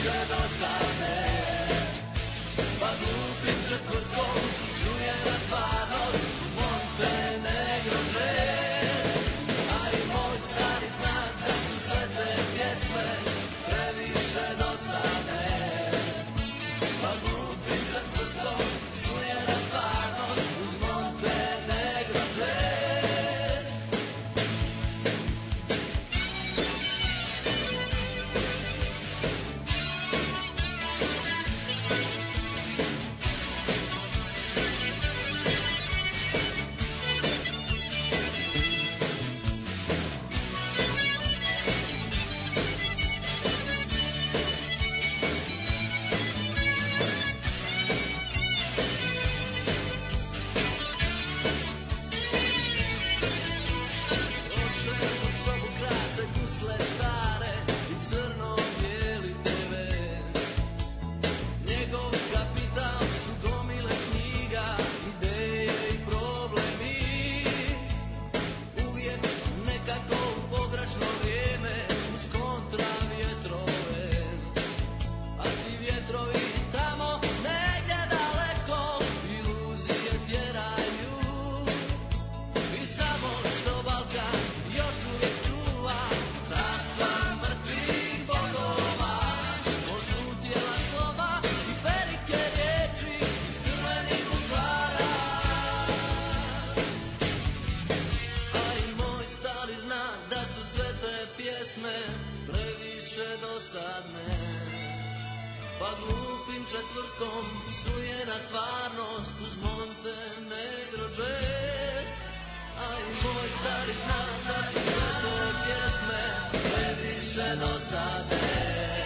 četvrtkom psuje na stvarnost uz Montenegro jazz. A i moj stari zna da su sve te pjesme previše dosade.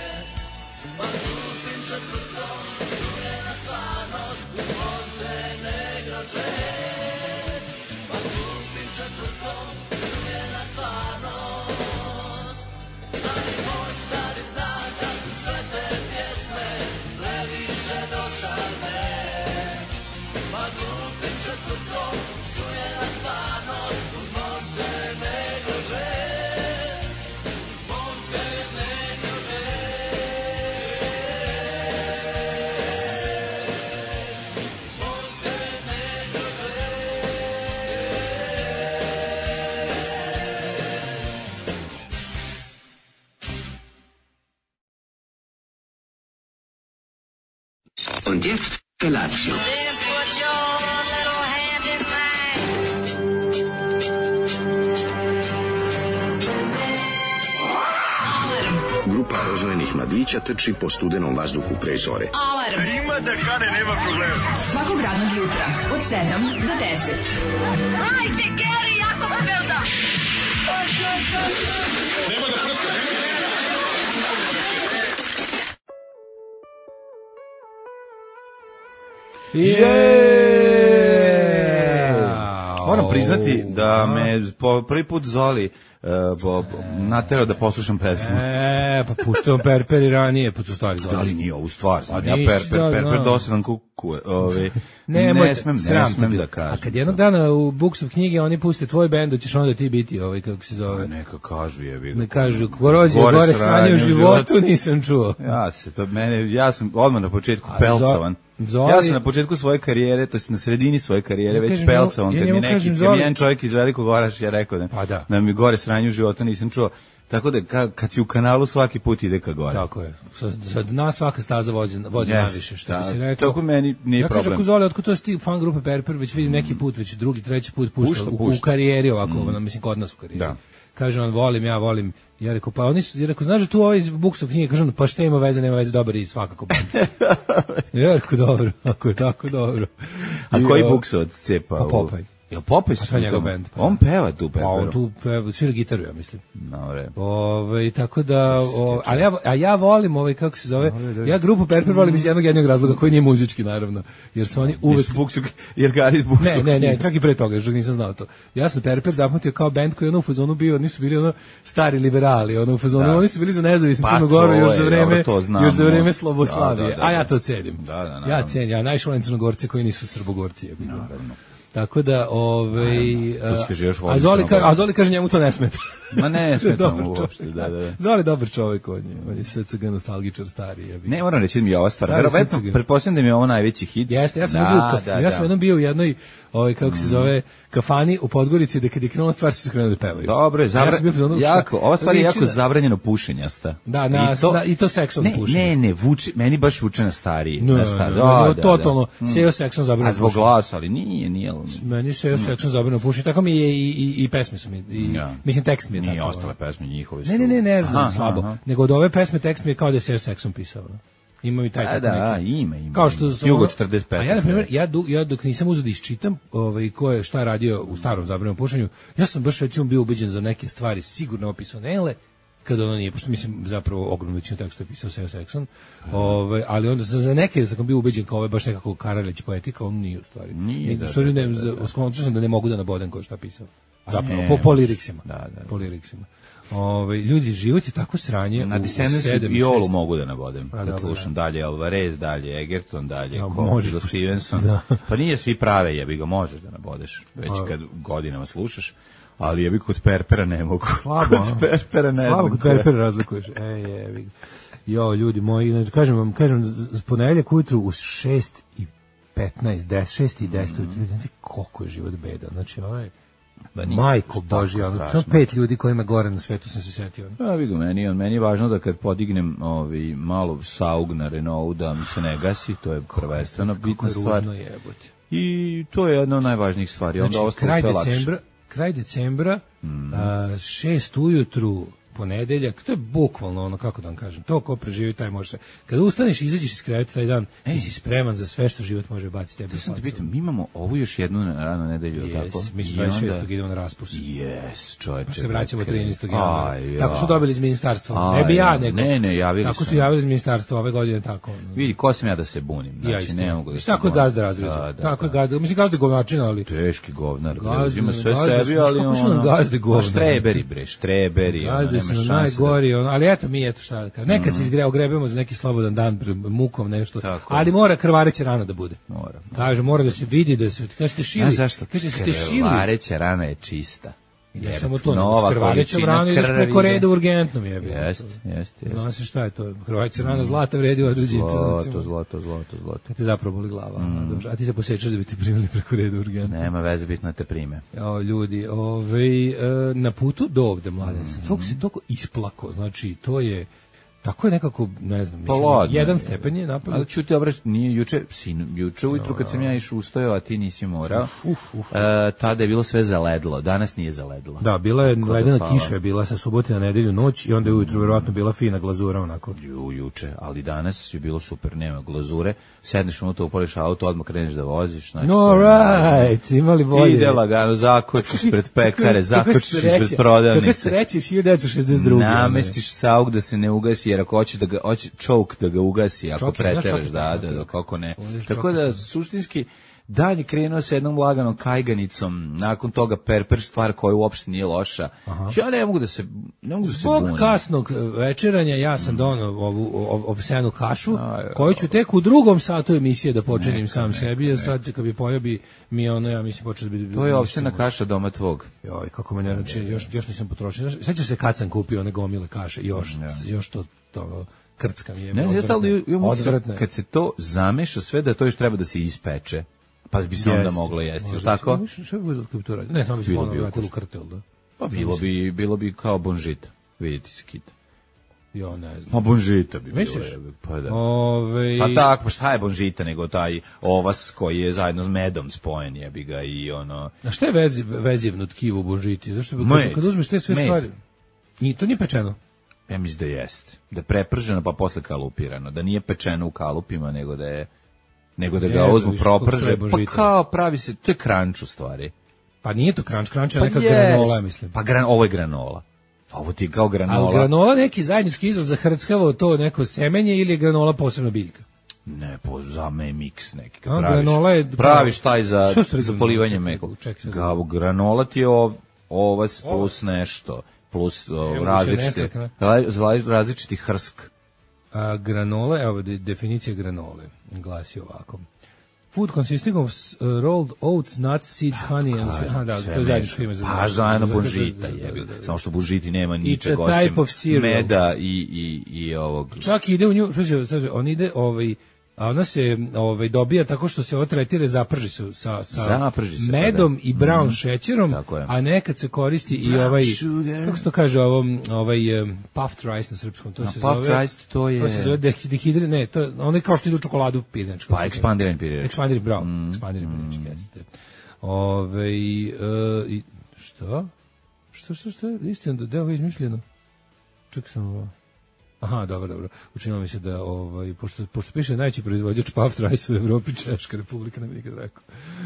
Pa žutim četvrtkom psuje na stvarnost uz Montenegro jazz. Pa žutim četvrtkom psuje na stvarnost. A i moj stari zna da su sve te pjesme previše dosadne. Pa žutim četvrtkom psuje na stvarnost uz Montenegro jazz. Montenegro jazz. Montenegro Und jetzt Felatio. Then put your little hand in mine. Grupa rozvojenih mladića trči po studenom vazduhu pre zore. Alarm. Ima da kane, nema problema. Svakog radnog jutra od 7 do 10. Hajde, Geri, jako se velda. Moram priznati da me po prvi put Zoli naterao da poslušam pesmu. Pa puštao Perper i ranije, pa su stvari Zoli. Da li nije ovu stvar? Znam. Pa Ja nisi, Perper da. dosadan ne smem da kažem. A kad jednog dana u Buksov knjige oni puste tvoj bend, hoćeš onda ti biti kako se zove. Neka kažu jebi ga. Ne kažu, korozija, gore sranje u životu nisam čuo. Ja sam odmah na početku pelcovan. Ja sam na početku svoje karijere, to jest na sredini svoje karijere, već pelcovan. Kad mi jedan čovjek iz Velikog Orašja je rekao da mi gore sranje u životu nisam čuo. Tako da kad si u kanalu svaki put ide ka gore. Tako je. Sa dna svaka staza vodi naviše, što bi se rekao. Tako meni nije problem. Ja kažem, ako Zoli, otko to si fan grupe Perper, već vidim neki put, već drugi, treći put pušta u karijeri ovako, mislim kod nas u karijeri. Da. Kaže on, volim. Ja rekao, pa oni su, znaš da tu ovaj iz Buksov knjige, kažem, pa šta ima veze, nema veze, dobar i svakako band. Ja rekao, dobro, ako je tako, dobro. A koji Buksovac cepa? Pa Popaj. Jel Popaj su? To je njegov band. On peva tu Perperu. Pa on tu peva, svira gitaru, ja mislim. Dobre. Tako da, ali ja volim, kako se zove, ja grupu Perper volim iz jednog razloga, koji nije muzički, naravno, jer su oni uvek... Jer Garit Buksov. Ne, čak i pre toga, još nisam znao to. Ja sam Perper zapamtio kao band koji u fazonu bio, nisu bili stari liberali, u fazonu, oni su bili za nezavisnu Crnu Goru još za vreme Sloboslavije, a ja to cenim. Ja cenim, ja najviše volim Crnogorce koji nisu Srbogorci. Naravno. Tako da, a Zoli kaže njemu to ne smeta. Ma ne, smeta mu uopšte, da. Zoli dobar čovjek, on je SCG nostalgičar stari. Ne, moram reći da mi je ova stvar. Verovatno, pretpostavljam da mi je ovo najveći hit. Jeste, ja sam jednom bio u jednoj, kako se zove, kafani u Podgorici, da kad je krenula stvar, su krenuli da pevaju. Dobro je, ova stvar je jako zabranjeno pušenjasta. Da, i to seksom pušenje. Ne, meni baš vuče na stariji. Totalno, seo seksom zabranjeno pušenje. A zbog glasa, ali nije. Meni seo seksom zabranjeno pušenje, tako mi je i pesme su mi, mislim tekst mi je tako. Nije ostale pesme njihove su. Ne znam, slabo. Nego od ove pesme tekst mi je kao da je seo seksom pisao. Ima i taj tako neki. Ima. Kao što Jugo 45. A ja, na primjer, ja dok nisam uzeo da iščitam ko je šta radio u starom zabranjenom pušenju, ja sam baš recimo bio ubeđen za neke stvari sigurno opisao Nele, kada ono nije, pošto mislim zapravo ogromnu većinu teksta je pisao Seo Sekson, ali onda za neke sam bio ubeđen kao baš nekako Karalić poetika, on nije u stvari. Nije, u stvari skončio sam da ne mogu da nabodem ko je šta pisao. Zapravo, po liriksima. Po liriksima. Ljudi, život je tako sranje. Na Descendants i Olu mogu da nabodem. Kad slušam dalje Alvarez, dalje Egerton, dalje Kofido Stevenson. Pa nije svi prave, jebi ga, možeš da nabodeš. Već kad godinama slušaš. Ali jebi kod Perpera ne mogu. Kod Perpera ne znam. Slabo kod Perpera razlikuješ. Jebi ga. Jo, ljudi moji, kažem ponedjeljak ujutru u 6:15, 6:10, koliko je život bedan. Znači, majko Božja, samo 5 ljudi kojima gore na svetu sam se setio. Ja vidim, meni je važno da kad podignem malo saug na Renault da mi se ne gasi, to je prvenstveno bitna stvar. I to je jedna od najvažnijih stvari. Znači, kraj decembra, 6 ujutru, ponedeljak, to je bukvalno ono, kako da vam kažem, to ko preživi taj može sve. Kada ustaneš i izađeš iz kreveta taj dan, ti si spreman za sve što život može baciti tebi. Sam te pitam, mi imamo ovu još jednu radnu nedelju, tako? Mi 26. idemo na raspus. Čovječe. Pa se vraćamo 13. Tako smo dobili iz ministarstva. Ne bi ja, nego. Ne, javili tako su javili iz ministarstva ove godine, tako. Vidi, ko sam ja da se bunim? Znači, ne mogu da se tako je gazda razrezao. Tako je gazda. Mislim, gazda je govnačina, ali... Teški govnar. Uzima sve sebi, ali ono... Štreberi, najgori, ali eto šta da kažem. Nekad se ogrebemo za neki slobodan dan mukom nešto, ali mora krvareća rana da bude. Kaže, mora da se vidi, da se, kažete šili. Kaže, ste šili. Krvareća rana je čista. Ne samo to, nego krvarećom ranu ideš preko reda urgentnom. Jeste. Zna se šta je to, krvareća rana zlata vredi u određenju. Zlato. Kad te zapravo glava, a ti se posjećaš da bi te primili preko reda urgentnom. Nema veze, bitno te prime. Ljudi, na putu do ovde, mladen, tog se toliko isplako, znači to je, tako je nekako, ne znam, mislim, jedan stepen je napad. Ali ću ti obraćati, nije juče ujutru kad sam ja išao ustojao, a ti nisi morao, tada je bilo sve zaledlo, danas nije zaledlo. Da, bila je ledena kiša, je bila sa subote na nedelju noć i onda je ujutru verovatno bila fina glazura onako. Juče, ali danas je bilo super, nema glazure, sedneš unutra, upališ auto, odmah kreneš da voziš. Znači, right, imali bolje. Ide lagano, zakočiš pred pekare, zakočiš pred prodavnice. Kako srećeš 1962. Namestiš saug da se ne ugasi, jer ako hoće čouk da ga ugasi, ako preteraš, kako ne. Tako da, suštinski, dalje krenuo sa jednom laganom kajganicom, nakon toga Perper, stvar koja uopšte nije loša. Ja ne mogu da se bunim. Zbog kasnog večeranja ja sam donao ovu ovsenu kašu, koju ću tek u drugom satu emisije da počenim sam sebi, jer sad kad bi pojao bi mi ja mislim počeo da bi... To je ovsena kaša doma tvog. Joj, kako me nervoči, još nisam potrošio. Sećaš se kad sam kupio one gomile kaše, još to krcka mi je. Kad se to zameša sve, da to još treba da se ispeče. Pa bi se onda moglo jesti, ili tako? Ne, samo bi se ono vratilo u krtel, da. Pa bilo bi kao bonžita, vidjeti se kita. Jo, ne znam. Pa bonžita bi bilo. Pa da. Pa tako, pa šta je bonžita nego taj ovas koji je zajedno s medom spojen, jebi ga i ono... A šta je vezivno tkivo u bonžiti? Zašto kad uzmeš te sve stvari? To nije pečeno. Ja mislim da jeste. Da je preprženo pa posle kalupirano. Da nije pečeno u kalupima, nego da ga uzmu proprže, pa kao pravi se, to je kranč u stvari. Pa nije to kranč je neka granola, mislim. Pa ovo je granola. Ovo ti je kao granola. Ali granola neki zajednički izraz za hrckavo to neko semenje ili je granola posebna biljka? Ne, za me miks neki. Praviš taj za polivanje mekog. Granola ti je ovac plus nešto, plus različiti hrsk. Granole, evo definicija granole glasi ovako. Food consisting of rolled oats, nuts, seeds, honey and sweet. Da, to je zajedničko ime za. Pa zajedno buržita, jebi. Samo što buržiti nema ničeg osim meda i ovog. Čak ide u nju, on ide a ona se dobija tako što se ovo tretira, zaprži se sa medom i brown šećerom, a nekad se koristi i kako se to kaže, puffed rice na srpskom, to se puffed zove. Rice, to je dehidriran, ne, to ono je kao što ide u čokoladu pirinačka. Pa ekspandirani pirinač. Ekspandirani brown, ekspandirani pirinač, jeste. Što? Istina, da je ovo izmišljeno. Čekaj sam ovo. Aha, dobro. Učinilo mi se da, pošto piše najveći proizvođač puffed rice u Evropi, Češka Republika, ne bih nikad rekao.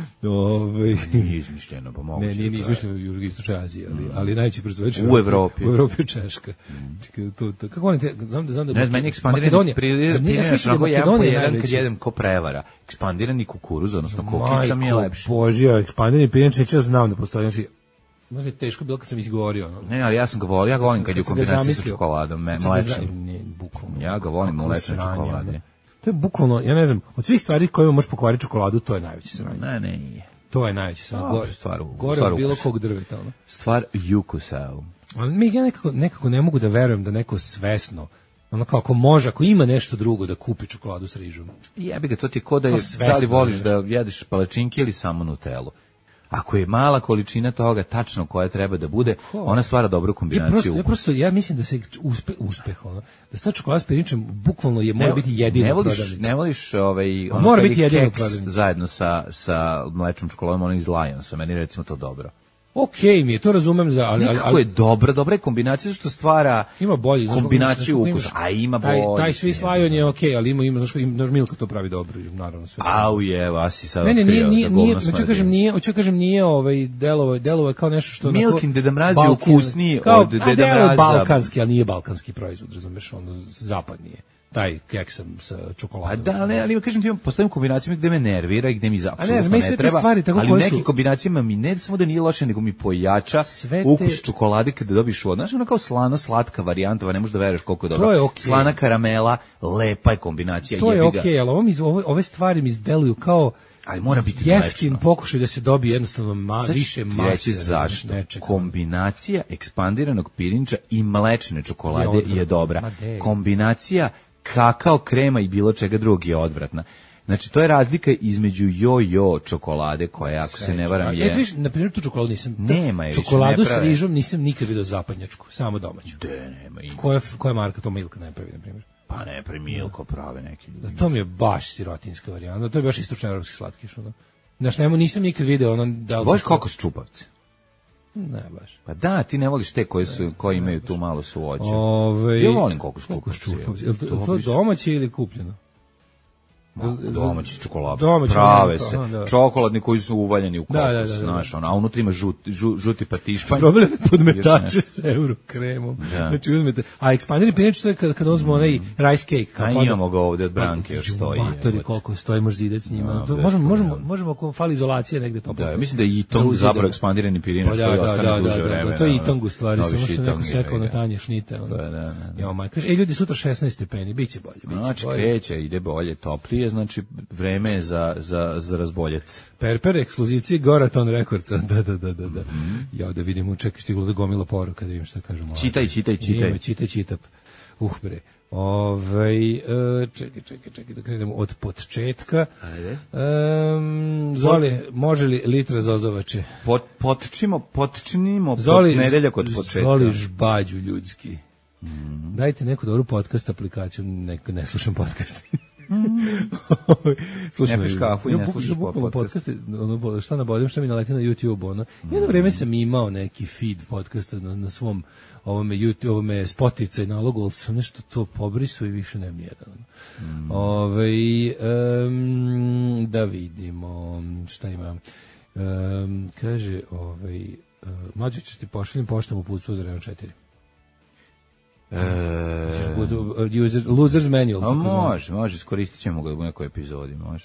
Nije izmišljeno, pa moguće. Ne, nije izmišljeno u Jugoistočnoj Aziji, ali najveći proizvođač u Evropi. U Evropi Češka. Kako oni te, znam da... Ne, meni ekspandirani pirinač, onako jedan po jedan kad jedem ko prevara. Ekspandirani kukuruz, odnosno kokica mi je lepši. Božja, ekspandirani pirinač, ja znam da postoji, znači, možda je teško bilo kad sam izgovorio. Ne, ali ja sam ga volio, ja ga volim kad je u kombinaciji sa čokoladom, mlečnim. Ja ga volim u mlečnoj čokoladi. To je bukvalno, ja ne znam, od svih stvari kojima možeš pokvariti čokoladu, to je najveći sranje. Ne, nije. To je najveći sranje. Gore od bilo kog drveta. Stvar ukusa. Ali ja nekako ne mogu da verujem da neko svesno, ono kao ako može, ako ima nešto drugo da kupi čokoladu s rižom. Jebi ga, to ti ko da je, da li voliš da jedeš palačinke ili samo Nutellu. Ako je mala količina toga tačno koja treba da bude, ona stvara dobru kombinaciju ukusa. Ja mislim da se uspeh, da sta čokolada s pirinačem bukvalno mora biti jedino prodavnik. Ne voliš mora biti jedino prodavnik. Zajedno sa mlečnom čokoladom, ono iz Lionsa, meni recimo to dobro. Okej mi je, to razumem ali kako je dobra je kombinacija što stvara ima bolji kombinaciju ukusa, a ima bolji. Taj Swiss Lion je okej, ali ima znaš Milka to pravi dobro, naravno sve. Au je, vasi sad. Ne, hoću kažem nije delovo kao nešto što Milkin Deda Mraz je ukusniji od Deda Mraza. Balkanski, ali nije balkanski proizvod, razumeš, ono zapadnije. Taj keks sa čokoladom. Pa da, ali kažem ti, postavim kombinacijama gde me nervira i gde mi apsolutno ne treba, ali u nekim kombinacijama mi ne samo da nije loše, nego mi pojača ukus čokolade kada dobiš od. Znaš, ono kao slano-slatka varijanta, ne možeš da veruješ koliko je dobro. Slana karamela, lepa je kombinacija. To je okej, ali ove stvari mi izdeluju kao ali mora biti jeftin pokušaj da se dobije jednostavno više mase. Zašto? Kombinacija ekspandiranog pirinča i mlečne čokolade je dobra. Kombinacija kakao, krema i bilo čega drugog je odvratna. Znači, to je razlika između jo-jo čokolade, koja, ako se ne varam, je... Viš, na primjer, tu čokoladu nisam... Nema je, čokoladu s rižom nisam nikad vidio zapadnjačku, samo domaću. Nema. Koja marka to Milka ne pravi, na primjer? Pa ne pravi Milko, prave neki ljudi. To mi je baš sirotinska varijanta, to je baš istočno-evropski slatkiš. Znači, nisam nikad vidio ono... Voliš kokos čupavce? Ne baš. Pa da, ti ne voliš te koji imaju tu malo suvoće. Ja volim kokos čupavce. Je to domaće ili kupljeno? Domaći čokolad, prave se, čokoladni koji su uvaljeni u kokos, znaš, a unutra ima žuti patišpanj. Problem je podmetače s eurokremom. Znači uzmete, a ekspandirani pirinač to je kada uzmemo onaj rice cake. A imamo ga ovdje od Branke, još stoji. Matori, koliko stoji, može zidec s njima. Možemo ako fali izolacije negde to. Da, mislim da je i Tong zapravo ekspandirani pirinač koji ostane duže vremena. To je i Tong u stvari, samo što neko sekao na tanje šnite. Ljudi, sutra 16 stepeni, bit će bolje. Znači, kreće, ide bolje, toplije. Znači, vreme je za razboljec. Perper, ekskluzicije Goraton Rekordca. Da. Ja da vidim, čekaj, stiglo da gomila poruka, da vidim šta kažemo. Čitaj. Čitaj. Bre. Čekaj, da krenemo od početka. Ajde. Zoli, može li litra zozovače? Potčinimo pod nedeljak od početka. Zoli žbađu ljudski. Dajte neku dobru podcast aplikaciju, ne slušam podcast. Slušaj, ne piš kafu i ne slušaš podcaste, šta nabodim, šta mi naleti na YouTube, jedno vreme sam imao neki feed podcasta na svom ovome YouTube, ovome Spotify nalogu, ali sam nešto to pobrisu i više nemam jedan. Da vidimo šta imam. Kaže, mlađe ćeš ti pošaljem poštom uputstvo za Reon 4. Losers Manual. Može, iskoristit ćemo ga u nekoj epizodi, može.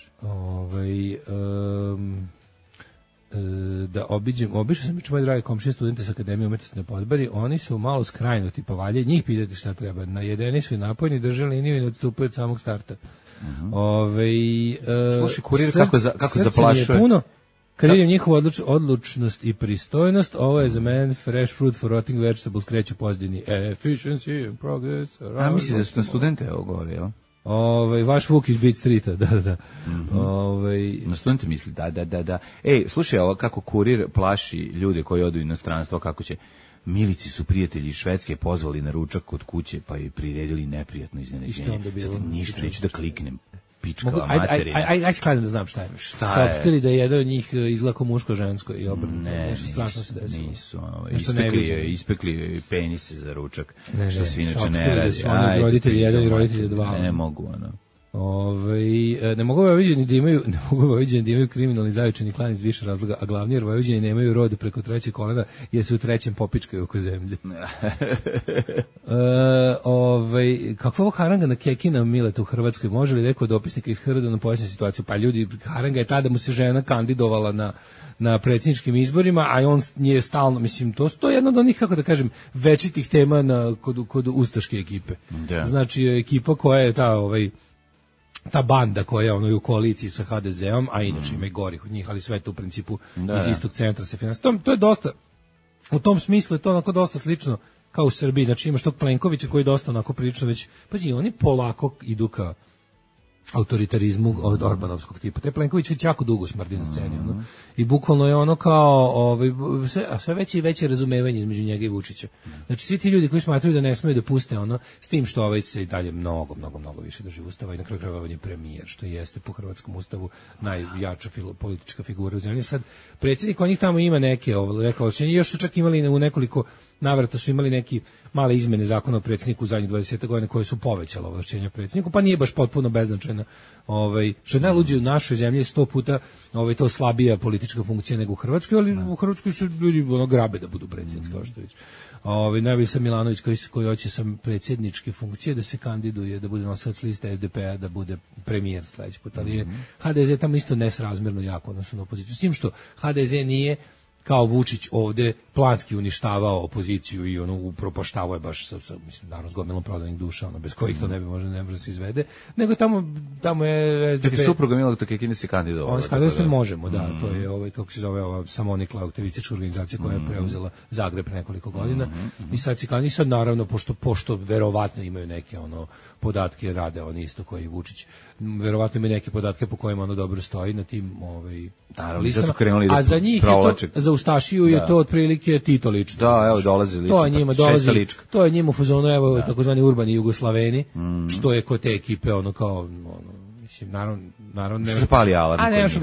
Da obišao sam moje drage komšije studente sa Akademije umetnosti na Podbari, oni su malo skrajnuti, pa valje njih pitati šta treba. Najedeni su i napojni, drže liniju i ne odstupaju od samog starta. Slušaj, kurir kako zaplašuje. Puno. Kad vidim njihovu odlučnost i pristojnost, ovo je za mene fresh fruit for rotting vegetables, kreću pozitivni efficiency and progress. A misli da su na studente ovo govori, jel? Vaš Vuk iz Beat Streeta, da. Na studente misli, da. Slušaj, ovo kako kurir plaši ljude koji odu u inostranstvo, kako će... Milici su prijatelji iz Švedske pozvali na ručak kod kuće, pa je priredili neprijatno iznenađenje. Ništa, neću da kliknem. Pičkava materina. Aj skladam da znam šta je. Saopštili da je jedan od njih izgleda muško-žensko i obrnuto. Nešto strašno se desilo. Nisu. Ispekli penise za ručak, što se inače ne radi. Da su oni roditelji jedan i roditelji dva. Ne mogu, ne mogu Vojvođani da imaju kriminalni zavičani klan iz više razloga, a glavni jer Vojvođani nemaju rod preko trećeg kolena jer su u trećem popičkaju oko zemlje. Kakva ovo haranga na Kekina Mileta u Hrvatskoj? Može li neko od dopisnika iz Hrda nam pojasniti situaciju? Pa ljudi, haranga je tada mu se žena kandidovala na predsjedničkim izborima, a on nije stalno, mislim, to je jedna od onih, kako da kažem, večitih tema kod ustaške ekipe. Znači, ekipa koja je ta banda koja je u koaliciji sa HDZ-om, a inače ima i gorih od njih, ali sve to u principu iz istog centra se finansira. To je dosta, u tom smislu je to onako dosta slično kao u Srbiji, znači imaš tog Plenkovića koji je dosta onako prilično već, pazi, oni polako idu ka autoritarizmu od orbanovskog tipa. Taj Plenković već jako dugo smrdi na sceni. I bukvalno je ono kao sve veće i veće razumevanje između njega i Vučića. Znači svi ti ljudi koji smatraju da ne smeju da puste s tim što se i dalje mnogo više drži ustava i na kraju krajeva on je premijer, što jeste po hrvatskom ustavu najjača politička figura u zemlji. Sad predsjednik od njih tamo ima neke rekao, još su čak imali u nekoliko navrata su imali neki male izmene zakona o predsjedniku u zadnjih 20 godina koje su povećale ovlašćenja predsjedniku, pa nije baš potpuno beznačajno. Što je najluđe u našoj zemlji je 100 puta to slabija politička funkcija nego u Hrvatskoj, ali u Hrvatskoj su ljudi grabe da budu predsjednici, kao što vidiš. Najbolji sam Milanović koji hoće sam predsjedničke funkcije da se kandiduje, da bude nosilac liste SDP-a, da bude premijer sledeći put, ali je HDZ tamo isto nesrazmjerno jako odnosno na opoziciju. S tim što HDZ nije kao Vučić ovde planski uništavao opoziciju i upropaštavao je baš mislim naravno s gomilom prodanih duša, bez kojih to ne može se izvede, nego tamo je SDP. Tako je supruga Mila Kekina se kandidovala. On se kandidovala, možemo, da, to je kako se zove ova Samonikla aktivistička organizacija koja je preuzela Zagreb pre nekoliko godina i sad se kandiduje, sad naravno pošto verovatno imaju neke podatke, rade oni isto koji i Vučić, verovatno imaju neke podatke po kojima dobro stoji na tim listama, a za njih je to, za Ustašiju je to otprilike Tito lično. Da, evo dolazi lično. To je njima u fazonu, evo takozvani urbani Jugoslaveni, što je kod te ekipe mislim, naravno što se pali alarm.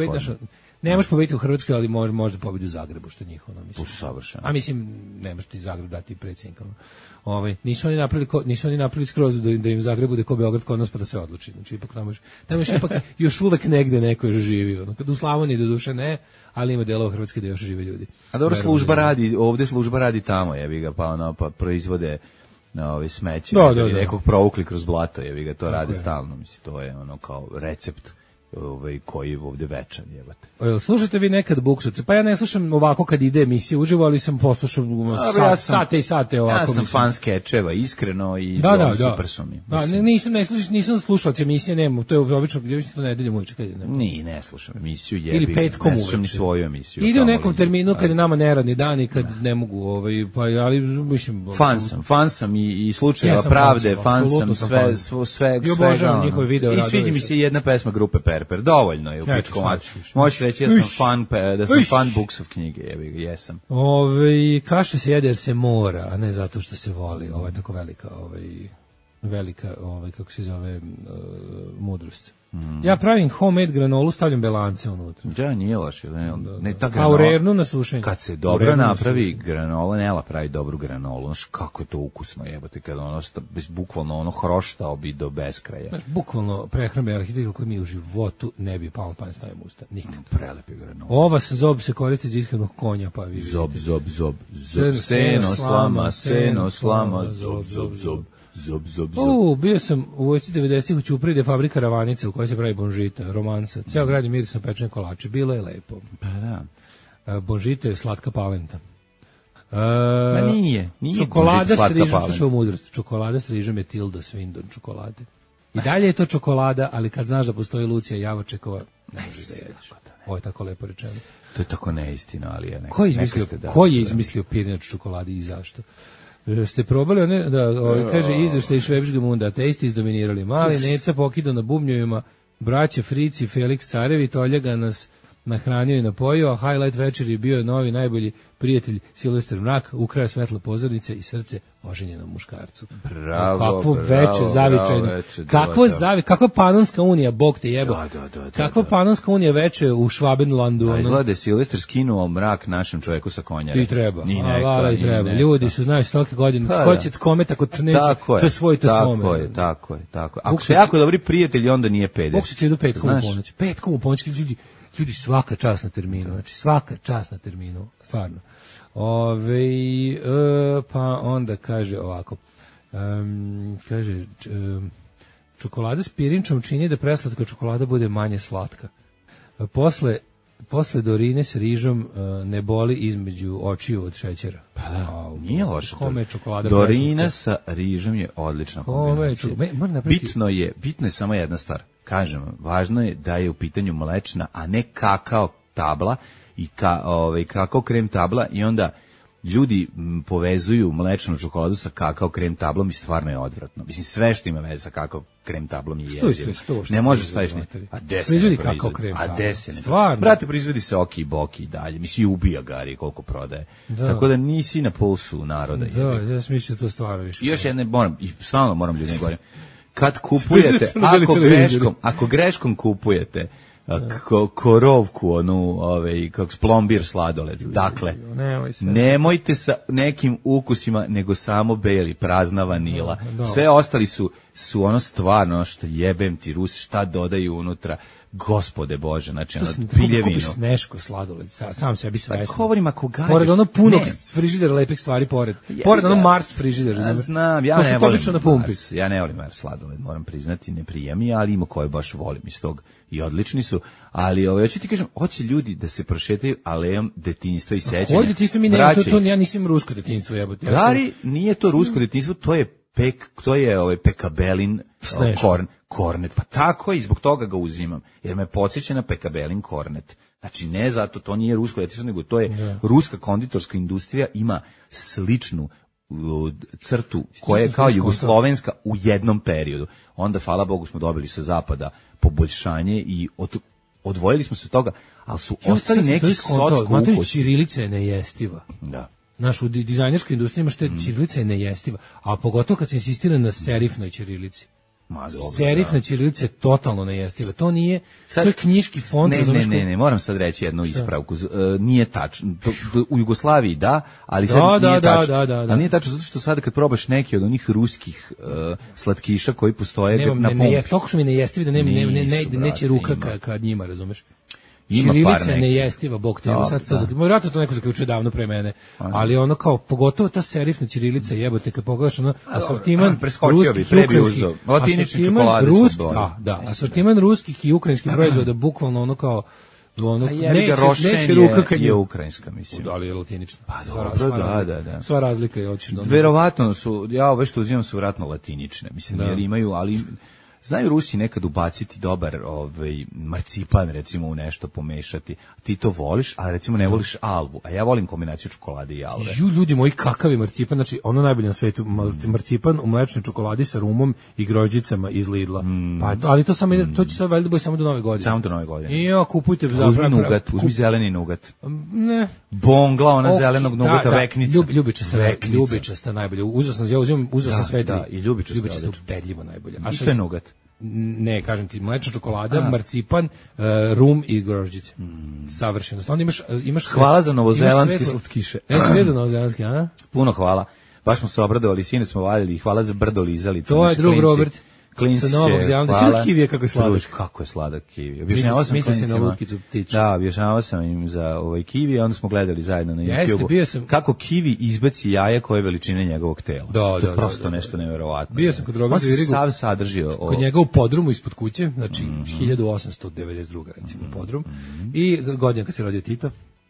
Ne možeš pobediti u Hrvatskoj, ali može pobediti u Zagrebu, što je njihovo, mislim. Savršeno. A mislim, ne možeš ti Zagreb dati predsjednika. Nisu oni napravili skroz da im Zagreb bude ko Beograd kod nas pa da sve odluči. Znači ipak tamo još uvek negde neko još živi. Kad u Slavoniji doduše ne, ali ima delova Hrvatske da još žive ljudi. A dobro, služba radi tamo, jebi ga, pa proizvode smeće, nekog provukli kroz blato, jebi ga, to rade stalno, mislim, to je kao recept koji je ovde večan, jebate. Slušate vi nekad Buksovce? Pa ja ne slušam ovako kad ide emisija uživo, ali sam poslušao sate i sate ovako. Ja sam fan skečeva, iskreno, i super su mi. Nisam slušalac emisije, nema, to je obično nedeljom uveče. Ne slušam emisiju, jebi. Ili petkom uveče. Ne slušam ni svoju emisiju. Ide u nekom terminu kad je nama neradni dan i kad ne mogu, ali mislim... Fan sam i slučajeva pravde, fan sam sve. I obožavam njihove video. I sviđa mi se jedna pesma grupe Perper, dovoljno je u pičkom maču. Možeš reći da sam fan Buksov knjige, jesam. Kaša se jede jer se mora, a ne zato što se voli. Ovo je tako velika, kako se zove, mudrost. Ja pravim homemade granolu, stavljam belance unutra. Ja, nije loše. A u revnu na sušenje. Kad se dobro napravi granola, Nela pravi dobru granolu. Znaš kako je to ukusno, jebote, kada bukvalno hroštao bi do beskraja. Znaš, bukvalno prehrambeni arhitektur koji mi u životu ne bi palo pa ne stavimo usta. Nikad. Prelepi granola. Ova zob se koristi za iskrenog konja, pa vi vidite. Zob. Seno slama, zob. Bio sam u vojsci 90-ih u Ćupriji, gde fabrika Ravanica u kojoj se pravi bonžita, romansa. Ceo grad je mirisno pečene kolače. Bilo je lepo. Pa da. Bonžita je slatka palenta. Ma nije čokolada s rižom, slušao mudrost. Čokolada s rižom je Tilda Swinton čokolade. I dalje je to čokolada, ali kad znaš da postoji Lucija Javočekova, ne možeš da jedeš. Ovo je tako lepo rečeno. To je tako neistina, ali je Ko je izmislio pirinač čokoladi i zašto? Ste probali one, kaže izveštaj Švebške munda, ateisti izdominirali, mali Neca pokido na bubnjevima, braća Frici, Felix Carevi, Toljaga nas nahranio i napojio, a highlight večeri bio novi najbolji prijatelj Silvester Mrak, ukrao svetlo pozornice i srce oženjenom muškarcu. Kakvo veče zavičajno. Kakva Panonska unija, Bog te jebo. Kakva Panonska unija veče u Švabenlandu. Da, izgleda je Silvester skinuo mrak našem čoveku sa konjara. I treba. Ljudi su, znaju, stoke godine. Ko će kome tako neće, to je svoj, to svome. Tako je. Ako su jako dobri prijatelji, onda nije peder. Bog se će idu petkom u ponoć. Petkom u ponoć, ljudi svaka čast na terminu, znači svaka čast na terminu, stvarno. Pa onda kaže ovako, kaže, čokolada s pirinčom čini da preslatka čokolada bude manje slatka. Posle Dorine s rižom ne boli između očiju od šećera. Pa da, nije loše. Dorina sa rižom je odlična kombinacija. Bitno je samo jedna stvar. Kažem, važno je da je u pitanju mlečna, a ne kakao tabla i kakao krem tabla i onda ljudi povezuju mlečnu čokoladu sa kakao krem tablom i stvarno je odvratno. Mislim, sve što ima veze sa kakao krem tablom je jezivo. Ne može staviti. A proizvodi kakao krem tabla. Stvarno. Brate, proizvodi se Oki i Boki i dalje. Mislim, ubija Gari koliko prodaje. Tako da nisi na pulsu naroda. Ja smišljam to stvarno više. I još jedne, stalno moram ljudima govorim. Kad kupujete, ako greškom kupujete korovku, kako plombir sladoled, dakle, nemojte sa nekim ukusima, nego samo beli, prazna vanila. Sve ostali su ono stvarno, što jebem ti Rusi, šta dodaju unutra, Gospode Bože, znači piljevinu. Kupiš Sneško sladoled, sam sebi svesno. Govorim ako gađaš. Pored ono punog frižidera lepih stvari, pored ono Mars frižidera. Znam, ja ne volim Mars. Ja ne volim Mars sladoled, moram priznati, ne prija mi, ali ima koje baš volim iz tog i odlični su. Ali hoću ti kažem, hoće ljudi da se prošetaju alejom detinjstva i sećanja. Koje detinjstvo mi ne, to ja nisam rusko detinjstvo, jebote. Gari, nije to rusko detinjstvo, to je Pekabelin kornet, pa tako i zbog toga ga uzimam, jer me podsjeća na Pekabelin kornet. Znači ne zato, to nije rusko detinjstvo, nego to je ruska konditorska industrija, ima sličnu crtu koja je kao jugoslovenska u jednom periodu. Onda, hvala Bogu, smo dobili sa zapada poboljšanje i odvojili smo se od toga, ali su ostali neki socko ukusi. Ćirilica je nejestiva. Da. Znaš, u dizajnerskoj industriji ima što je ćirilica je nejestiva, a pogotovo kad se insistira na serifnoj ćirilici. Serifna ćirilica je totalno nejestiva. To nije, to je knjiški font. Ne, moram sad reći jednu ispravku. Nije tačno. U Jugoslaviji da, ali sad nije tačno. Ali nije tačno zato što sada kad probaš neki od onih ruskih slatkiša koji postoje na pumpi. Toliko su mi nejestivi da neće ruka kad njima, razumeš? Ćirilica je nejestiva, Bog te, sad to vjerojatno to neko zaključuje davno pre mene, ali ono kao, pogotovo ta serifna ćirilica, jebote, kad pogledaš ono, asortiman ruskih i ukrajinskih, asortiman ruskih i ukrajinskih proizvoda, bukvalno ono kao, neće ruka kad je ukrajinska, mislim. Da li je latinična? Pa dobro, da. Sva razlika je očito. Verovatno su, ja ove što uzimam su vjerojatno latinične, mislim, jer imaju, ali znaju Rusi nekad ubaciti dobar marcipan, recimo, u nešto pomešati. Ti to voliš, a recimo ne voliš alvu. A ja volim kombinaciju čokolade i alve. Ljudi moji, kakav je marcipan, znači ono najbolje na svetu, marcipan u mlečnoj čokoladi sa rumom i grožđicama iz Lidla. Pa, ali to samo to će sad valjda bude samo do Nove godine. Samo do Nove godine. I kupujte uzmi nugat, uzmi zeleni nugat. Ne. Bongla, ona zelenog nugata, veknica. Ljubičasta najbolje. Uzeo sam sve tri. I ljubičasta ubedljivo najbolje. A što je nugat? Ne, kažem ti, mlečna čokolada, marcipan, rum i grožđice. Savršeno. Onda imaš hvala za novozelandske slatkiše. Vidio novozelandski, a? Puno hvala. Baš smo se obradovali, sinoć smo valjali i hvala za brdo lizalicu. To je drug Robert. Klinci sa Novog Zelanda. Hvala. Kivi je kako je sladak. Kako je sladak kivi. Objašnjavao sam klincima. Da, objašnjavao sam im za kivi, a onda smo gledali zajedno na YouTube. Kako kivi izbaci jaje koje je veličine njegovog tela. To je prosto nešto neverovatno. Bio sam kod Roberta Virigu. Sav sadržio. Kod njega u podrumu ispod kuće, znači 1892. recimo podrum. I godina kad se rodio Tito.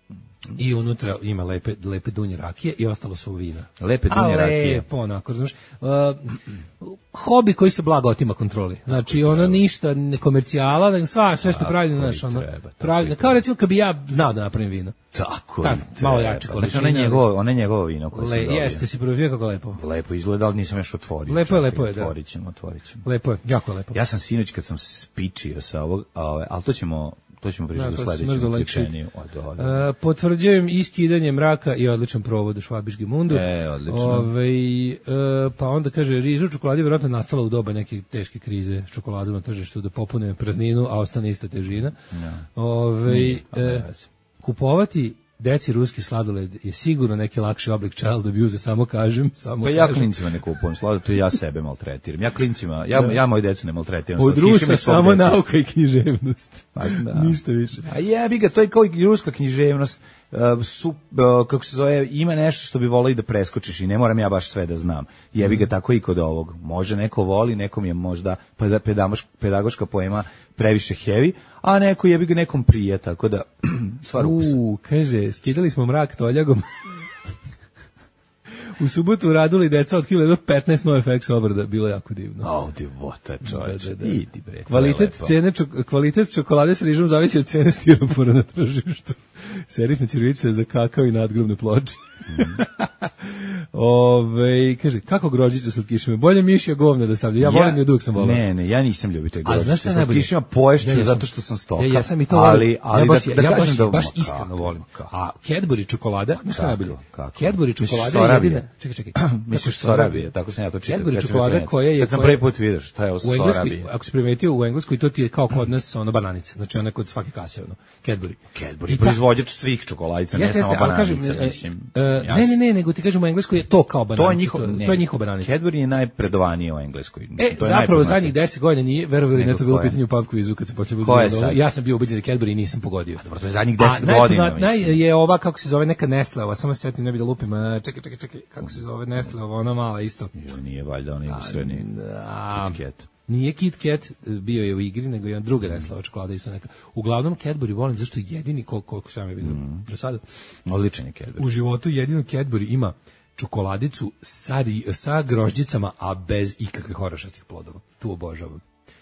I unutra ima lepe dunje rakije i ostalo su vina. Lepe dunje rakije. Lepo, onako, znaš. Hobi koji se blago otima kontroli. Znači, ono ništa ne komercijala, nego sve što pravi, znaš, ono, pravi, kao recimo kad bi ja znao da napravim vino. Tako, malo jače količine. Znači, ono je njegovo vino koje se dobije. Jeste, si probio kako lepo. Lepo izgleda, ali nisam još otvorio. Lepo je, da. Otvorit ćemo. Lepo je, jako lepo. Ja sam sinoć kad sam spičio sa ovog, ali to ćemo pričati u sledećem pečeniju. Potvrđujem iskidanje mraka i odličan provod u Švabiški mundu. Odlično. Pa onda kaže, riža u čokoladi je vjerojatno nastala u doba neke teške krize s čokoladom na tržištu da popune prazninu, a ostane ista težina. Kupovati deci ruski sladoled je sigurno neki lakši oblik child abuse, samo kažem. Pa ja klincima ne kupujem sladoled, to ja sebe maltretiram. Ja moju decu ne maltretiram. Od Rusa samo nauka i književnost. Ništa više. A jebi ga, to je kao i ruska književnost. Kako se zove, ima nešto što bi volio da preskočiš i ne moram ja baš sve da znam. Jebi ga tako i kod ovog. Može neko voli, nekom je možda pedagoška poema previše heavy, a neko jebi ga nekom prije, tako da stvar ukus. Kaže, skidali smo mrak toljagom. U subotu radili deca od 1000 do 15 NoFX obrada, bilo jako divno. Divota, čovječe, idi bre. Kvalitet čokolade s rižom zavisi od cene stiropora na tržištu. Serifne ćirilice za kakao i nadgrobne ploče. Kaže, kako grožđicu slatkišima? Bolje mišja govna da stavlja. Ja volim ju, dok sam volao. Ne, ja nisam ljubitelj grožđice. Slatkišima poješću zato što sam stoka. Ja sam i to volim. Ja baš iskreno volim. A Cadbury čokolada, znaš šta najbolje? Cadbury čokolada je jedina. Čekaj. Misliš Sorabije, tako sam ja to čitao. Cadbury čokolada koja je... Kad sam prvi put vidio šta je ovo Sorabije. Ako si primetio u Engleskoj, to ti je kao kod nas bananica. Znači ona kod svake kase, Cadbury. Cadbury, proizvođač svih čokoladica, ne samo bananica, mislim. Ne, nego ti kažem u Engleskoj je to kao bananica. To je njihova bananica. Cadbury je najpredovanije u Engleskoj. Zapravo zadnjih 10 godina nije, verovali ne to bilo pitanje u pub kvizu kad se počeo biti. Ja sam bio ubeđen da Cadbury i nisam pogodio. Dobro, to je zadnjih 10 godina. Je ova, kako se zove, neka Nestle, ova, samo se setim, ne bi da lupim, čekaj, kako se zove Nestle, ova, ona mala isto. Nije valjda, ona ima srednji Kit Kat. Nije Kit Kat, bio je u igri, nego je druga Nestlova čokolada isto neka. Uglavnom Cadbury volim, zašto je jedini, koliko sam je vidio do sada. Odličan je Cadbury. U životu jedino Cadbury ima čokoladicu sa grožđicama, a bez ikakvih orašastih plodova. Tu obožavam.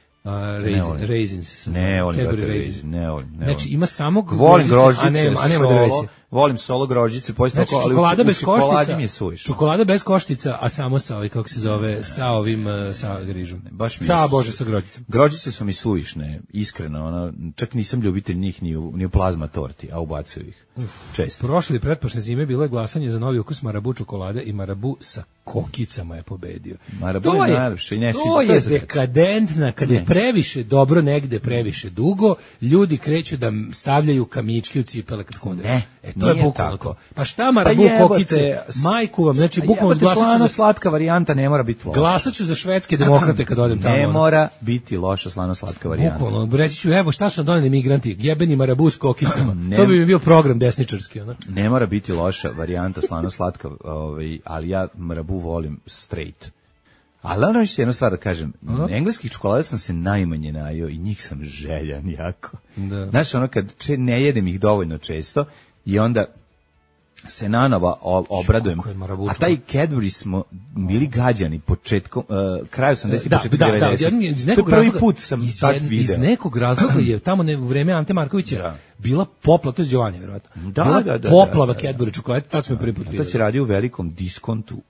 Raisins. Ne volim raisins. Ne volim. Znači ima samo grožđice, a nema drveće. Volim solo grožđice, znači, čokolada bez koštica. Čokolada bez koštica, a samo sa kako se zove, sa grižom. Sa grožđicom. Grožđice su mi suvišne, iskreno, čak nisam ljubitelj njih ni u plazma torti, a ubacuju ih. Često. Prošle i pretprošle zime bilo je glasanje za novi ukus Marabu čokolade i Marabu sa kokicama je pobedio. Marabu je najlepše. To je dekadentna, kad je previše dobro negde, previše dugo, ljudi kreću da stavljaju kamičke u cipele kad hode. To je bukvalno to. Pa šta Marabu kokice, majku vam, znači bukvalno glasaću slatka varijanta ne mora biti loša. Glasaću za švedske demokrate kad odem tamo. Ne mora biti loša slano-slatka varijanta. Bukvalno, reći ću, evo šta su doneli migranti, jebeni Marabu s kokicama. To bi mi bio program desničarski. Ne mora biti loša varijanta slano-slatka, ali ja Marabu volim straight. Ali ono još jednu stvar da kažem, engleskih čokolada sam se najmanje najeo i njih sam željan jako. Znaš, kad ne jedem ih dovoljno često i onda se nanova obradujem. A taj Cadbury smo bili gađani početkom, kraju 80-ih, početkom 90-ih. To prvi put sam sad vidio. Iz nekog razloga je tamo u vreme Ante Markovića bila poplava, to je Đovanje, vjerojatno. Bila poplava Cadbury čokolade, tako smo prvi put vidio. To se radi u velikom diskontu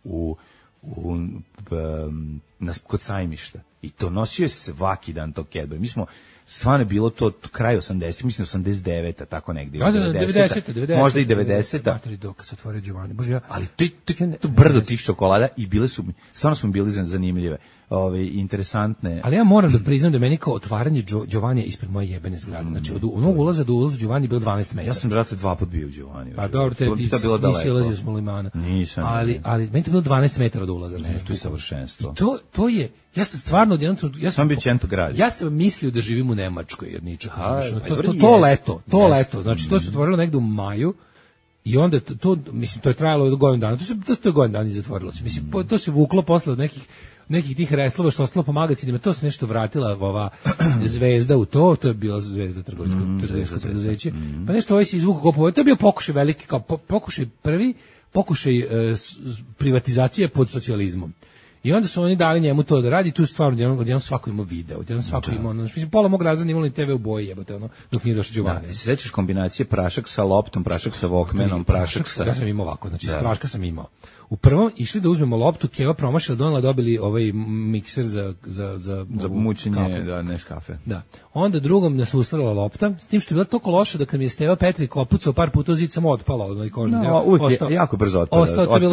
kod Sajmišta. I to nosio je svaki dan to Cadbury. Mi smo, stvarno bilo to kraj 80, mislim 89-a, tako negdje. 90, možda i 90-a. Kad se otvorio Đovanje, bože ja. Ali to brdo tih čokolada i bile su, stvarno smo bili zanimljive. Interesantne. Ali ja moram da priznam da meni kao otvaranje Đovanje ispred moje jebene zgrade. Znači od onog ulaza do ulaza Đovanje bilo 12 metara. Ja sam vjerojatno 2 puta bio u Đovanje. Pa dobro, ti nisi ulazio s Molimana. Nisam. Ali meni to bilo 12 metara od ulaza. Ne, to je savršenstvo. I to je, ja sam stvarno ja sam mislio da živim u Nemačkoj jedničak. To leto. Znači to se otvorilo negde u maju. I onda to mislim to je trajalo godinu dana. To je godinu dana i zatvorilo se. Mislim to se vuklo posle od nekih nekih tih reslova što ostalo po magacinima, to se nešto vratila ova Zvezda u to je bila Zvezda trgovinsko preduzeće, pa nešto ovaj se izvukao kopovao, to je bio pokušaj veliki, kao pokušaj privatizacije pod socijalizmom. I onda su oni dali njemu to da radi, tu stvarno odjednom svako ima video, odjednom svako ima ono, mislim, pola mog razreda imalo ni TV u boji, jebote, ono, dok nije došao Giovanni. Da, se sećaš kombinacije prašak sa loptom, prašak sa Walkmanom, prašak sa... Ja sam imao ovako, znači praška sam imao. U prvom išli da uzmemo loptu, Keva promašila, donela, dobili ovaj mikser za mučenje, kafe. da, ne kafe. Da. Onda drugom nas ustrala lopta, s tim što je bila toliko loša da kad mi je Steva Petrik opucao par puta zid sam otpala onaj kožni. No, uvijek jako brzo otpada.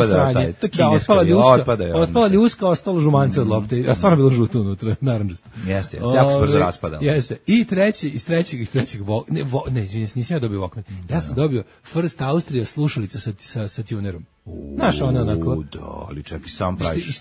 Otpala ljuska, ostalo žumance od lopte. A stvarno bilo žuto unutra, narandžasto. Jeste, jako se brzo raspada. Jeste. I treći, nisam ja dobio Walkman. Ja sam dobio First Austria slušalica sa tunerom. Znaš, ona onako. Da, ali čekaj, sam praviš.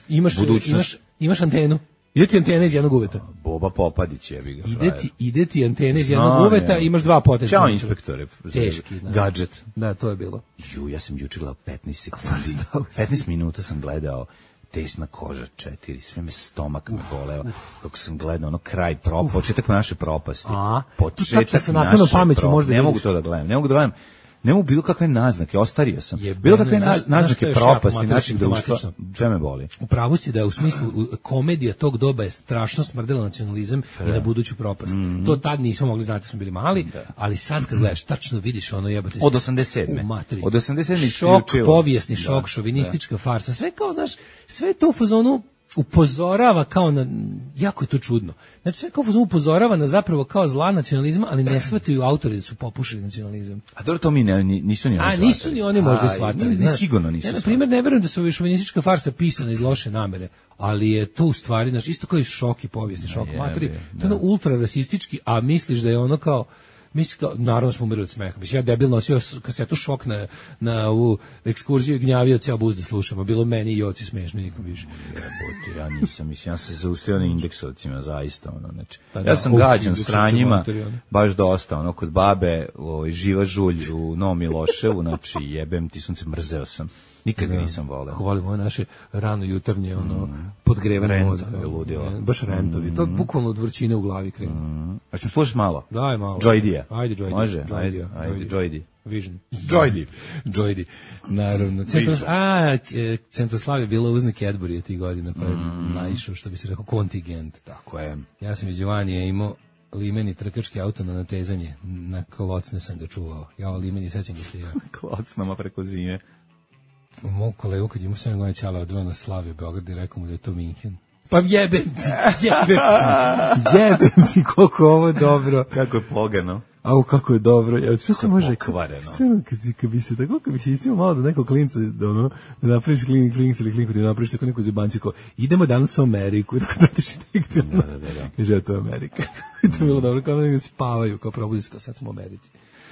Imaš antenu. Ide ti antena iz jednog uveta. Boba Popadić je ga. Ide ti antena iz jednog uveta, imaš dva potencijalna. Ćao inspektore. Teški. Gadget. Da, to je bilo. Ja sam juče gledao 15 sekundi. 15 minuta sam gledao Tesna koža 4, sve me stomak me boleo, kako sam gledao ono kraj početak naše propasti. Početak naše propasti. Ne mogu to da gledam, ne mogu bilo kakve naznake, ostario sam. Bilo kakve naznake propasti našeg društva, sve me boli. Upravo si da je u smislu komedija tog doba je strašno smrdela nacionalizam i na buduću propast. To tad nismo mogli znati, smo bili mali, ali sad kad gledaš, tačno vidiš ono jebate. Od 87. Od 87. šok, povijesni šok, šovinistička farsa, sve kao, znaš, sve to u fazonu upozorava kao na, jako je to čudno. Znači sve kao upozorava na zapravo kao zla nacionalizma, ali ne shvataju autori da su popušili nacionalizam. A dobro, to mi nisu ni oni shvatili. Nisu ni oni možda shvatili. Sigurno nisu. Ja, na primjer, ne verujem da su šovinistička farsa pisana iz loše namere, ali je to u stvari, znači, isto kao i šok i povijesni šok materi, to je ono ultra rasistički, a misliš da je ono kao, naravno smo umirali od smeha. Mislim, ja debil nosio kasetu Šok na ovu ekskurziju i gnjavio cijel bus da slušamo. Bilo meni i oci smešno, nikom više. Ja nisam, mislim, ja sam se zaustavio na indeksovcima, zaista, ono, znači. Ja sam gađan sranjima, baš dosta, ono, kod babe, živa žulj u Novom Miloševu, znači, jebem ti sunce, mrzeo sam. Nikad ga nisam voleo. Hvalim ove naše rano jutarnje, podgrevane mozga. Baš rentovi. To bukvalno od vrućine u glavi krenu. A ćemo slušati malo? Daj malo. Joydija. Ajde, Joydi. Može? Ajde, Joydi. Vision. Joydi. Naravno. Centroslav je bilo uzne Cadbury tih godina, pa je naišao, što bi se rekao, kontingent. Tako je. Ja sam iz Giovanije imao limeni trkački auto na natezanje. Na klocne sam ga čuvao. Ja limeni sećam ga se ja. Klocnama preko zime. Mog kolegu kad imao 7 godina Ćala odveo na Slaviju Beograd i rekao mu da je to Minhen. Pa jebem ti koliko je ovo dobro. Kako je pogano. Au, kako je dobro. Ja, sve se može kvareno. Kad bi se iscimo malo do nekog klinca, da napraviš klinca ili klinku, da napraviš tako neku zebanci, kao, idemo danas u Ameriku, tako da tiš nekde. Da. Kaže, to je Amerika. I to je bilo dobro, kao da spavaju, kao probudi se, kao sad smo u Americi.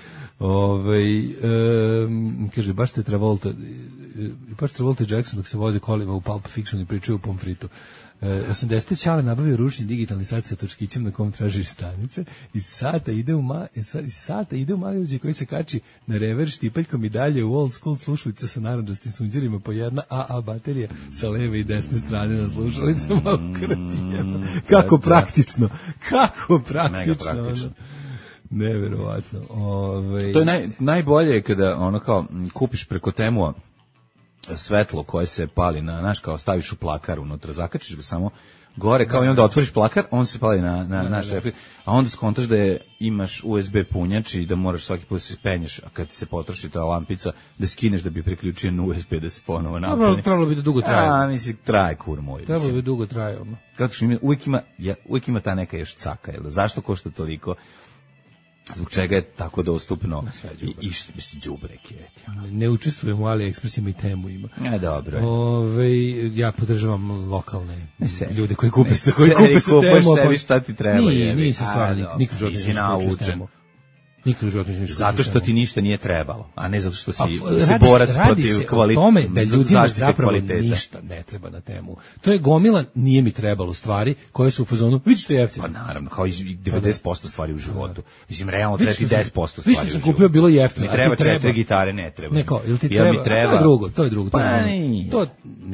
Kaže, baš te Travolta Jackson dok se voze kolima u Pulp Fiction i pričaju o pomfritu. 80. Ćale nabavio ručni digitalni sat sa točkićem na kom tražiš stanice i sata ide u mali koji se kači na rever štipaljkom i dalje u old school slušalica sa narandžastim sunđerima po jedna AA baterija sa leve i desne strane na slušalicama. Kako praktično. Mega praktično. Neverovatno. To je najbolje kada ono kao kupiš preko Temua svetlo koje se pali na, znaš, kao staviš u plakar unutra, zakačiš ga samo gore, kao i onda otvoriš plakar, on se pali na naš reflekt, a onda skontaš da imaš USB punjač i da moraš svaki put se penješ, a kad ti se potroši ta lampica, da skineš da bi priključio na USB da se ponovo napuni. Trebalo bi da dugo traje. Mislim, traje kur moj. Trebalo bi dugo traje. Kako što uvijek ima ta neka još caka, jel? Zašto košta toliko? Zbog čega je tako dostupno i što bi se đubrek je. Ne učestvujem u AliExpressima i Temu ima. Dobro. Ja podržavam lokalne ljude koji kupe se Temu. Sebi šta ti treba. Nisu stvarno, nikad život nisi naučen. Nikad život nisi zato što ti ništa nije trebalo, a ne zato što si borac protiv kvaliteta. Radi se o tome da ljudima zapravo ništa ne treba na Temu. To je gomila, nije mi trebalo stvari koje su u fazonu, vidi što je jeftino. Pa naravno, kao i 90% stvari u životu. Mislim, realno treba ti 10% stvari u životu. Što sam kupio bilo jeftino. Mi treba 4 gitare, ne treba. Jel ti treba? To je drugo. Pa To, mislim,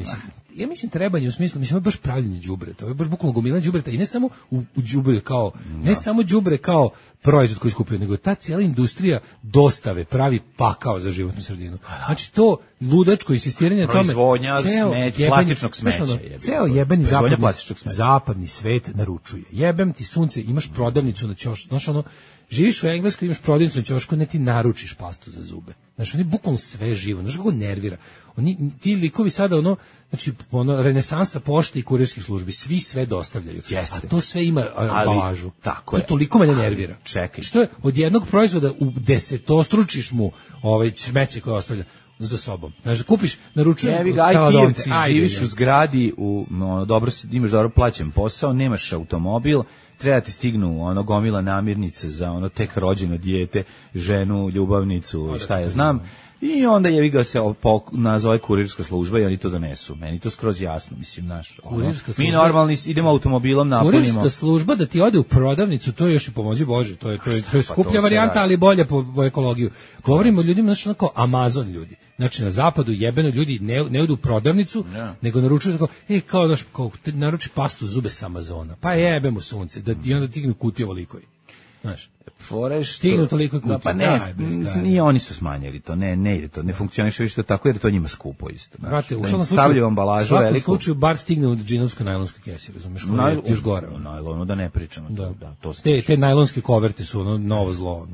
ja mislim trebanje u smislu, mislim, ovo je baš pravljenje đubreta, ovo je baš bukvalno gomilanje đubreta i ne samo u đubre kao, ne samo đubre kao proizvod koji skupio, nego ta cijela industrija dostave pravi pakao za životnu sredinu. Znači to ludačko insistiranje na tome, proizvodnja plastičnog smeća, ceo jebeni zapadni svet naručuje. Jebem ti sunce, imaš prodavnicu na ćošku, znaš ono, živiš u Engleskoj, imaš prodavnicu na ćošku, ne ti naručiš pastu za zube. Znači oni bukvalno sve živo, znaš kako nervira. Ti likovi sada ono, znači renesansa pošte i kurirskih službi, svi sve dostavljaju. Jeste. A to sve ima ambalažu. Tako je. To toliko mene nervira. Čekaj. Što je od jednog proizvoda u desetostručiš mu smeće koje ostavlja za sobom. Znači kupiš, naručuješ, živiš u zgradi, imaš dobro plaćen posao, nemaš automobil, treba ti stignu gomila namirnice za tek rođeno dijete, ženu, ljubavnicu, šta ja znam. I onda jevi ga se nazove kurirska služba i oni to donesu. Meni to skroz jasno, mislim, naš. Mi normalni idemo automobilom, napunimo. Kurirska služba da ti ode u prodavnicu, to je još i pomozi Bože, to je skuplja varijanta, ali bolja po ekologiju. Govorimo o ljudima, znači kao Amazon ljudi. Znači na zapadu jebeno ljudi ne odu u prodavnicu, nego naručuju tako, kao daš, naruči pastu zube sa Amazona. Pa jebemo sunce, i onda tignu kutije ovoliko. Znaš. Stignu toliko kutija. Pa nije oni su smanjili to, ne ide to, ne funkcioniše više tako jer to njima skupo isto. Brate, u svakom slučaju bar stigne u džinovsko-najlonske kese, razumiješ, koje je još gore. U najlonu da ne pričamo. Te najlonske koverte su novo zlo.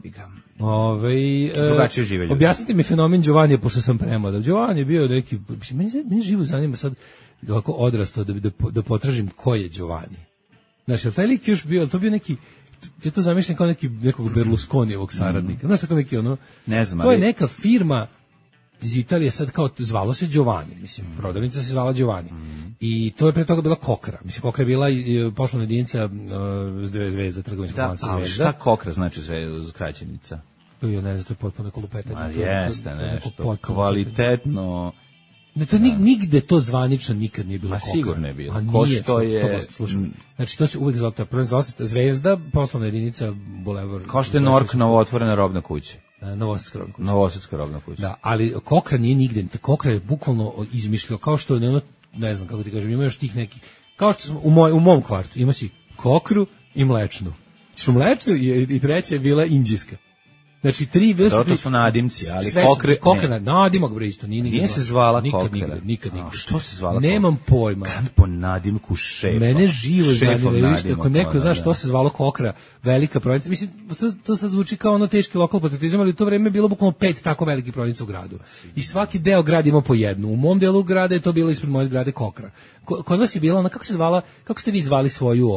Drugačije žive ljudi. Objasnite mi fenomen Giovanni, pošto sam premladan. Giovanni je bio neki, meni živo zanima sad ovako odrastao da potražim ko je Giovanni. Znaš, je li taj lik još bio, to bio neki, ja to zamišljam kao nekog Berlusconijevog saradnika. Znaš, tako neki ne znam, to je neka firma iz Italije, sad kao zvalo se Giovanni, mislim, prodavnica se zvala Giovanni. I to je pre toga bila Kokra. Mislim, Kokra je bila poslovna jedinica Zvezda, trgovinskog lanca Zvezda. A šta Kokra znači skraćenica? Ja ne znam, to je potpuno kolupetanje. Jeste nešto, kvalitetno. Ne, to nigde to zvanično nikad nije bilo Kokra. Sigurno je bilo. Ko što je... Znači, to se uvek zvalo Zvezda, poslovna jedinica Boulevard. Kao što je Nork novootvorena robna kuća. Novosadska robna kuća. Da, ali Kokra nije nigde. Kokra je bukvalno izmišljao, kao što je, ne znam kako ti kažem, ima još tih nekih, kao što smo u mom kvartu, ima si Kokru i mlečnu. Znači, mlečnu i treća je bila indijska. Znači, tri vrste... To su nadimci, ali Kokra, nadimak bre isto. Nije se zvala Kokra. Nikad. Što se zvala Kokra? Nemam pojma. Kad po nadimku šefa. Mene živo zanima, viš, ako neko zna što se zvalo Kokra, velika prodavnica. Mislim, to sad zvuči kao teški lokal patriotizam, ali u to vreme je bilo bukvalno 5 tako velikih prodavnica u gradu. I svaki deo grada ima po jednu. U mom delu grada je to bilo ispred moje zgrade Kokra. Kod vas je bila, kako se zvala, kako ste vi zvali svoju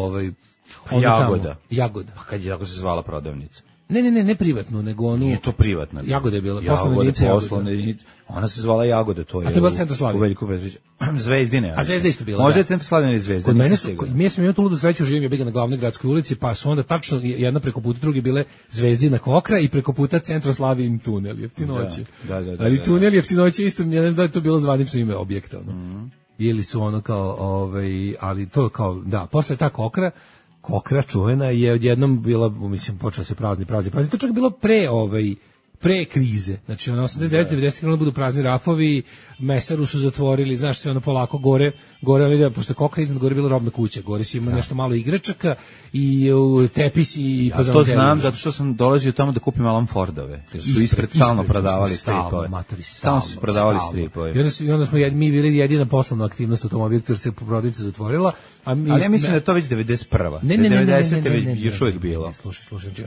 Jagoda. Pa kad je tako se zvala prodavnica? Ne privatno, nego onu... Nije to privatna. Jagoda je bila, poslovna jedinica. Ona se zvala Jagoda, to je... A to je bila Centar Slavije? U Veljku Petrovića. Zvezdine. A Zvezda isto bila, Možda je Centar Slavije ili Zvezda, nisam siguran. Mi smo imali tu ludu sreću, živim je bila na glavnoj gradskoj ulici, pa su onda tačno jedna preko puta, drugi bile Zvezdina Kokra i preko puta Centar Slavije tunel, jeftinoće. Da. Ali tunel jeftinoće isto, ja ne znam da je to bilo zvanično ime objekta. Ili su kao, ali to kao, da, posle ta Kokra čuvena je odjednom bila, mislim, počela se prazni. To čak bilo pre krize. Znači, 89-90 kada budu prazni rafovi, Mesaru su zatvorili, znaš, sve polako gore, pošto Kokra iznad gore bila robna kuća, gore si ima nešto malo igračaka i tepisi i ja to znam, zato što sam dolazio tamo da kupim Alan Fordove, jer su ispred stalno prodavali stripove. Stalno su prodavali stripove. I onda smo mi bili jedina poslovna aktivnost u tom objektu, jer se prodavnica zatvorila. Ali ja mislim da je to već 91. Ne, 90. još uvijek bilo. Slušaj, znači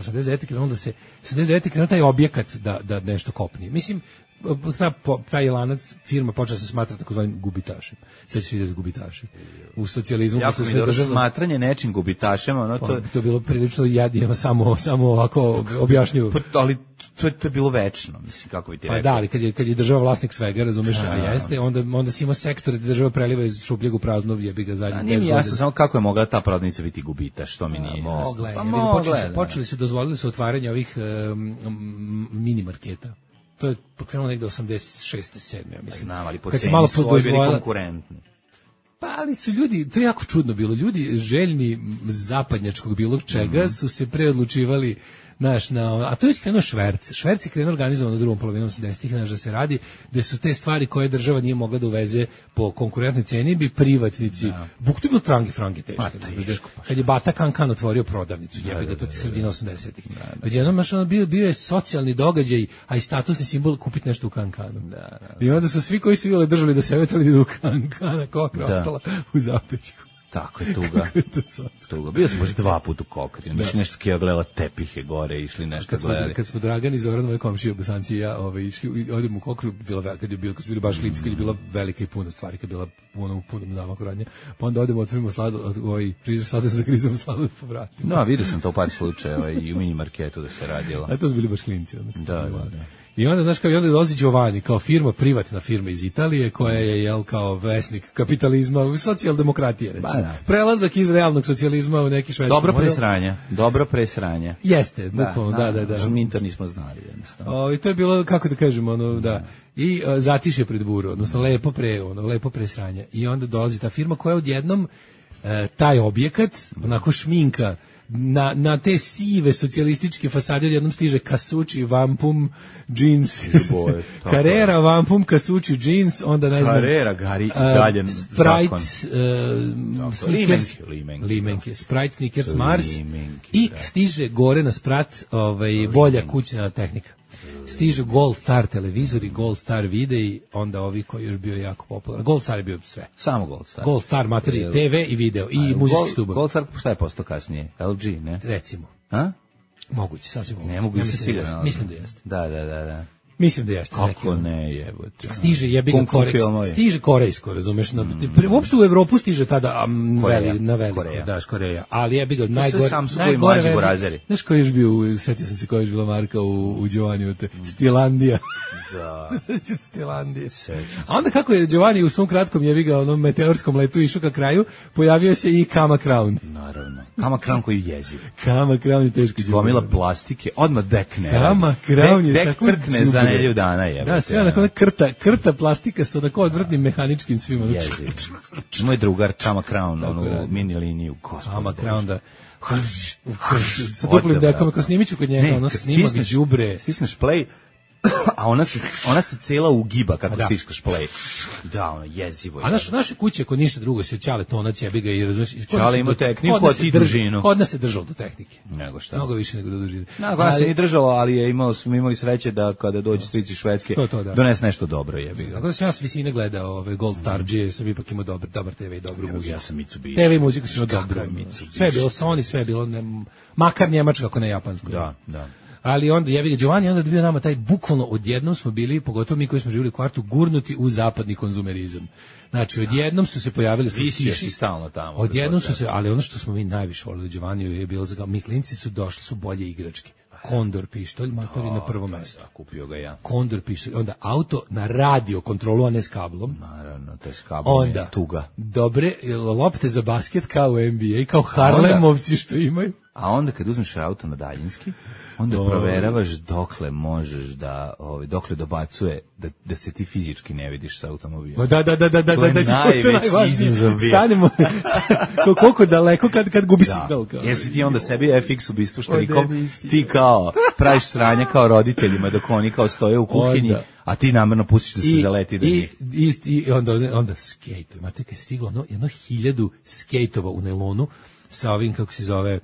89. krenuo taj objekat da nešto kopni. Mislim, taj lanac firma počela se smatrati takozvanim gubitašem. Sad će vidjeti gubitaši. U socijalizmu... Jako mi dobro smatranje nečim gubitašem. To je bilo prilično jadnije, samo ovako objašnjivo. Ali to je bilo večno, mislim, kako bi ti rekao. Pa da, ali kad je država vlasnik svega, razumeš, a jeste, onda si imao sektor da država preliva iz šupljeg u prazno, jebi ga zadnjih 10 godina. Nije jasno samo kako je mogla ta prodavnica biti gubitaš, što mi nije jasno. Počeli su, dozvolili su otvaranje ovih mini marketa. To je pokrenulo negde 86. 7. ja mislim. Znam, ali po ceni su ovi bili konkurentni. Pa, ali su ljudi, to je jako čudno bilo, ljudi željni zapadnjačkog bilo čega su se preodlučivali Znaš, a to je krenuo šverc. Šverc je krenuo organizovano u drugom polovinom 70-ih, znaš, da se radi, gde su te stvari koje država nije mogla da uveze po konkurentnoj ceni, bi privatnici, buk to je bilo frangi teško. Kad je Bata Kan otvorio prodavnicu, jebi ga, to ti sredina 80-ih. Odjednom, znaš, bio je socijalni događaj, a i statusni simbol kupiti nešto u Kankanu. I onda su svi koji su bili držali da se vetali idu u Kankana, kokra ostala u Zapećku. Tako je tuga. Bio sam možda 2 puta u Kokri. Mislim nešto kje gledala tepihe gore, išli nešto gledali. Kad smo Dragan i Zoran, moje komšije, Bosanci i ja, išli, odemo u Kokru, kad su bili baš lici, kad je bila velika i puno stvari, kad je bila puno zamaku radnje, pa onda odemo, otvorimo frižer sladoled za krizom sladoled povratimo. No, vidio sam to u par slučajeva i u mini marketu da se radilo. A to su bili baš klinci. Da. I onda, znaš, onda dolazi Giovanni kao privatna firma iz Italije, koja je, kao vesnik kapitalizma, socijaldemokratije, recimo. Prelazak iz realnog socijalizma u neki švedski model. Dobro presranje. Jeste, bukvalno, da. Mi to nismo znali, jednostavno. I to je bilo, kako da kažemo, i zatiše pred buru, odnosno lepo presranje. I onda dolazi ta firma koja odjednom taj objekat, onako šminka, na te sive socijalističke fasade odjednom stiže Kasuči, Vampum, jeans, Carrera, Vampum, Kasuči, jeans, onda ne znam... Carrera, Gari, dalje Sprite, Snickers, Limenke, Sprite, Snickers, Mars, i stiže gore na sprat bolja kućna tehnika. Stiže Gold Star televizori, Gold Star videi, onda ovi koji još bio jako popularan. Gold Star je bio sve. Samo Gold Star. Gold Star, materi, TV i video i muzički stubovi. Gold Star šta je postao kasnije? LG, ne? Recimo. A? Moguće, sasvim moguće. Ne mogu se sigurno. Mislim da jeste. Da. Mislim da jeste. Kako ne, jebote. Stiže stiže korejsko, razumeš? Uopšte u Evropu stiže tada na veliko, Koreja. Ali jebi ga najgore razeri. Znaš koji je još bio, setio sam se koja je bila marka u Giovanni, Stilandija. Da. Stilandije. A onda kako je Giovanni u svom kratkom jebi ga onom meteorskom letu išao ka kraju, pojavio se i Kama Crown. Naravno. Kama Crown koji je jeziv. Kama Crown je teško. Gomila plastike, odmah dekne. Kama Crown je tako crkne za nedelju dana, jebote. Da, sve onako krta plastika sa onako odvratnim mehaničkim svima. Jeziv. Moj drugar Kama Crown, onu mini liniju. Kama Crown, da. Sa duplim dekom, ako snimiću kod njega, ono snimak đubre. Stisneš play, a ona se cela ugiba kako stiskaš play. Da, ono, jezivo je. A naše kuće, kod ništa drugo, se Ćale Tonac jebi ga i razumiješ. Ćale ima tehniku, a ti dužinu. Kod nas se držalo do tehnike. Nego šta. Mnogo više nego do dužine. Kod nas se nije držalo, ali smo imali sreće da kada dođe strici Švedske, donese nešto dobro, jebi ga. Tako da sam ja s visine gledao Gold Star, sam ipak imao dobar TV i dobru muziku. Ja sam Mitsubishi. TV i muziku sam imao dobro. Sve je bilo Sony, sve je bilo makar njemačko, ako ne japansko. Da. Ali onda jebi ga Giovanni, onda bio nama taj bukvalno odjednom smo bili, pogotovo mi koji smo živjeli u kvartu, gurnuti u zapadni konzumerizam. Znači odjednom su se pojavili slatkiši stalno tamo. Odjednom su se, ali ono što smo mi najviše volili u Giovanniju je bilo mi klinci su došli su bolje igračke. Kondor pištolj, matori na prvo mesto. Kupio ga ja. Kondor pištolj, onda auto na radio kontrolu, a ne s kablom. Naravno, to je s kablom, onda, je tuga. Dobre lopte za basket kao u NBA, kao Harlemovci što imaju. A onda kad uzmeš auto na daljinski, onda proveravaš dokle možeš da, dokle dobacuje, da se ti fizički ne vidiš sa automobilom. Da. To je najveći izazov. Stanemo, koliko daleko kad gubi signal. Jesi ti onda sebi FX ubistvo štrikom, ti kao praviš sranje kao roditeljima dok oni kao stoje u kuhinji, a ti namerno pustiš da se zaleti do njih. I onda skate, imate kad je stiglo jedno 1000 skejtova u nelonu sa ovim, kako se zove,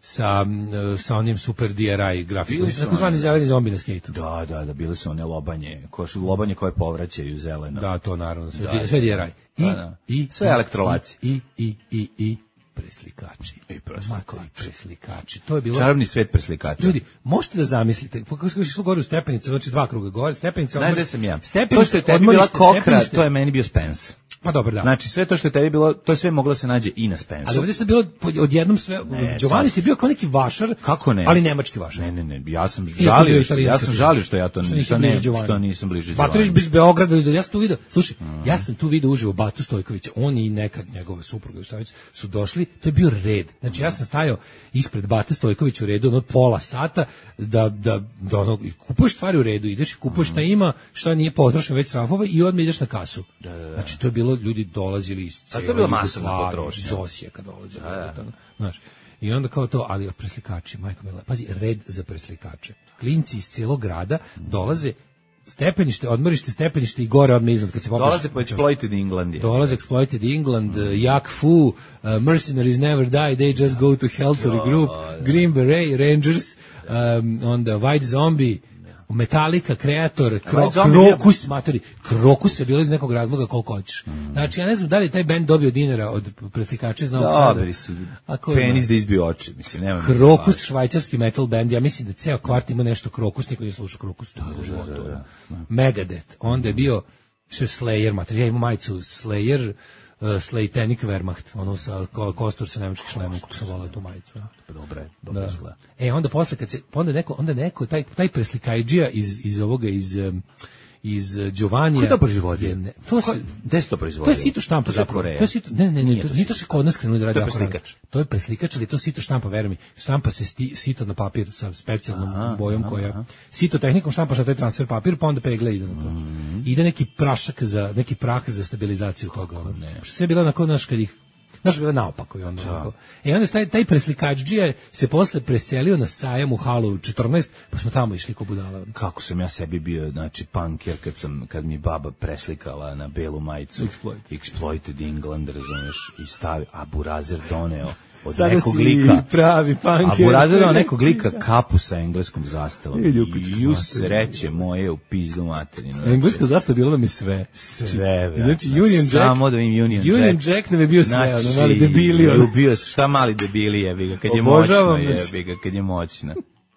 sa onim super DRI grafikom, takozvani zeleni zombi na skejtu. Da, bile su one lobanje koje povraćaju zeleno. Da, to naravno, sve DRI. I sve elektrolaci. I preslikači. Preslikači. To je bilo čarobni svet preslikača. Ljudi, možete da zamislite, kako se išlo gore u stepenice, znači 2 kruga gore, stepenice. Znaš gde sam ja? To što je tebi bila kokra, to je meni bio Spence. Pa dobro, da. Znači sve to što je tebi bilo, to je sve moglo se nađe i na Spensu. Ali ovdje se bilo odjednom sve, Giovanni je bio kao neki vašar, kako ne? Ali nemački vašar. Ne, ja sam žalio što ja to nisam bliže Giovanni. Batović iz Beograda, ja sam tu video, slušaj, ja sam tu video uživo Batu Stojkovića, on i nekad njegova supruga su došli, to je bio red. Znači ja sam stajao ispred Bate Stojkovića u redu od pola sata da ono, kupuješ stvari u redu, ideš i kupuješ šta ima, šta nije potrošeno već rafova i odmah ideš na kasu. Znači to je bilo, ljudi dolazili iz cijela, to je bila masovna potrošnja. Iz Osijeka dolazili. Znaš. I onda kao to, ali preslikači, majko mila, pazi, red za preslikače. Klinci iz cijelog grada dolaze stepenište, odmorište, stepenište i gore odmah iznad kad se popiš. Dolaze po Exploited England. Dolaze Exploited England, Jak Fu, Mercenaries Never Die, They Just Go to Hell to Regroup, Green Beret, Rangers, onda White Zombie, Metallica, Kreator, Krokus, matori, Krokus je bilo iz nekog razloga koliko hoćeš. Znači, ja ne znam da li taj band dobio dinara od preslikača iz Novog Sada. Dobri su, penis da izbio oči, mislim, nema. Krokus, švajcarski metal band, ja mislim da ceo kvart ima nešto Krokus, niko nije slušao Krokus. Da. Megadeth, onda je bio Slayer, matori, ja imam majicu Slayer, Slaytenik Wehrmacht, ono sa kostur sa nemačkim šlemom, kako sam volao tu majicu. Dobro izgleda. Onda posle kad se onda neko taj preslikajđija iz ovoga iz Giovanija. Ko to proizvodio? Gde se to proizvodio? To je sito štampa zapravo. To je sito, ne, to se kod nas krenulo da radi. To je preslikač. To je preslikač, ali to sito štampa, veruj mi. Štampa se sito na papir sa specijalnom bojom koja sito tehnikom štampaš na taj transfer papir, pa onda pegla ide na to. Ide neki prah za stabilizaciju toga. Sve je bilo onako naš kad ih bilo naopako i onda. Onda taj preslikačđija se posle preselio na sajam u halu 14, pa smo tamo išli ko budala. Kako sam ja sebi bio, znači, punker kad mi baba preslikala na belu majicu Exploited England, razumeš, i stavio, a Burazer doneo od sada nekog lika, pravi punker. A Burazer doneo nekog lika kapu sa engleskom zastavom. I sreće moje u pizdu materinu. Engleska zastava bila nam je sve. Znači, samo da im Union Jack nam je bio sve, ono mali debili. Bio šta mali debili jebi ga, kad je moćno jebi ga, kad je moćno.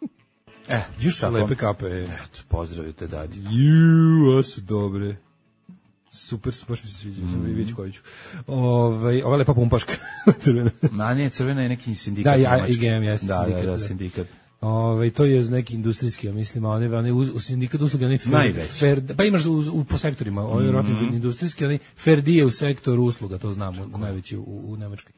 Još su lepe kape. Eto, pozdravite dadi. A su dobre. Super, baš mi se sviđa, vidjeti koju ću. Ova lepa pumpaška. Ma nije, crvena je neki sindikat. Da, IGM jeste sindikat. Da, sindikat. To je neki industrijski, ja mislim, a one u sindikat usluge, oni pa imaš po sektorima, ovo je vjerojatno industrijski, oni Ferdije u sektoru usluga, to znamo, najveći u Nemačkoj.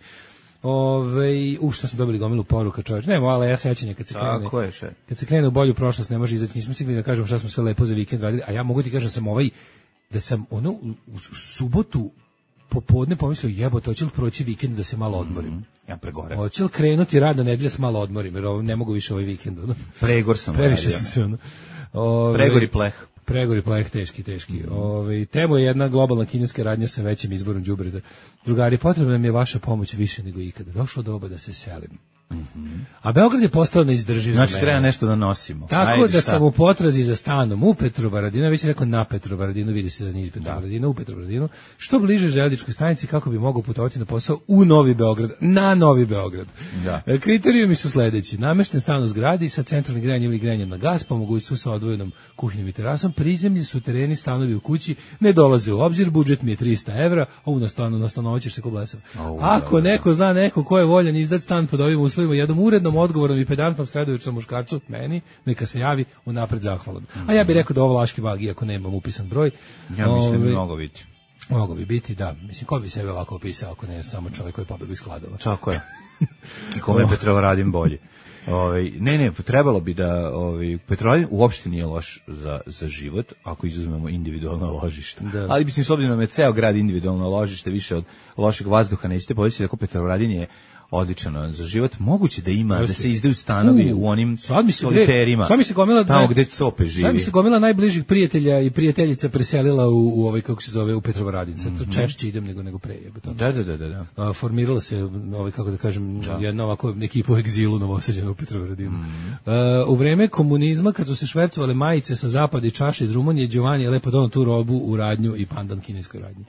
Što smo dobili gomilu poruka, čovječ. Nema, ali ja sećanje kad se krene u bolju prošlost, ne može izaći, nismo stigli da kažemo šta smo sve lepo za vikend radili, a ja mogu ti kažem da sam u subotu popodne pomislio, jebote, hoće li proći vikend da se malo odmorim. Ja pregore. Hoće li krenuti radna nedelja se malo odmorim, jer ne mogu više ovaj vikend. Pregor sam. Previše sam se. Pregor i pleh. Pregor i pleh, teški. Temo je jedna globalna kineska radnja sa većim izborom đubreta. Drugari, potrebna nam je vaša pomoć više nego ikada. Došlo doba da se selim. A Beograd je postao neizdrživ za mene. Znači treba nešto da nosimo. Tako da sam u potrazi za stanom u Petrovaradinu, već rekao na Petrovaradinu, vidi se da nije iz Petrovaradina, u Petrovaradinu, što bliže željezničkoj stanici kako bi mogao putovati na posao u Novi Beograd, na Novi Beograd. Kriterijumi su sledeći: namešten stan u zgradi sa centralnim grejanjem ili grejanjem na gas, po mogućstvu sa odvojenom kuhinjom i terasom, prizemlji su tereni, stanovi u kući, ne dolaze u obzir, budžet mi je 300 evra, ovu na stanovu ćeš se ko blesav. Ako neko zna neko ko je voljan izdati stan pod ovim uslovima, jednom urednom, odgovornom i pedantnom sredovičnom muškarcu, meni, neka se javi, unapred zahvalan. A ja bih rekao da ovo Vlaški Vag, iako nemam upisan broj. Ja mislim mnogo biti. Mogo bi biti, da. Mislim, ko bi sebe ovako opisao ako ne samo čovjek koji je pobegao iz Kladova. Tako je. I kome Petrovaradin bolje. Ne, trebalo bi da Petrovaradin uopšte nije loš za život, ako izuzmemo individualno ložište. Ali mislim, s obzirom da je ceo grad individualno ložište, više od lošeg vazduha nećete povisiti, tako Petrovaradin je odličan za život. Moguće da ima, da se izdaju stanovi u onim soliterima. Tamo gde cope živi. Sad mi se gomila najbližih prijatelja i prijateljica preselila u ovaj, kako se zove, u Petrovaradin. Sad to češće idem nego pre. Da. Formirala se, kako da kažem, jedna ovako ekipa u egzilu novosađena u Petrovaradinu. U vreme komunizma, kad su se švercovale majice sa zapada i čaše iz Rumunije, Giovanni je lepo donao tu robu u radnju i pandan kineskoj radnji.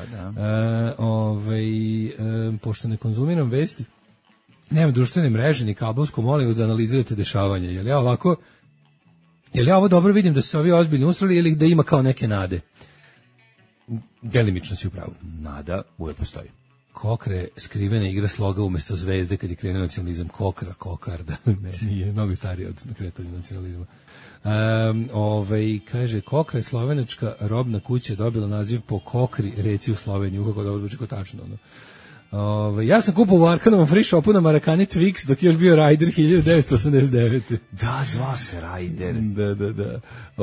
Pošto ne konzumiram vesti, nema društvene mreže ni kablovsku, molim vas da analizirate dešavanje. Jel ja ovo dobro vidim da su se ovi ozbiljno usrali ili da ima kao neke nade? Delimično si u pravu. Nada uvijek postoji. Kokre, skrivena igra sloga umjesto zvezde kad je krenuo nacionalizam. Kokarda. Nije, mnogo stariji od kretanja nacionalizma. Kaže, Kokra je slovenačka robna kuća, dobila naziv po Kokri, reci u Sloveniji, kako dobro zvuči ko tačno. Ja sam kupovao u Arkanovom free shopu na Marakani Twix dok je još bio Raider 1989. Da, zvao se Raider. Da.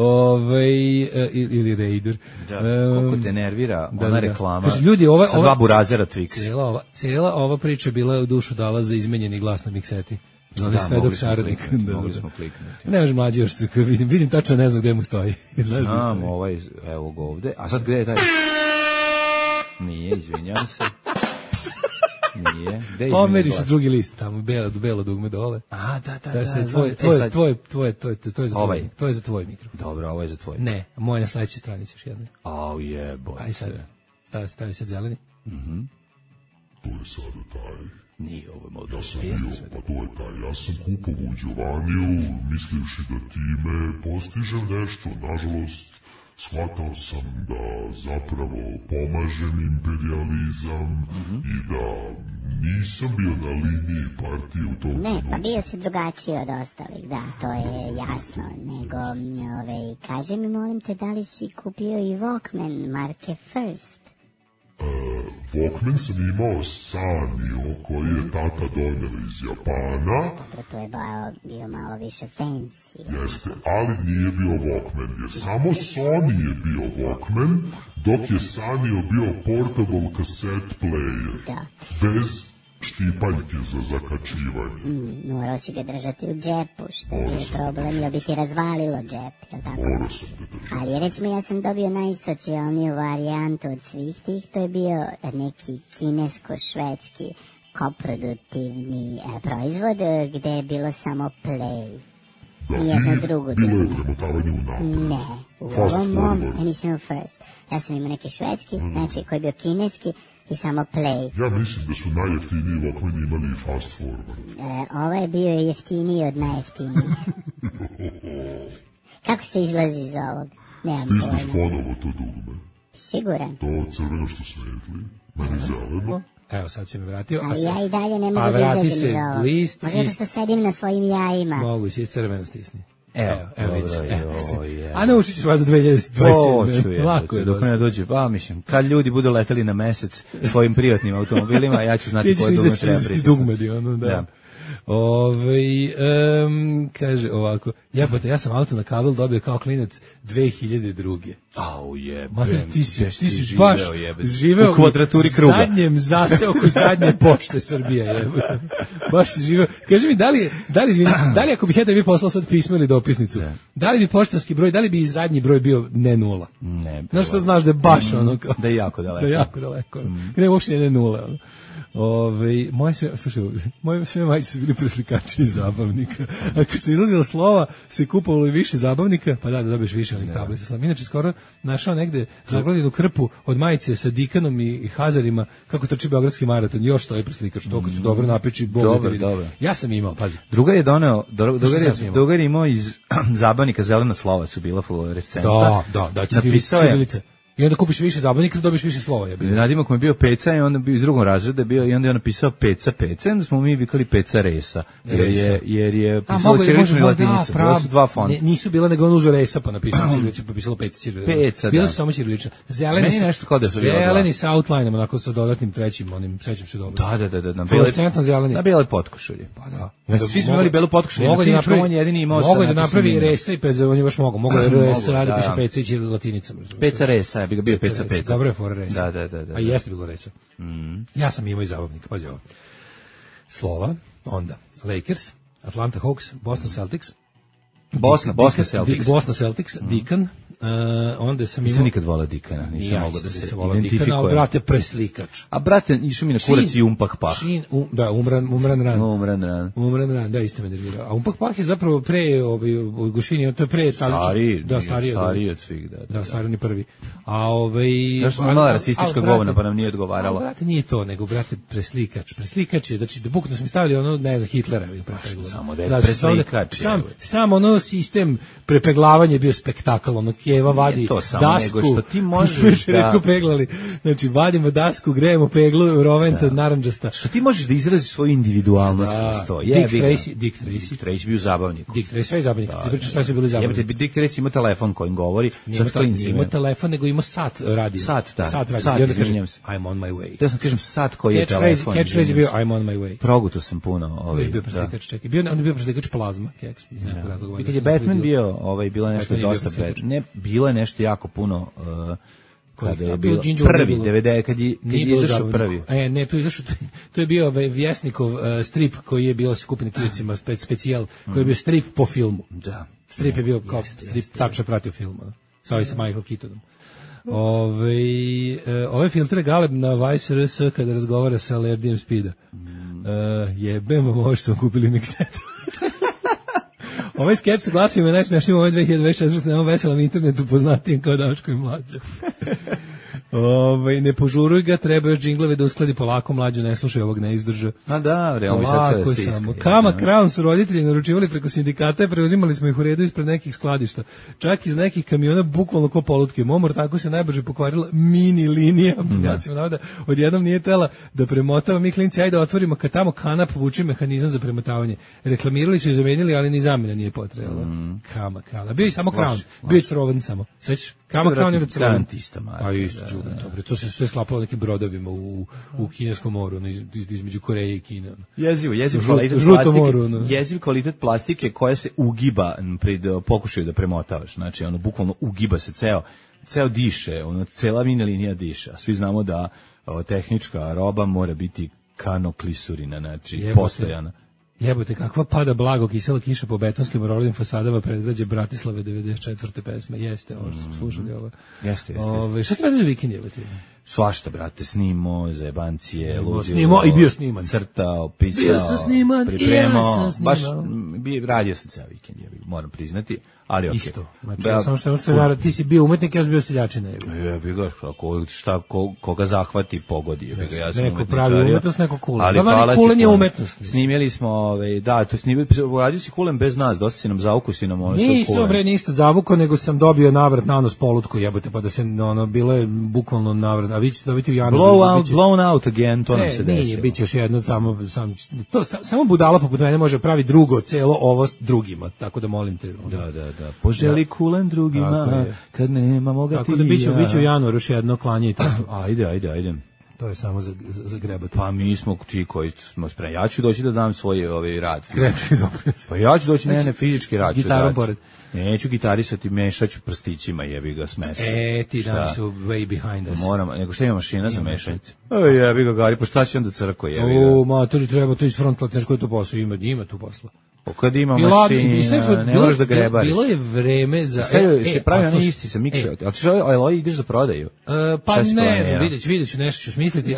Ili Raider. Da, koliko te nervira ona reklama. Kaži, ljudi, sa dva burazera Twix. Cijela ova priča je bila u dušu dala za izmenjeni glas na mikseti. Zove svedok saradnik. Mogli smo kliknuti. Ne može mlađi još, vidim tačno ne znam gde mu stoji. Znam, evo ga ovde. A sad gde je taj? Nije, izvinjam se. Nije. Pomeriš drugi list, tamo belo dugme dole. A, da. To je za tvoj mikrofon. Dobro, ovo je za tvoj. Ne, moje na sledećoj stranici još jedno. Au jebote. Aj sad, stavi sad zeleni. To je sada taj. Nije, ovo je malo ja sam bio, pa to je taj. Ja sam kupovao u Đovaniju, mislivši da time postižem nešto. Nažalost, shvatao sam da zapravo pomažem imperializam i da nisam bio na liniji partije u tom trenutku. Ne, pa bio si drugačiji od ostalih, da, to je jasno. Nego, kaži mi, molim te, da li si kupio i Walkman marke First? Walkman sam imao Sanio koji je tata doneo iz Japana. Dobro, to je bio malo više fancy. Jeste, ali nije bio Walkman, jer samo Sony je bio Walkman, dok je Sanio bio portable cassette player. Da. Bez štipaljke za zakačivanje. Morao si ga držati u džepu, što je problem, jer bi ti razvalilo džep, jel tako? Morao sam ga držati. Ali recimo ja sam dobio najsocijalniju varijantu od svih tih, to je bio neki kinesko-švedski koproduktivni proizvod, gde je bilo samo play. Da, nijedno drugo. Bilo je premotavanje u napred. Ne, u ovom mom, ja nisam imao First. Ja sam imao neki švedski, znači koji je bio kineski, i samo play. Ja mislim da su najjeftiniji Walkmani imali i fast forward. Ovo je bio jeftiniji od najjeftinijih. Kako se izlazi iz ovog? Stisneš ponovo to dugme. Siguran? To crveno što svetli, meni zeleno. Evo, sad će me vratio. Ali ja i dalje ne mogu da izađem iz ovo. Možda što sedim na svojim jajima. Mogu, si crveno stisni. Evo, a naučit ćeš vas do 2027. Lako je. Dok ne dođe, pa mislim, kad ljudi budu leteli na mesec svojim privatnim automobilima, ja ću znati koje dugme treba pritisnuti. Da. Kaže ovako, ja sam auto na kabel dobio kao klinac 2002. Au jebe, ti si baš živeo u kvadraturi kruga. Zadnjem zaseoku zadnje pošte Srbije, jebe. Baš si živeo. Kaži mi, da li ako bih ja tebi poslao sad pismo ili dopisnicu, da li bi poštanski broj, da li bi i zadnji broj bio ne nula? Ne. Znaš što znaš da je baš ono kao... Da je jako daleko. Da je jako daleko. Ne, uopšte ne nula, ono. Moje sve majice su bili preslikači iz zabavnika. A kad se izlazila slova, se kupovalo i više zabavnika, pa da dobiješ više onih tablica slova. Inače, skoro našao negde zagledinu krpu od majice sa Dikanom i Hazarima, kako trči Beogradski maraton, još stoji preslikač, to kad su dobro napiči, dobro. Ja sam imao, pazi. Drugar je doneo, drugar je imao iz zabavnika zelena slova, su bila fluorescentna. Da, Cirilice. I onda kupiš više zabavnika, dobiješ više slova. Nadimak mu je bio Peca i onda bio iz drugog razreda bio i onda je on napisao Peca, onda smo mi vikali Peca Resa. Jer je pisalo ćirilično i latinicom. Bila su dva fonta. Nisu bila, nego on uzeo Resa pa napisao ćirilično, pa pisalo Peca ćirilično. Peca, da. Bila su samo ćirilično. Zeleni sa outline-om, onako sa dodatnim trećim, onim sećam se dobro. Da. Fluorescentno zeleni. Na bele potkošulje. Pa da. Svi smo imali belu potkošulje. On je jedini imao sa mogu da napravi Resa i Peca, on je baš mogu da Resa, da piše Peca i latinicom. Peca Resa, bi ga bio Peca. Dobro je fora Resa. Da. A jeste bilo Resa. Ja sam imao i zabavnika, pazi ovo. Slova, onda Lakers, Atlanta Hawks, Boston Celtics. Boston Celtics, Deacon. Onda sam imao... Nisam nikad volao Dikana, nisam mogao da se identifikujem. A brate, preslikač. A brate, išao mi na kurac i Umpah Pah. Umran Ran, da, isto me nervirao. A Umpah Pah je zapravo pre Gušini, to je pre... Stariji od svih, da. Da, stariji oni prvi. Znaš smo imala rasistička govna, pa nam nije odgovarala. A brate, nije to, nego brate, preslikač. Preslikač je, znači, da bukno smo stavili ono, ne znam, Hitlera. Samo da je preslikač. Sam ono sistem prepeglavanja je bio spektakl, ono, Keva vadi dasku, što ti možeš da... peglali. Znači, vadimo dasku, grejemo peglu, roventa, narandžasta. Što ti možeš da izraziš svoju individualnost kroz to. Dick Tracy bio zabavnik. Dick Tracy je zabavnik. Ti pričaš šta si bili zabavnik. Dick Tracy ima telefon kojim govori. Nije imao telefon, nego ima sat radio. Sat radio. I onda kažem, I'm on my way. Ja sam kažem sat koji je telefon. Catchphrase je bio, I'm on my way. Proguto sam puno. On je bio preslikač, čekaj. On je bio preslikač plazma, keks. I kad je Batman bio, bilo je nešto dosta ne, bilo je nešto jako puno kada je bilo prvi 90 kad je izašao prvi. Ne, to je izašao, to je bio Vjesnikov strip koji je bio skupini knjižicima specijal, koji je bio strip po filmu. Da. Strip je bio kao strip tačno pratio film. Sa Michael Keatonom. Ove filtre Galeb na Vice RS kada razgovara sa Lerdijem Spida. Jebem, možda smo kupili miksetu. Ovaj skeč sa glasima je najsmešniji ovaj 2024. na ovom veselom internetu poznatijem kao Daško i Mlađa. Ne požuruj ga, treba još džinglove da uskladi polako, Mlađu ne slušaj, ovog ne izdrža. A da, realno sad sve da stiska. Kama Crown su roditelji naručivali preko sindikata i preuzimali smo ih u redu ispred nekih skladišta. Čak iz nekih kamiona bukvalno ko polutke. Momor tako se najbrže pokvarila mini linija. Odjednom nije tela da premotava. Mi klinci, ajde otvorimo kad tamo kanap vuči mehanizam za premotavanje. Reklamirali su i zamenili, ali ni zamjena nije potrebala. Kama Crown. Bio i samo Crown. Bio je Crovan samo. Sveći? Kama Crown je Crovan. A isto, dobro. To se sve sklapalo nekim brodovima u kineskom moru, između Koreje i Kine. Jeziv kvalitet plastike koja se ugiba pred pokušaju da premotavaš. Znači, bukvalno ugiba se ceo diše, cela mini linija diše. A svi znamo da tehnička roba mora biti kanoklisurina, znači postojana. Jebote, kakva pada blago kisela kiša po betonskim rolovim fasadama predgrađe Bratislave 94. pesme. Jeste, ovo što smo slušali ovo. Jeste. Šta ti radi za vikend, jebote? Svašta, brate, snimo, zajebancije, ludilo. Snimo i bio sniman. Crtao, pisao, bio sam sniman, pripremao. Baš, radio sam ceo vikend, moram priznati. Ali okay. Isto. Znači, samo što ti si bio umetnik, ja sam bio seljačina. Jebi ga, koga zahvati, pogodi. Ja sam neko pravi umetnost, neko kulen. Ali kulen je umetnost. Snimili smo, uradio si kulen bez nas, dosta si nam zaukusi nam ono sve kulen. Nisam bre ništa zavuko, nego sam dobio navrat na nos polutku, jebote, pa da se, bilo je bukvalno navrat, a vi ćete dobiti u januaru. Blown out again, to nam se desilo. Nije, bit će još jedno, samo budala poput mene može pravi drugo, celo ovo s drugima, tako da molim te. Da. Poželi kulen drugima, kad nema moga ti. Tako da biće u januaru još jedno klanje. Ajde. To je samo za grebati. Pa mi smo ti koji smo spremni. Ja ću doći da dam svoj rad. Kreći dobro. Pa ja ću doći na fizički rad. Gitarom pored. Neću gitarisati, mešaću prstićima, jebi ga smesi. Ti dani su way behind us. Nego šta ima mašina za mešanje? Jebi ga Gari, pa šta će onda crko, jebi ga? Matori treba to iz fronta, znaš koji to posao ima tu posla. Kad ima mašina, ne moraš da grebariš. Bilo je vreme za... Ste pravi oni isti sa mikser. Ali ćeš ovaj ideš za prodaju? Pa ne znam, vidjet ću, nešto ću smisliti,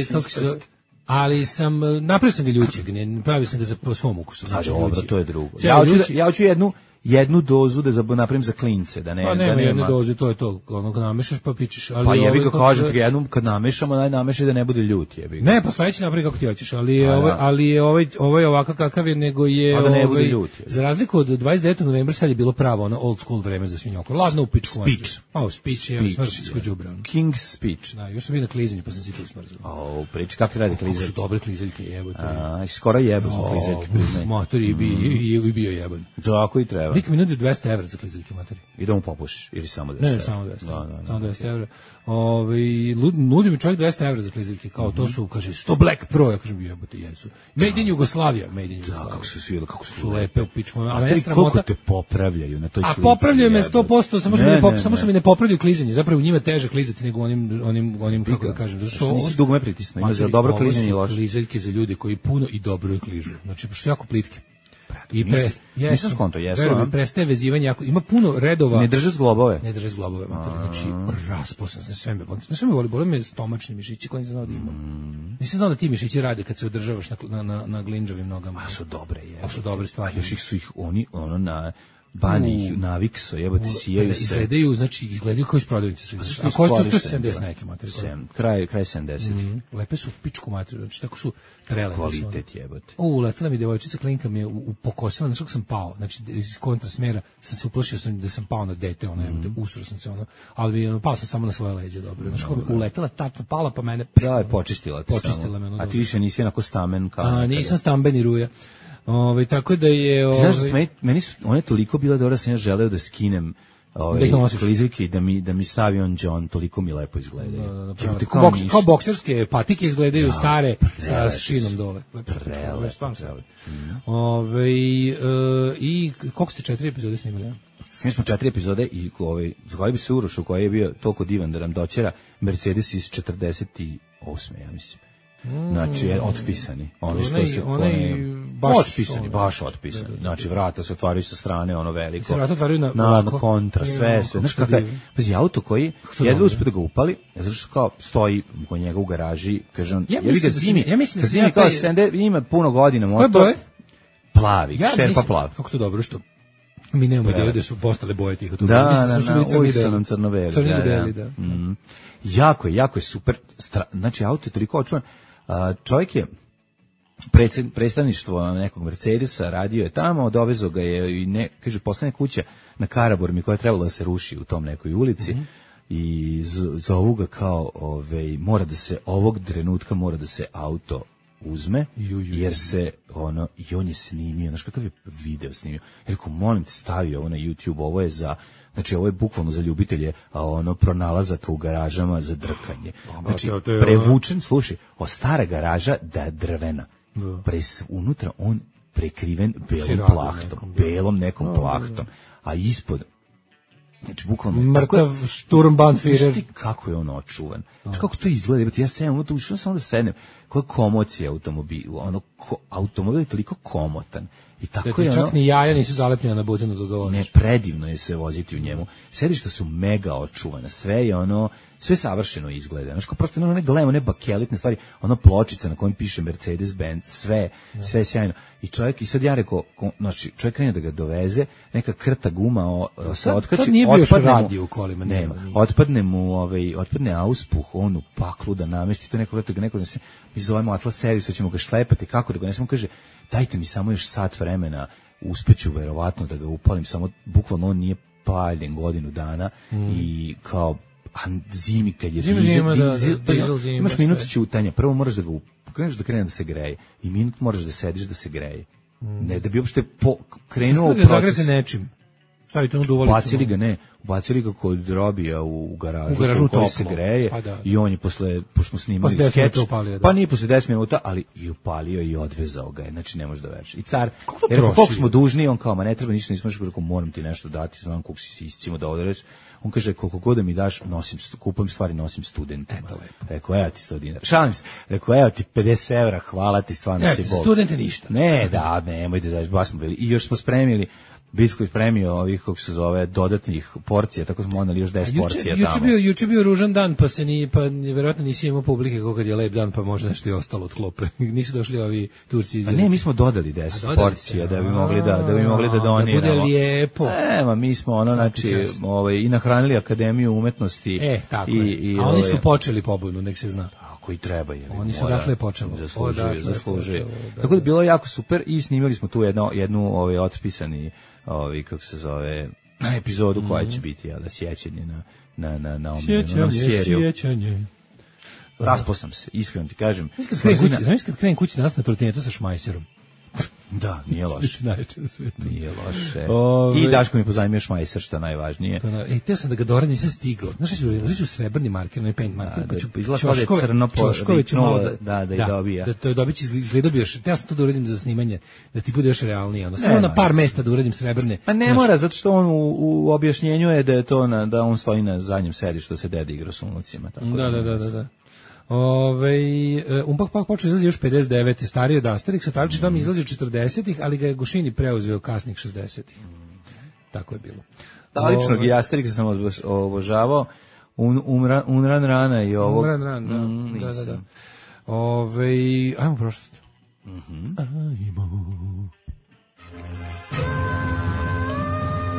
ali napravio sam ga ljućeg, pravio sam ga po svom ukusu. A dobro, to je drugo. Ja hoću jednu dozu da napravim za klince, da nema jednu dozu, to je to, onog namešaš pa pičeš. Pa jebi ga kažem ti jednu, kad namešamo, namešaj da ne bude ljut, jebi ga. Ne, pa sledeći napravi kako ti hoćeš, ali je ovaj ovakav kakav je, nego je da ne bude ljut. Za razliku od 29. novembra sad je bilo pravo ono old school vreme za svinjoku. Ladno u pičku. Speech je smrtsko đubre. King's speech. Da, još sam bio na klizanju, pa sam se tu smrzao. Priči, kako ti radi klizaljke? Dobre klizaljke, jebote. Skoro jebo smo klizaljke, priznaj. Motori i bio jeben. Tako i treba. Lik mi nudi 200 evra za klizaljke, materi. I da mu popušiš, ili samo 200 evra? Ne, samo 200. Samo 200 evra. Nudi mi čovjek 200 evra za klizaljke, kao to su, kaže, 100 Black Pro, ja kažem, jebote, jesu. Made in Jugoslavia. Da, kako su svile, kako su lepe u pičku. A koliko te popravljaju na toj slici? A popravljaju me 100%, samo što mi ne popravljaju klizanje, zapravo njima teže klizati nego onim kako da kažem. Zato što nisi dugme pritisno, ima za dobro klizanje i loše. Klizaljke za ljude koji puno i dobro kližu. Znači, što jako plitke. Nisam skonto, jesu. Prestaje vezivanje, ima puno redova. Ne drže zglobove. Znači, rasposan sam sve me boli me stomačni mišići koji nisam znao da imam. Nisam znao da ti mišići rade kad se održavaš na glinđavim nogama. A su dobre, A su dobre stvari. Još su ih oni, Bane ih navikso, jebote, sijaju se. Izgledaju kao iz prodavnice. A koje su 70 neke materije? Kraj 70. Lepe su pičku materiju, znači tako su trele. Kvalitet jebote. Letela mi devojčica, klinka mi je pokosila, znači kako sam pao, znači iz kontrasmera sam se uplašio da sam pao na dete, usro sam se, ali pao sam samo na svoje leđe, dobro. Znači kako mi uletela, tačno pala pa mene. Da, je počistila me. A ti više nisi onako stamen kao. Nisam stambeni ruja. Tako da je... Znaš, meni su one toliko bile dobro da sam ja želeo da skinem klizike i da mi stavi on John, toliko mi lepo izgledaju. Kao bokserske patike izgledaju stare sa šinom dole. Prele. I koliko ste 4 epizode snimali? Snimali smo 4 epizode i zahvalio bi se Urošu koji je bio toliko divan da nam doćera Mercedes iz 48. ja mislim. Znači, otpisani. Baš otpisani. Znači, vrata se otvaraju sa strane, ono veliko. Se vrata otvaraju na kontra, sve. Znaš kakav je, pazi, auto koji jedva uspe da ga upali, zato što kao stoji kod njega u garaži, kaže on, zimi kao ima puno godina motor. Koje boje? Plavi, šerpa plavi. Kako to dobro što mi nemamo ideju da su postale boje tih automobila. Uvijek su nam crno-beli. Da. Jako je super. Znači, auto je toliko očuvan. Čovjek je predstavništvo nekog Mercedesa, radio je tamo, dovezo ga je i kaže, postane kuća na Karaburmi koja je trebala da se ruši u tom nekoj ulici i zovu ga kao, mora da se, ovog trenutka mora da se auto uzme, jer se i on je snimio, znaš kakav je video snimio, jer ako molim te stavi ovo na YouTube, ovo je za, znači ovo je bukvalno za ljubitelje, a pronalazaka u garažama za drkanje. Znači prevučen, slušaj, stara garaža da je drvena, unutra on prekriven belom plahtom, belom nekom plahtom, a ispod, znači bukvalno mrtav Sturmbannführer. Znaš ti kako je on očuvan, znači kako to izgleda, ja sedem unutra, ušao sam da sednem, koja komocija automobilu, automobil je toliko komotan. I tako je čak ni jaja nisu zalepljena na butinu dok ga voziš. Ne, predivno je se voziti u njemu. Sedišta su mega očuvana, sve je sve savršeno izgleda. Znaš, prosto ne gledamo, ne bakelitne stvari, pločica na kojem piše Mercedes-Benz, sve je sjajno. I sad ja rekao, znači, čovjek krene da ga doveze, neka krta guma se otkači. To nije bio još radio u kolima. Nema, otpadne auspuh, onu paklu da namesti, to neko da se, mi zovemo Atlas servis, ćemo ga šlepati, kako da ga nesemo, kaže, dajte mi samo još sat vremena, uspeću verovatno da ga upalim, samo bukvalno on nije paljen godinu dana i kao zimi kad je imaš minut ćutanja, prvo moraš da ga kreneš da krene da se greje i minut moraš da sediš da se greje. Ne da bi uopšte krenuo u proces. Zagrete nečim. Stavite onu duvalicu. Ubacili ga kod Robija u garažu u koji se greje i on je pošto smo snimali skeč, pa nije posle 10 minuta, ali i upalio i odvezao ga je, znači ne može da veriš. I car, koliko smo dužni, on kao, ma ne treba ništa, nismo rekao, moram ti nešto dati, znam koliko si iscimo da odreć. On kaže, koliko god da mi daš, kupujem stvari, nosim studentima. Rekao, evo ti 100 dinara. Šalim se. Rekao, evo ti 50 evra, hvala ti, stvarno si Bog. Studente ništa. Ne, nemoj da daš, baš smo bili. I još smo spremili, Bitko je spremio ovih, kako se zove, dodatnih porcija, tako smo onali još 10 porcija tamo. Juče bio ružan dan, pa vjerojatno nisi imao publike kako kad je lep dan, pa možda nešto je ostalo od klope. Nisu došli ovi Turci iz... A ne, mi smo dodali 10 porcija da bi mogli da doniramo. Da bude lijepo. Mi smo znači, i nahranili Akademiju umetnosti. Tako je. A oni su počeli pobunu, nek se zna. Koji treba je. Oni su dakle počeli. Zaslužuje. Tako da bilo jako super i snimili smo tu jednu otpisani kako se zove, epizodu koja će biti sjećanje na sjećanje. Raspao sam se, iskreno ti kažem. Znaš kad krenem kući danas na trotinetu sa šmajserom? Da, nije loše. Nije loše. I Daško mi pozajmio šmajser, što je najvažnije. Teo sam da ga doradim, nisam stigao. Znaš što ću srebrni marker, onaj paint marker. Izgleda da je crno riknulo da i dobija. Da to dobiti izgleda bi još. Teo sam to da uradim za snimanje, da ti bude još realnije. Samo na par mesta da uradim srebrne. Pa ne mora, zato što on u objašnjenju je da je to da on stoji na zadnjem sedištu, da se deda igra s unucima. Da. Umpak pak počeo izlazi još 59. stariji od Asterixa, Taličić vam izlazi 40-ih, ali ga je Gušini preuzeo kasnih 60-ih. Tako je bilo. Taličnog i Asterixa sam obožavao, Unran Rana i ovog. Unran Rana, da. Ajmo prošlost. Ajmo.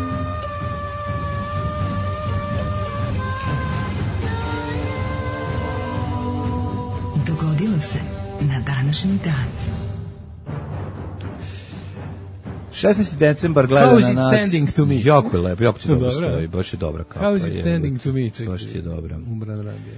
današnji dan. 16. decembar gleda na nas. How is it standing to me? Jako je lepo, jako ti dobro stoji, baš je dobra kapa. How is it standing to me? Baš ti je dobra. Umbran radi.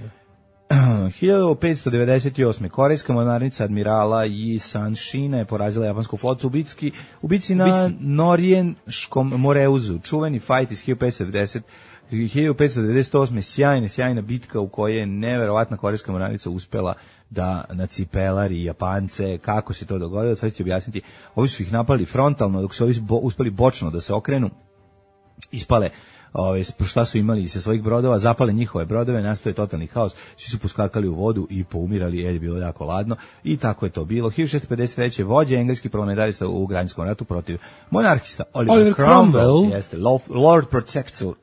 1598. Korejska mornarica admirala Yi Sanshina je porazila japansku flotu u bitci na Norijenskom Moreuzu. Čuveni fight iz 1598. Sjajna bitka u kojoj je neverovatna korejska mornarica uspela da nacipelari Japance. Kako se to dogodilo, sad ću objasniti. Ovi su ih napali frontalno, dok su ovi uspeli bočno da se okrenu, ispale šta su imali sa svojih brodova, zapale njihove brodove, nastaje totalni haos, svi su poskakali u vodu i poumirali jer je bilo jako ladno i tako je to bilo. 1653. vođa engleski parlamentarista u građanskom ratu protiv monarhista Oliver Cromwell, jeste Lord Protector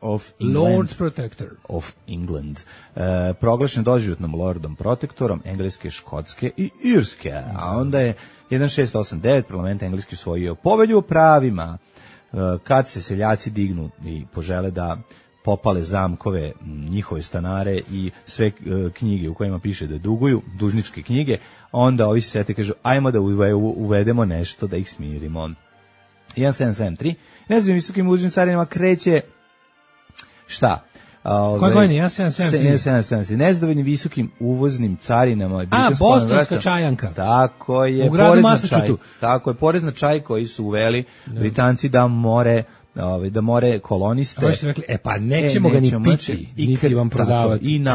of England, proglašen doživotnom Lordom Protektorom Engleske, Škotske i Irske. A onda je 1689 parlament engleski usvojio povelju o pravima kad se seljaci dignu i požele da popale zamkove, njihove stanare i sve knjige u kojima piše da duguju, dužničke knjige, onda ovi se sete kažu ajmo da uvedemo nešto da ih smirimo. 1773. Nezavisnim visokim uzim carinama kreće šta? Koje godine? 1773. Nezadovoljnim visokim uvoznim carinama. Bostonska čajanka. Tako je. U gradu Massachusettsu. Tako je, porez na čaj koji su uveli Britanci da more koloniste. Oni su rekli, nećemo ga ni piti, niti vam prodavati. I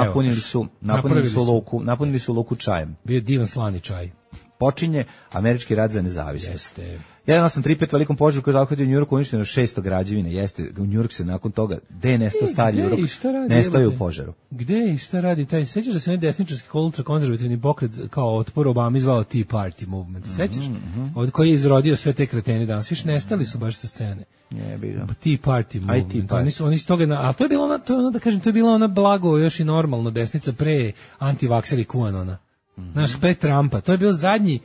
napunili su luku čajem. Bio je divan slani čaj. Počinje američki rat za nezavisnost. Jeste. 1835 velikom požaru koji zahvatio u Njujorku uništeno 600 građevine. Jeste, u Njujork se nakon toga, gde je nestao stari Njujork, nestao u požaru. Gde i šta radi taj? Sećaš da se onaj desničarski ultrakonzervativni pokret kao otpor Obami zvao Tea Party Movement? Sećaš? Od koji je izrodio sve te kretene danas. Viš nestali su baš sa scene. Tea Party Movement. Oni su toga, a to je bilo to je bila ona blago još i normalno desnica pre antivakseri QAnona. Naš pre Trumpa, to je bio zadnje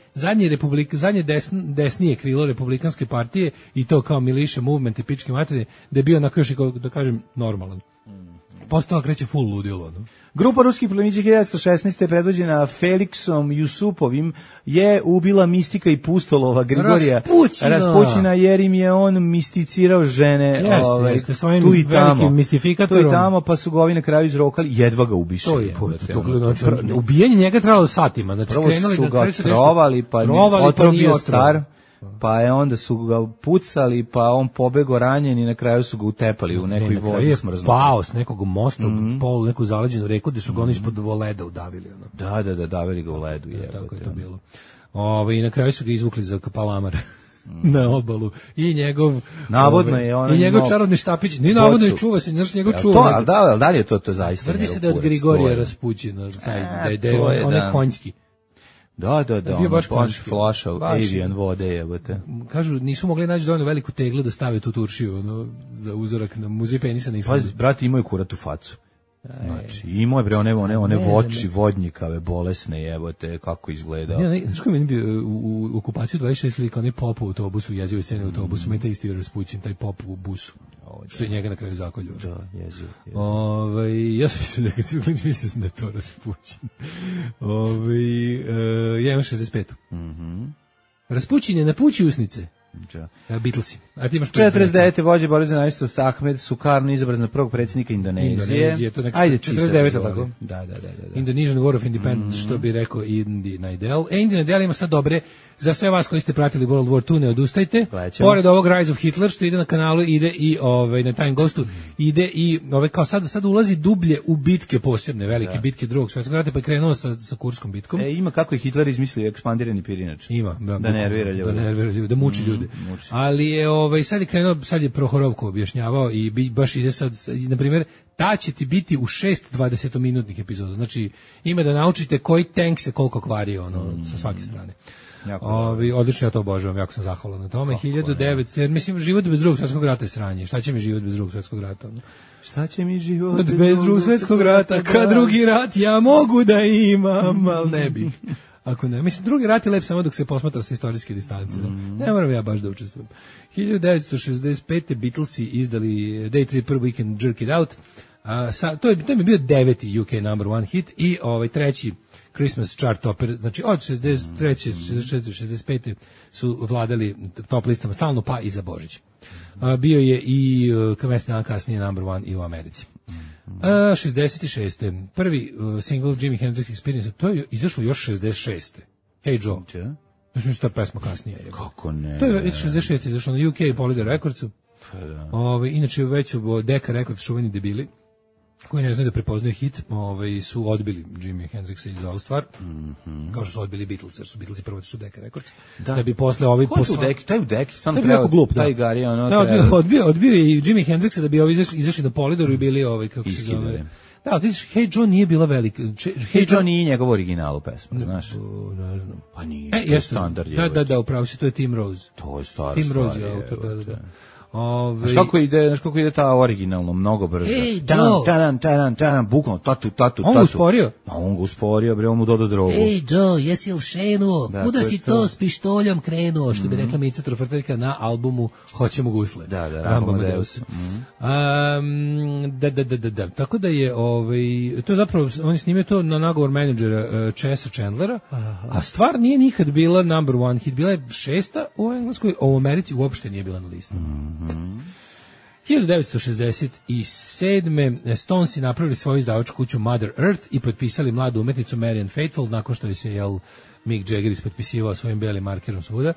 desnije krilo republikanske partije i to kao militia movement i pičke materije, da je bio onako još, da kažem, normalan. Posle toga kreće full ludilo. No? Grupa ruskih plemića 1916. predvođena Feliksom Jusupovim je ubila mistika i pustolova Grigorija Raspućina jer im je on misticirao žene tu i tamo. Tu i tamo, pa su ga ovi na kraju izrokali, jedva ga ubiše. Ubijanje njega trebalo satima. Znači, prvo su ga trovali, pa otrov bio star. Pa je onda su ga pucali, pa on pobegao ranjen i na kraju su ga utepali u nekoj vodi smrznuti. Pao s nekog mosta u neku zaleđenu reku gde su ga oni ispod leda udavili. Da, davili ga u ledu. Tako je to bilo. I na kraju su ga izvukli za Kapalamar na obalu. I njegov navodno je on i njegov čarobni štapić. Ni navodno je čuva se, njegov čuva. Da li je to zaista? Tvrdi se da je od Grigorija Raspućina, da je on konjski. Da, on flaša avian vode, jebote. Kažu, nisu mogli naći dovoljno veliku teglu da stave tu turšiju, za uzorak na muzej penisa. Pazi, brati, imaju kurat u facu. Znači, imao je bre one voći vodnjikave, bolesne, jebote, kako izgleda. Znaš koji meni bio u okupaciju 26 slika, onaj pop u autobusu, jezio scene u autobusu, meni taj isti Raspućin, taj pop u busu. Što je njega na kraju zakolju. Da, jezio. Ja sam mislio da kad si ukliniš, mislio sam da je to Raspućin. Ja imam 65. Raspućin je na pući usnice. Beatlesi. A ti imaš 49. vođe borbe za nezavisnost Ahmed Sukarno izabran za prvog predsjednika Indonezije. Ajde, 49. tako? Da. Indonesian War of Independence, što bi rekao Indi Najdel. Indi Najdel ima sad dobre, za sve vas koji ste pratili World War II, ne odustajte. Pored ovog Rise of Hitler, što ide na kanalu, ide i na Time Ghostu, ide i kao sad ulazi dublje u bitke posebne, velike bitke Drugog svjetskog rata, pa je krenuo sa Kurskom bitkom. Ima kako je Hitler izmislio ekspandirani pirinač. Ima. Da nervira ljude. Da muči ljude. Ali je sad je krenuo, sad je Prohorovko objašnjavao i baš ide sad, na primjer, ta će ti biti u 6 20-minutnih epizoda. Znači, ima da naučite koji tank se koliko kvari sa svake strane. Odlično, ja to obožavam, jako sam zahvalan na tome. 1900, mislim, život bez Drugog svjetskog rata je sranje. Šta će mi život bez Drugog svjetskog rata? Šta će mi život bez Drugog svjetskog rata? Kad drugi rat ja mogu da imam, ali ne bih. Ako ne, mislim, drugi rat je lep samo dok se posmatra sa istorijske distance. Ne moram ja baš da učestvujem. 1965. Beatlesi izdali Day Tripper We Can Jerk It Out. To je bio 9. UK number one hit i treći Christmas chart topper, znači od 63. 64. 65. su vladali top listama stalno, pa i za Božić. Bio je i mesec dana kasnije number one i u Americi. 66. Prvi single Jimi Hendrix Experience, to je izašlo još 66. Hey Joe. Mislim da je pesma kasnije. Kako ne? To je već 66. izašlo na UK Polydor Recordsu. Inače već su Decca Records čuveni debili koji ne znaju da prepoznaju hit, su odbili Jimi Hendrixa i za ovu stvar, kao što su odbili Beatles, jer su Beatlesi prvo su Decca Records, da bi posle ovi... Ko je u Deki? Taj u Deki, sam treba... Jako glup, taj Gari, odbio je i Jimi Hendrixa da bi ovi izašli na Polidoru i bili kako se zove... Da, vidiš, Hey Joe nije bila velika. Hey Joe nije njegov original u pesmu, znaš? Ne znam. Pa nije, to je standard. Da, upravo si, to je Tim Rose. To je stara Tim Rose je autor, da. Znaš kako ide ta originalno, mnogo brže. Hey, Joe! Bukno, tatu. On ga usporio? Pa on ga usporio, bre, on mu dodao drogu. Hey, Joe, jesi li šenuo? Kuda si to s pištoljom krenuo? Što bi rekla Mica Trofrteljka na albumu Hoćemo gusle. Da, Rambo Amadeus. Da. Tako da je, to je zapravo, on je snimio to na nagovor menadžera Chesa Chandlera, a stvar nije nikad bila number one hit, bila je 6. u Engleskoj, a u Americi uopšte nije bila na listu. 1967. Stonesi napravili svoju izdavačku kuću Mother Earth i potpisali mladu umetnicu Marianne Faithfull nakon što je se Mick Jagger ispotpisivao svojim belim markerom svuda.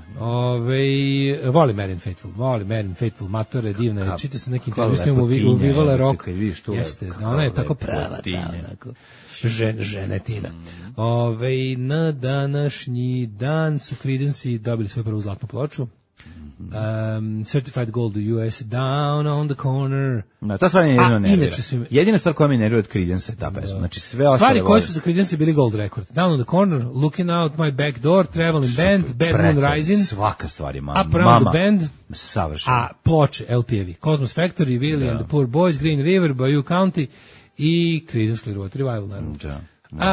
Voli Marianne Faithfull, matore, divna je. Čite se neki intervju s njom u Vivala Rock. Jeste, ona je tako prava, ženetina. Na današnji dan su Creedence dobili svoju prvu zlatnu ploču. Certified Gold u US, Down on the Corner. No, ta stvar je jedina stvar koja mi nervira od Creedence je ta pesma. Znači sve ostale stvari koje su za Creedence bili Gold record. Down on the Corner, Looking Out My Back Door, Traveling Band, Bad Moon Rising. Svaka stvar je mama. Up Around the Band. Savršeno. A ploče, LP-evi. Cosmos Factory, Willie and the Poor Boys, Green River, Bayou County i Creedence Clearwater Revival, naravno. Da.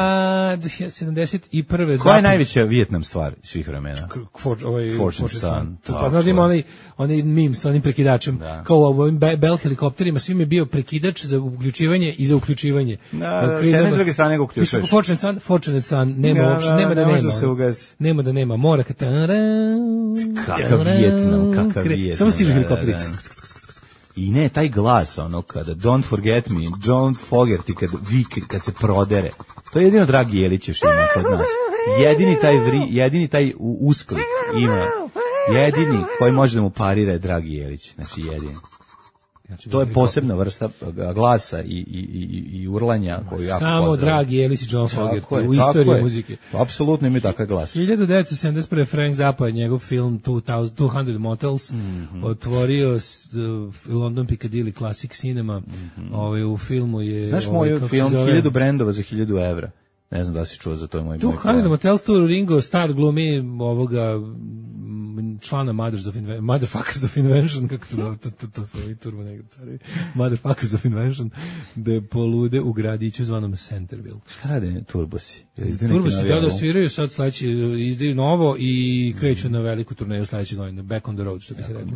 71. Koja je najveća Vijetnam stvar svih vremena? Fortune Sun. Pa znaš da ima onaj meme sa onim prekidačem, kao u ovim Bell helikopterima, svim je bio prekidač za uključivanje i za uključivanje. S jedne s druge strane ga uključuješ. Fortunate Sun, nema da nema. Nema da nema, mora kakav Vijetnam. Samo stiže helikopteri. I ne, taj glas, kada Don't Forget Me, Don't Forget, kad se prodere, to je jedino Dragi Jelić još ima kod nas. Jedini taj usklik ima, jedini koji može da mu parira je Dragi Jelić, znači jedini. To je posebna vrsta glasa i urlanja koju jako samo pozdravim. Dragi Jelić i John Fogerty u istoriji muzike. Apsolutno ima takav glas. 1971. Frank Zappa je njegov film 200 Motels otvorio London Piccadilly Classic Cinema. U filmu je... Znaš moj film 1000 brendova za 1000 evra. Ne znam da si čuo za to moj 200 Motels, tu Ringo Starr glumi ovoga člana Motherfuckers of Invention, kako to su ovi turbo negri, Motherfuckers of Invention, da polude u gradiću zvanom Centerville. Šta rade turbosi? Turbosi da sviraju sad sledeći, izdaju novo i kreću na veliku turneju sledeće godine, Back on the Road, što bi se rekli.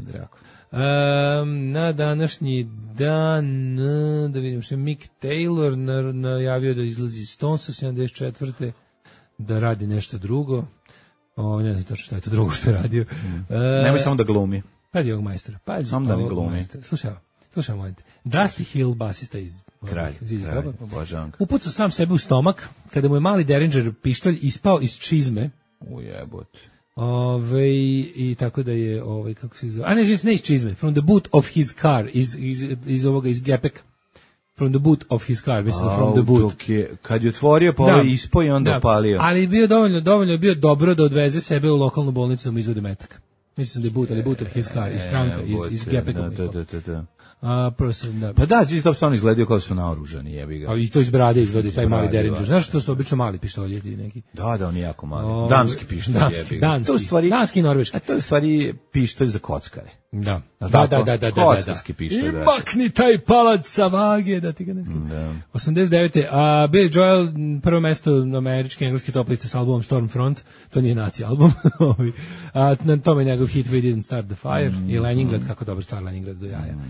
Na današnji dan, da vidim što Mick Taylor najavio da izlazi Stones 74. da radi nešto drugo. Ne znam tačno šta je to drugo što je radio. Nemoj samo da glumi. Pazi ovog majstora. Samo da ne glumi. Slušaj, mojte. Dusty Hill, basista iz Kralj, božavam ga. Upucao sam sebe u stomak, kada mu je mali Derringer pištolj ispao iz čizme. Ujebot. I tako da je, kako se zove, ne iz čizme, from the boot of his car, iz ovoga, iz gepeka. From the boot of his car, mislim, from the boot. Kad je otvorio, pa ovaj ispao i onda opalio. Ali je bio dovoljno je bio dobro da odveze sebe u lokalnu bolnicu da mu izvode metak. Mislim da je boot, ali boot of his car, iz stranka, iz gepeka. Da. Pa da, isto stvarno izgledaju kao su naoružani, jebi ga. A i to iz brade izgleda taj mali Derringer. Znaš što su obično mali pištoljeti neki? Da, oni jako mali. Damski pištolj, jebi ga. Danski i norveški. A to je u stvari pištolj za kockare. Da. Kockarski pištolj. I makni taj palac sa vage, da ti ga ne skinu. 89. A Billy Joel, prvo mesto na američke engleske top liste s albumom Stormfront, to nije naci album. A na tome njegov hit We Didn't Start the Fire i Leningrad, kako dobar stvar Leningrad do jaja.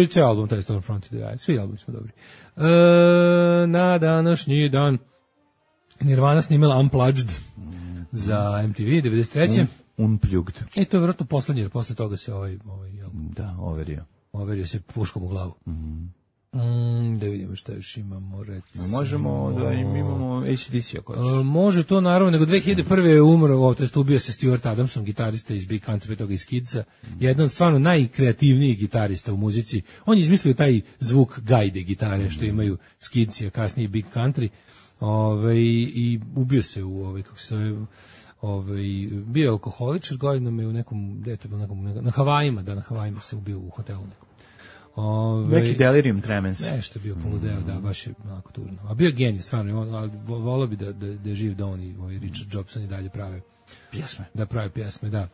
i cijel album, taj Stormfront, svi albumi su dobri. Na današnji dan Nirvana snimila Unplugged za MTV 93. Unplugged. To je vjerojatno poslednji, jer posle toga se da, overio se puškom u glavu. Da vidimo šta još imamo, recimo. Možemo da imamo AC/DC ako hoćeš. Može to naravno, nego 2001. je umro, to jest ubio se Stuart Adamson, gitarista iz Big Country, toga iz Kidsa, jedan od stvarno najkreativnijih gitarista u muzici. On je izmislio taj zvuk gajde gitare što imaju Skidsi, a kasnije Big Country. I ubio se u kako se zove, bio je alkoholičar, godinama je u nekom, na Havajima se ubio u hotelu nekom. Neki delirium tremens. Nešto je bio poludeo, da, baš je onako tužno. A bio je genij, stvarno, volao bi da je živ, da on i Richard Jobson i dalje prave pjesme. Da prave pjesme, da.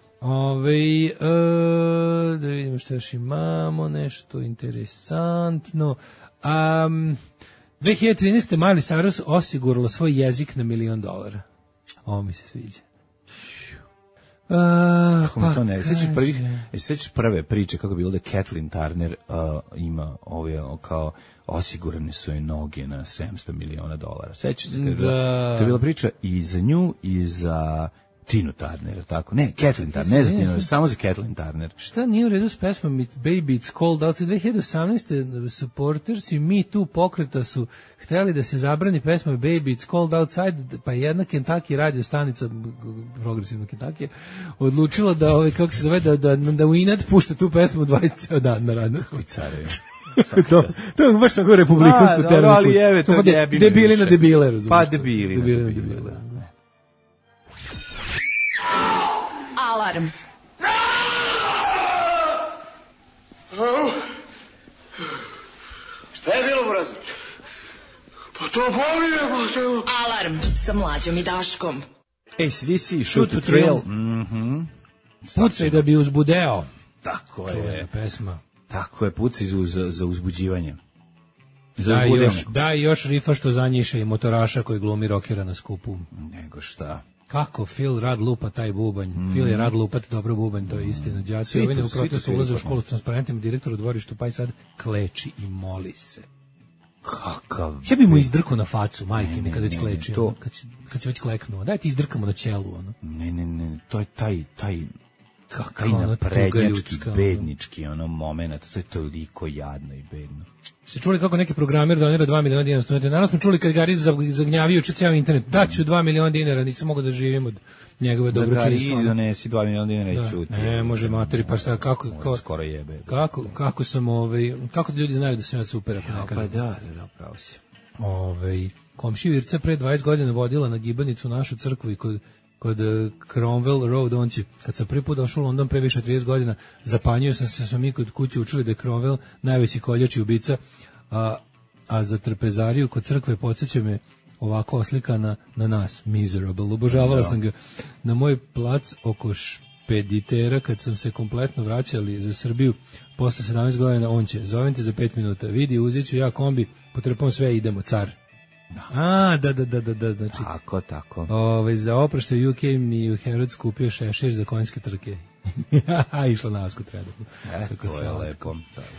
Da vidimo što još imamo, nešto interesantno. 2013. Miley Cyrus osigurala svoj jezik na $1 milion. Ovo mi se sviđa. To ne, sećaš prve priče kako je bilo da Kathleen Turner ima kao osigurane su joj noge na $700 miliona. Sećaš se kada to je bila priča i za nju i za Tinu Turner, tako? Ne, Kathleen Turner, ne za Tinu, samo za Kathleen Turner. Šta nije u redu s pesmom Baby It's Cold Outside? 2018. supportersi Me Too pokreta su htjeli da se zabrani pesma Baby It's Cold Outside, pa jedna Kentucky radio stanica, progresivna Kentucky, odlučila da, kako se zove, da u inat pušta tu pesmu 20 dan na radno. Koji carevi. To je baš tako republikansku terenu. Ali jebe, to je debili na debile, razumiješ? Pa debili na debile. Alarm. Šta je bilo, Burazer? Pa to boli je, Alarm sa Mlađom i Daškom. AC/DC, Shoot to Thrill. Pucaj da bi uzbudeo. Tako je. Čuvena pesma. Tako je, pucaj za uzbuđivanje. Da, još rifa što zanjiše i motoraša koji glumi rokera na skupu. Nego šta. Kako Phil rad lupa taj bubanj. Phil je rad lupat dobro bubanj, to je istina. Đaci ovine u protestu ulaze u školu s transparentima, direktor u dvorištu, pa i sad kleči i moli se. Kakav... Ja bi mu izdrkao na facu, majke mi, kad već kleči. Kad će već kleknuo. Daj ti izdrkamo na čelu, ono. Ne, to je taj kakav naprednjački, bednički moment, to je toliko jadno i bedno. Ste čuli kako neki programer donira $2 miliona studente? Naravno smo čuli kad Gari zagnjavio ceo internet. Daću $2 miliona, nisam mogao da živim od njegove dobročinstva. Da Gari donesi $2 miliona i čuti. Ne, može materi, pa šta, kako skoro jebe. Kako sam, kako ljudi znaju da sam ja super, ako ne kažem. Pa da, pravo si. Komšija Irca pre 20 godina vodila na gibanicu našu crkvu i kod Cromwell Road, on će, kad sam prvi put došao u London pre više 30 godina, zapanjio sam se, mi kod kuće učili da je Cromwell najveći koljači ubica, a za trpezariju kod crkve podsjeća me ovako oslikana na nas, miserable, obožavala sam ga. Na moj plac oko Špeditera, kad sam se kompletno vraćali za Srbiju, posle 17 godina, on će, zovem te za 5 minuta, vidi, uzet ću ja kombi, potrpam sve, idemo, car. Da. Znači, tako. Za oprošte UK mi u Herod skupio šešir za konjske trke. Išla na asku trenutno. To je lepo.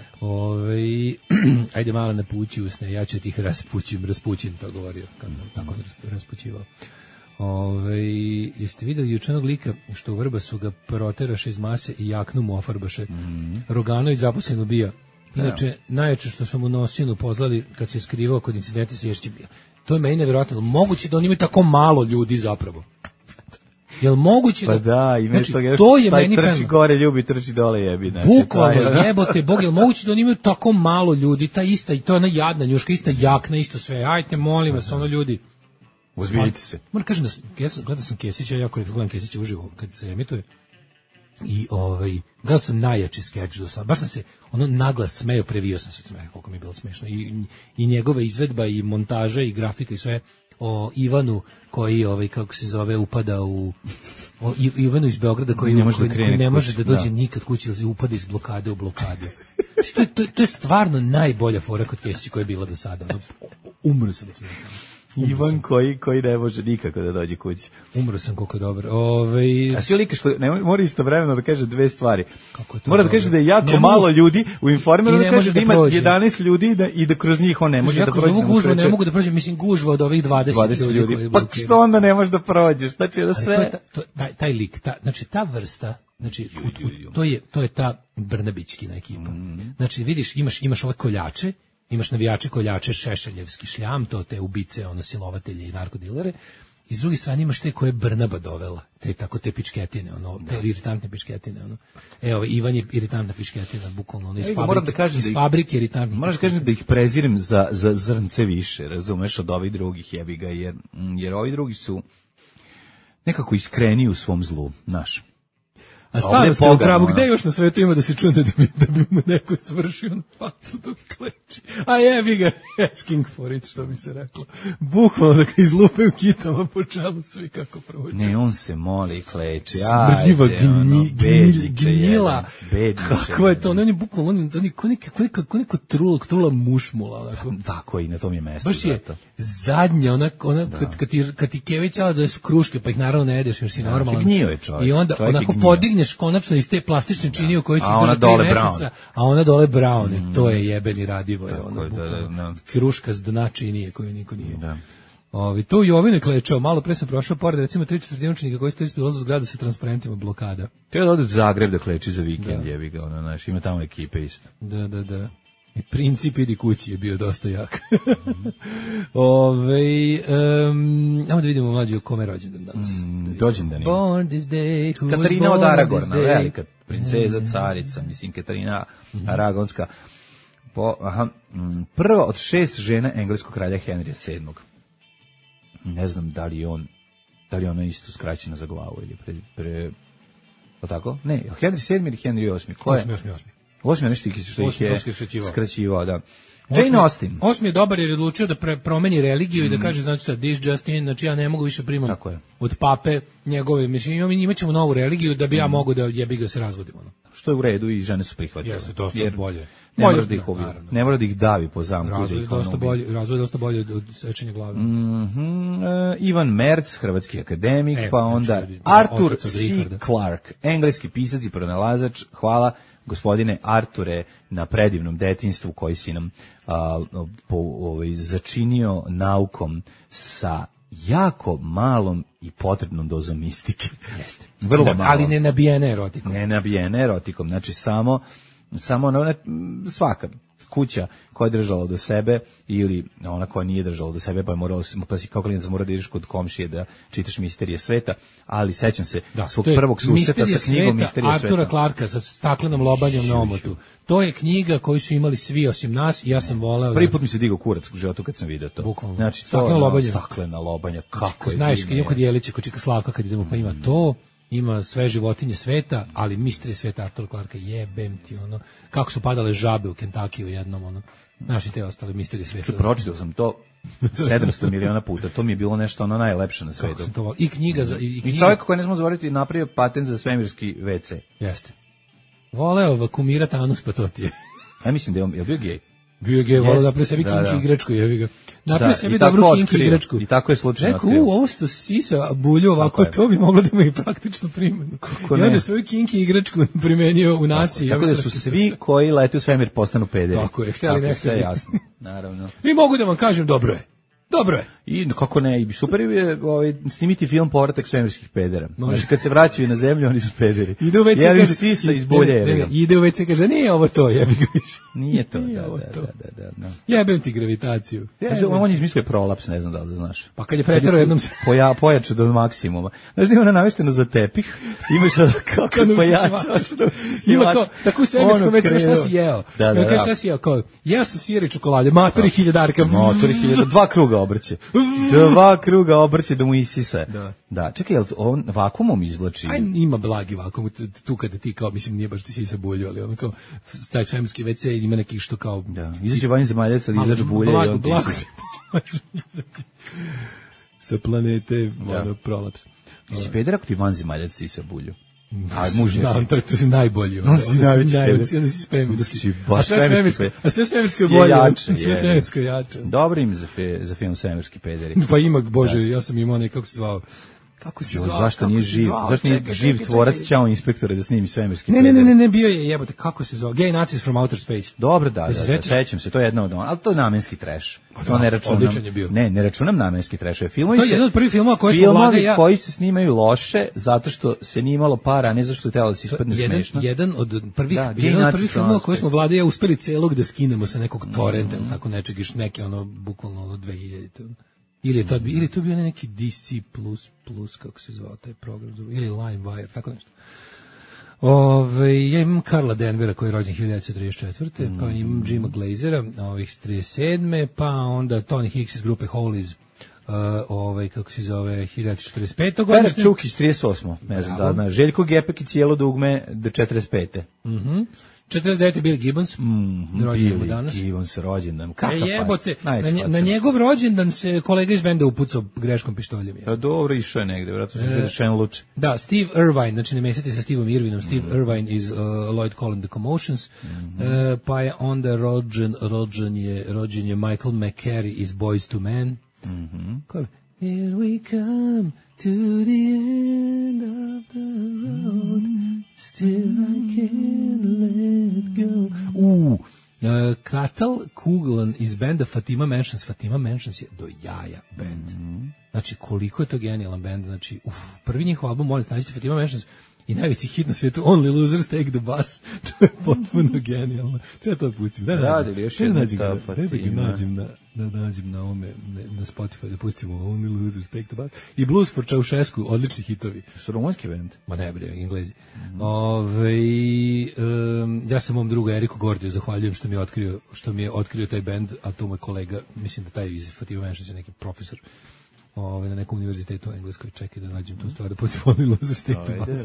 Ajde malo napući usne, ja ću ti ih raspućim, to govorio, tako raspućivao. Jeste vidjeli jučanog lika što u Vrbasu ga proteraše iz mase i jaknu mu ofarbaše. Roganović zaposlen ubija. Inače, najjače što smo mu nosinu pozlali kad se skrivao kod incidenta sa Ješćim. To je meni nevjerojatno. Moguće da on ima tako malo ljudi zapravo. Jel moguće da... Pa da, i nešto, znači, to je taj meni trči gore, ljubi, trči dole, jebi. Znači, bukvalno, jebote, Bog, jel moguće da oni imaju tako malo ljudi, ta ista, i to je ona jadna njuška, ista jakna, isto sve, ajte, molim vas, ono ljudi. Uzbiljite se. Moram kažem da gledao sam Kesića, jako gledam Kesića uživo kad se emituje. I gledao sam najjači skeč do sada, baš sam se naglas smeo, previo sam se smeha, koliko mi je bilo smešno, i njegova izvedba i montaža i grafika i sve, o Ivanu koji kako se zove upada u Ivanu iz Beograda koji ne može da dođe nikad kući, ili upada iz blokade u blokadu. To je stvarno najbolja fora kod Kesića koja je bila do sada. Umro sam od svega. Ivan koji ne može nikako da dođe kući. Umro sam koliko je dobro. A svi lika što mora istovremeno da kaže dve stvari. Mora da kaže da je jako malo ljudi u Informeru, da kaže da ima 11 ljudi i da kroz njih on ne može da prođe. Gužva ne mogu da prođem, mislim gužva od ovih 20 ljudi. Pa što onda ne možeš da prođeš? Znači da sve taj lik, znači ta vrsta, znači to je ta Brnabićkina ekipa. Znači vidiš, imaš ove koljače, imaš navijače, koljače, šešeljevski šljam, to te ubice, silovatelje i narkodilere. I s druge strane imaš te koje Brnaba dovela, te pičketine, te iritantne pičketine, Evo, Ivan je iritantna pičketina, bukvalno, iz fabrike iritantnih. Moraš da kažem da ih prezirem za zrnce više, razumeš, od ovih drugih, jebi ga, jer ovi drugi su nekako iskreni u svom zlu, znaš. A stvarno ste u pravu, gde još na svetu ima da se čune da bi mu neko svršio na facu dok kleči? A jebi ga, asking for it, što bi se reklo. Bukvalno da ga izlupaju kitama po čelu svi kako prođe. Ne, on se moli i kleči. Smrdljiva gnjila. Kako je to? On je bukvalno, ko neko trula mušmula. Tako i na tom je mesto. Baš je zadnja, kad ti kevećala da su kruške, pa ih naravno ne jedeš jer si normalan. Gnjio je čovjek. I onda onako podigneš konačno iz te plastične činije u kojoj si držao 3 meseca, a ona dole braune. To je jebeni Radivo. Kruška s dna činije koju niko nije. To Jovine klečao, malo pre sam prošao pored recimo 3-4 učenika koji stoji ispred ulaza zgradu sa transparentima blokada. Treba da ode u Zagreb da kleči za vikend, jebi ga, ima tamo ekipe isto. Da. I princip idi kući je bio dosta jak. Ajmo da vidimo mlađi o kome je rođendan danas. Rođendan je. Born this day, Katarina od Aragorna, velika princeza, carica, mislim Katarina Aragonska. Prva od 6 žena engleskog kralja Henrya VII. Ne znam da li ona isto skraćena za glavu ili o tako? Ne, Henry VII ili Henry VIII? Ko je? 8. nešto što ih je skraćivao, da. Jane Austen. 8. je dobar jer je odlučio da promeni religiju i da kaže, znači šta, this just in, znači ja ne mogu više primam od pape njegove, mislim, imaćemo novu religiju da bi ja mogu da jebi ga se razvodimo. Što je u redu i žene su prihvatile. Jeste, dosta bolje. Ne mora da ih davi po zamku. Razvoj je dosta bolje od sečenja glave. Ivan Merc, hrvatski akademik, pa onda Arthur C. Clarke, engleski pisac i pronalazač, hvala gospodine Arture na predivnom detinjstvu koji si nam začinio naukom sa jako malom i potrebnom dozom mistike. Jeste. Vrlo malo. Ali ne nabijene erotikom. Ne nabijene erotikom, znači samo svaka kuća koja je držala do sebe ili ona koja nije držala do sebe, pa je moralo se, pa si kao klinac mora da ideš kod komšije da čitaš Misterije sveta, ali sećam se svog prvog susreta sa knjigom Misterije sveta. Artura Clarka sa staklenom lobanjom na omotu. To je knjiga koju su imali svi osim nas i ja sam voleo. Prvi put mi se digao kurac u životu kad sam vidio to. Bukvalno. Znači, staklena lobanja. Kako je? Znaš, kad idemo kod Jelića, kod Čika Slavka, kad idemo, pa ima to, ima sve životinje sveta, ali Misterije sveta Artura Clarka, jebem ti, kako su padale žabe u Kentakiju jednom, znaš i te ostale Misterije sveta. Pročitao sam to 700 miliona puta, to mi je bilo nešto najlepše na svetu. I knjiga I čovjek koji ne smemo zaboraviti napravio patent za svemirski WC. Jeste. Voleo vakumira Thanos, pa to ti je. Ja mislim da je bio gej. Bio je gej, voleo da pre sebi kinki igračku, jevi ga. Napravio sebi dobru kinki igračku. I tako je slučajno. Rekao, ovo što sisa bulju ovako, to bi moglo da ima i praktično primjenu. I onda svoju kinki igračku primenio u naciji. Tako da su svi koji lete u svemir postanu pederi. Tako je, htjeli ne htjeli. Jasno, naravno. I mogu da vam kažem, dobro je. Dobro je. I kako ne, i super je snimiti film Povratak svemirskih pedera. Znači kad se vraćaju na zemlju, oni su pederi. Ide u WC kaže sisa iz bulje. Ide u WC kaže nije ovo to, jebi ga više. Nije to. Da. Jebem ti gravitaciju. On je izmislio prolaps, ne znam da li da znaš. Pa kad je preterao jednom pojačao do maksimuma. Znaš da ima ona namešteno za tepih, imaš kako pojačaš. Ima kao tako svemirskom WC šta si jeo. Da. Kaže šta si jeo, kao jeo sam sir i čokolade, matori hiljadarka. Matori hiljada, 2 kruga obrće. 2 kruga obrće da mu isisa. Da, čekaj, jel on vakumom izvlači? Aj, ima blagi vakum, tu kada ti kao, mislim, nije baš ti sisa bulju, ali on kao, taj svemirski WC ima nekih što kao... Da, izađe vanj zemaljac, ali izađe bulje i on ti isisa. Sa planete, prolaps. Si peder ako ti van zemaljac sisa bulju? A muž je. Da, to je najbolji. On si najveći. On si spremio. A sve svemirsko je bolje. Sve svemirsko je jače. Dobro ime za film Svemirski pederi. Pa ima, Bože, ja sam imao kako se zvao. Kako se zvao? Zašto nije živ? Zašto nije živ tvorac Ćao inspektore da snimi Svemirski pederi? Ne, bio je, jebote, kako se zvao? Gay Nazis from Outer Space. Dobro, da, sećam se, to je jedno od ali to je namenski trash. To ne računam. Ne računam namenski trash. Filmovi to je jedan od prvih filmova koje smo Vlada i ja koji se snimaju loše zato što se nije imalo para, a ne zato što je trebalo da se ispadne smešno. Jedan od prvih filmova koje smo Vlada i ja uspeli celog da skinemo sa nekog torrenta ili tako nečeg, još neke bukvalno 2000. Ili je to bio neki DC++, kako se zvao taj program, ili LimeWire, tako nešto. Ja imam Karla Denvera koji je rođen 1934. Pa imam Jima Glazera, ovih 37. Pa onda Tony Hicks iz grupe Hollies, kako se zove, 1945. Petar Čuk iz 38. Ne znam da znaš. Željko Gepek i cijelo dugme do 45. 49. Bill Gibbons, rođendan mu danas. Gibbons rođendan, jebote, na njegov rođendan se kolega iz benda upucao greškom pištoljem. Pa dobro, išao je negde, vjerojatno se Šen Luč. Da, Steve Irvine, znači ne mesete sa Steveom Irvinom, Steve Irvine iz Lloyd Cole and the Commotions, pa je onda rođen je Michael McCary iz Boyz II Men. Here we come to the end of the road, still I can't let go. Katal Kuglan iz benda Fatima Mansions. Fatima Mansions je do jaja band. Znači, koliko je to genijalan band. Znači, prvi njihov album, molim, nađite Fatima Mansions i najveći hit na svijetu, Only Losers Take the Bus. To je potpuno genijalno. Treba to pustim. Radili još jedna ta Fatima. Da nađem na ovome, na Spotify, da pustimo Only Losers Take the Bus. I Blues for Ceausescu, odlični hitovi. Su rumunski band? Ma ne bre, Englezi. Ja sam mom drugu Eriku Gordiju zahvaljujem što mi je otkrio taj band, a to moj kolega, mislim da taj iz Fatima Mansions je neki profesor na nekom univerzitetu u Engleskoj. Čekaj da nađem tu stvar, da pustimo Only Losers Take the Bus.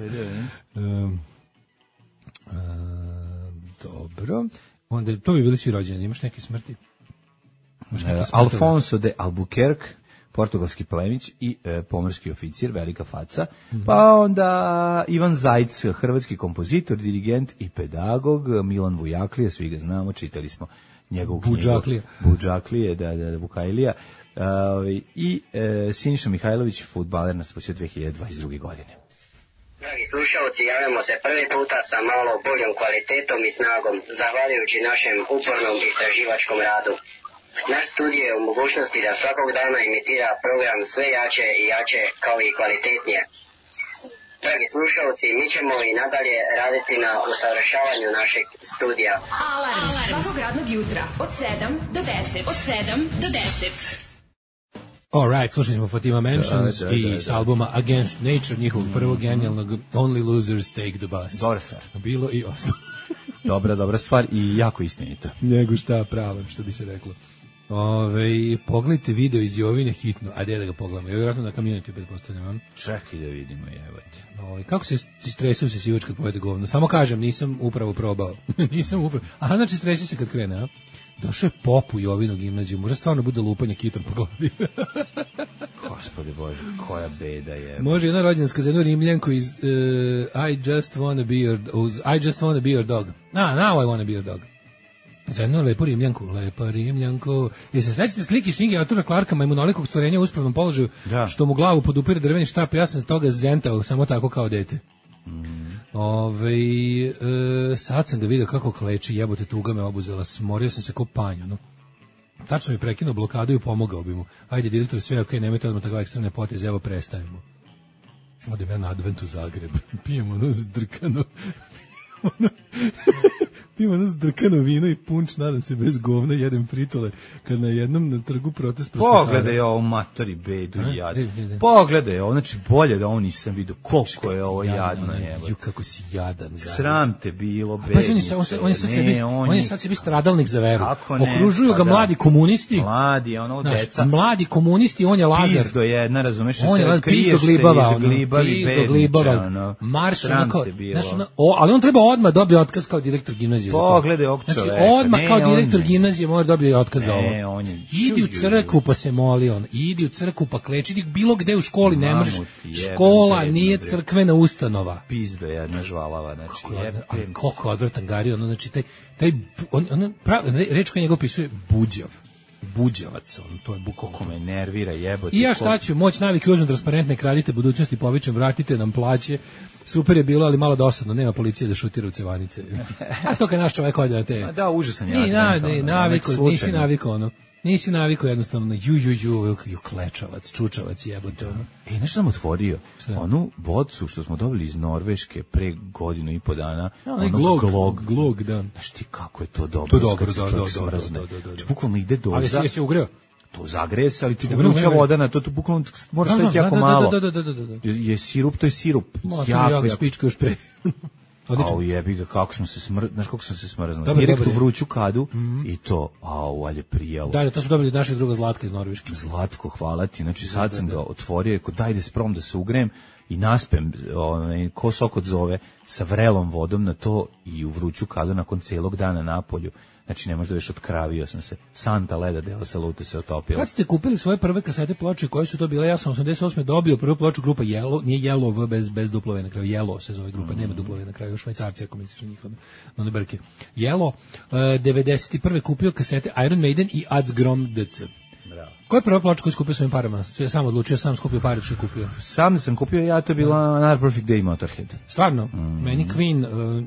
Dobro. Onda, to bi bili svi rođeni, imaš neke smrti? Alfonso de Albuquerque, portugalski plemić i pomorski oficir, velika faca. Pa onda Ivan Zajc, hrvatski kompozitor, dirigent i pedagog. Milan Vujaklija, svi ga znamo, čitali smo njegovu knjigu. Budžaklije, da, Vukajlija. I Siniša Mihajlović, fudbaler, nas posjetio 2022. godine. Dragi slušalci, javljamo se prvi puta sa malo boljom kvalitetom i snagom, zahvaljujući našem upornom istraživačkom radu. Naš studij je u mogućnosti da svakog dana imitira program sve jače i jače, kao i kvalitetnije. Dragi slušalci, mi ćemo i nadalje raditi na usavršavanju našeg studija. Alarm svakog radnog jutra od 7 do 10. Od 7 do 10. Alright, slušali smo Fatima Mansions i s albuma Against Nature, njihovog prvog genijalnog Only Losers Take the Bus. Dobra stvar. Bilo i ostalo. Dobra stvar i jako istinita. Nego šta pravan, što bi se reklo. Pogledajte video iz Jovine hitno, a gde da ga pogledamo? Vjerojatno na Community, pretpostavljam. Čekaj da vidimo, jebate. Kako se stresuju se sivač kad pojede govno? Samo kažem, nisam upravo probao. Aha, znači stresuju se kad krene, a? Došao je pop u Jovinu gimnaziju, možda stvarno bude lupanje kitom po glavi. Gospode Bože, koja beda je. Može jedna rođendanska za jednu Rimljanku iz I just wanna be your dog. Now I wanna be your dog. Za jednu lepa Rimljanku. I se sećate slike iz knjige Artura Clarka, majmunolikog stvorenja u uspravnom položaju, što mu glavu podupire drveni štap, ja sam toga zentao, samo tako kao dete. Sad sam ga vidio kako kleči, jebote, tuga me obuzela, smorio sam se ko panj, tačno mi prekinuo blokadu i pomogao bi mu. Ajde, direktor, sve ok, nemojte odmah tako ekstremne poteze, evo prestajemo. Odem ja na advent u Zagreb, pijem ono zdrkano zdrkano vino i punč, nadam se bez govna, jedem fritole, kad na jednom na trgu protest prosvetara. Pogledaj ovo, matori, bedu i jad. Pogledaj ovo, znači bolje da ovo nisam vidio, koliko je ovo jadno. Kako si jadan. Sram te bilo, bedniče. On je sad sebi stradalnik za veru. Okružuju ga mladi komunisti. Mladi komunisti, on je Lazar. Pizdo jedna, razumeš, on je kriješ se iz glibavi bedniča. Marš, ali on treba odmah dobio otkaz kao direktor gimnazije. Pogledaj ovog čoveka. Znači, odmah kao direktor gimnazije mora dobio otkaz za ovo. Idi u crkvu pa se moli on, idi u crkvu pa kleči, idi bilo gde u školi, ne možeš. Škola nije crkvena ustanova. Pizda jedna žvalava, znači. Ali koliko odvratan Gari, ono, znači, reč koja njega opisuje buđav. Buđavac, on, to je bukvalno. Kako me nervira, jebote. I ja šta ću, moć navike uzmem transparentne, kradite budućnosti, povičem, vratite nam plaće. Super je bilo, ali malo dosadno, nema policije da šutira u cevanice. A to kad naš čovjek ode na te. Da, užasan ja. Nisi naviko jednostavno, ju, klečavac, čučavac, jebote. Nešto sam otvorio, onu vodcu što smo dobili iz Norveške pre godinu i po dana, glog, da. Znaš ti kako je to dobro? To dobro, da. Bukvalno ide do... Ali si se ugreo? To zagreje se, ali ti vruća voda na to bukvalno moraš staviti jako malo. Je sirup, to je sirup. Ja ga spičku još pre. Au jebi ga, kako sam se smrznao. Direkt u vruću kadu i to, ali je prijelo. Da, to smo dobili od našeg druga Zlatka iz Norveške. Zlatko, hvala ti. Znači sad sam ga otvorio i daj da sprom da se ugrem i naspem, ko sokot zove, sa vrelom vodom na to i u vruću kadu nakon celog dana na polju. Znači ne možda već otkravio sam se. Santa leda dela salute se otopila. Kad ste kupili svoje prve kasete ploče, koje su to bile? Ja sam 88. dobio prvu ploču grupa Yellow, nije Yellow bez duplove na kraju, Yellow se zove grupa, nema duplove na kraju, Švajcarci ako misliš na njih, na Berke. Yellow, 91. kupio kasete Iron Maiden i Adsgrom DC. Bravo. Koja je prva ploča koju skupio svojim parama? Sve sam odlučio, sam skupio pare što je kupio. Sam sam kupio, ja to je bila Another Perfect Day Motorhead. Stvarno? Meni Queen,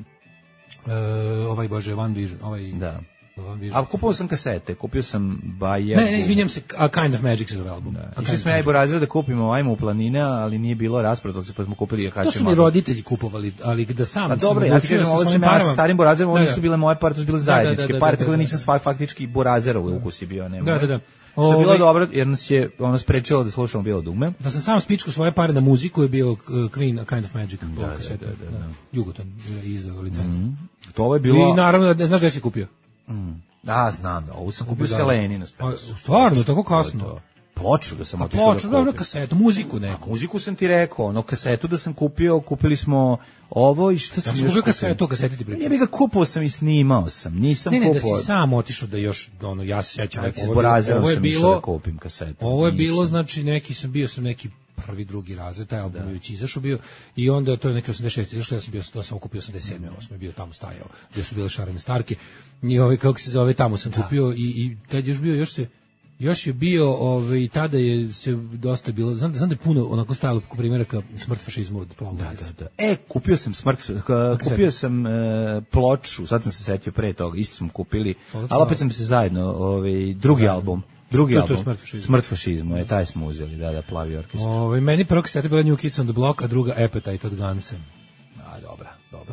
One Vision, Da. A kupio sam kasete, kupio sam Bayer. Ne, izvinjam se, A Kind of Magic se zove album. Išli smo ja i Borazir da kupimo, ajmo u planine, ali nije bilo raspred, pa smo kupili Akače. To su mi roditelji kupovali, ali da sam... A dobro, ja ti kažem, ovo sam ja sa starim Borazirom, oni su bile moje pare, to su bile zajedničke pare, tako da nisam faktički Borazirov ukus je bio. Da. Što je bilo dobro, jer nas je ono sprečilo da slušamo Bilo dugme. Da sam sam spičku svoje pare na muziku je bio Queen, A Kind of Magic. Da. Jugoton izdao licencu. To je bilo... I naravno, ne znaš gde si kupio? Da, znam, ovo sam kupio Seleni na Spensu. Stvarno, tako kasno? Ploču da sam otišao da kupim. Dobro, kasetu, muziku neku. Muziku sam ti rekao, ono kasetu da sam kupio, kupili smo ovo i šta sam još kupio. Kasete ti pričao. Ja bih ga kupao sam i snimao sam, nisam kupao. Ne, da si sam otišao da još, ono, ja se sjećam. Ovo je bilo, da kupim kasetu. Ovo je bilo, znači, bio sam neki prvi, drugi razred, taj album je već izašao bio i onda to je neki 86 izašao, ja sam kupio 87. 8. bio tamo stajao, gdje su bile šarene starke i kako se zove, tamo sam kupio i tad još je bio, tada je se dosta bilo, znam da je puno onako stajalo po primjeraka Smrt fašizmu od Plavog. Da. Kupio sam kupio sam ploču, sad sam se setio pre toga, isto smo kupili, ali opet sam se zajedno, drugi album. Smrt fašizmu, taj smo uzeli, da, Plavi orkestar. Meni prvo kasete bila New Kids on the Block, a druga Appetite od Gunsa. Dobro.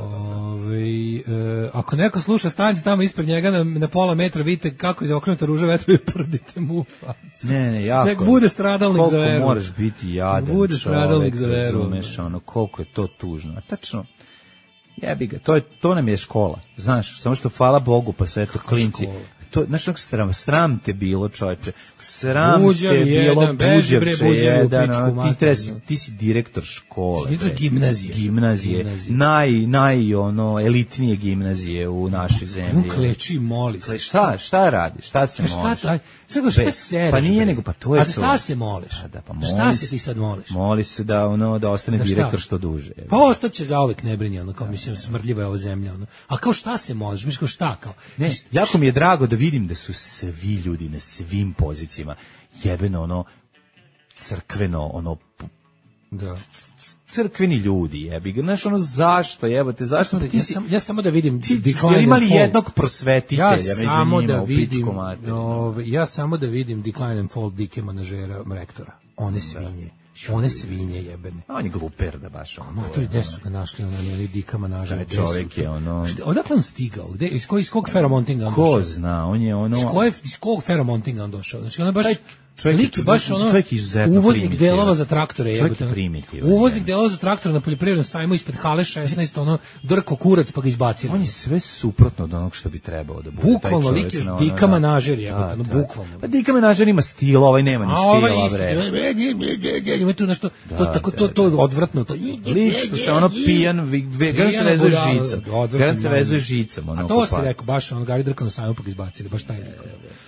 Ako neko sluša, stanite tamo ispred njega na pola metra, vidite kako je okrenuta ruža vetra i prdite mu u facu. Ne, jako. Nek bude stradalnik za veru. Koliko moraš biti jadan bude stradalnik za veru. Razumeš, koliko je to tužno. A tačno, jebi ga, to nam je škola, znaš, samo što hvala Bogu, pa sve to klinci. To, znaš, sram te bilo, čovječe. Sram te bilo, buđevče jedan. Ti si direktor škole. Direktor gimnazije. Elitnije gimnazije u našoj zemlji. Kleči, moli se. Šta radiš? Šta se moliš? Šta se pa nije nego, pa to je to. A šta se moliš? Šta se ti sad moliš? Moli se da ostane direktor što duže. Pa ostaće zauvek, ne brini, kao mislim, smrdljiva je ova zemlja. A kao šta se moliš? Mislim, kao šta? Ne, jako mi je drago da vidim da su svi ljudi na svim pozicijama jebeno crkveno crkveni ljudi, jebi ga, znaš, zašto, jebote, zašto? Ja samo da vidim Decline imali and Fall. Jednog prosvetitelja među njima ja samo da vidim Decline and Fall Dike Manažera rektora. One svinje jebene. On je gluper da baš ono. To je gde su ga našli, Dika Manažera. Čovjek je Odakle on stigao? Iz kog feromontinga on došao? Ko zna, on je Iz kog feromontinga on došao? Znači, on je baš... Lik baš ono uvoznik delova za traktore, uvoznik delova za traktore na poljoprivrednom sajmu ispred hale 16, ono drko kurac pa ga izbacili. On je sve suprotno od onog što bi trebao da bude. Bukvalno lik je dika menažer, bukvalno. Pa dika menažer ima stil, ovaj nema ni stila, bre. Ima tu nešto, to odvrtno, to lik što se ono pijan, garant se vezuje žicom. A to ste rekao, baš on gari drko na sajmu pa ga izbacili, baš taj neko.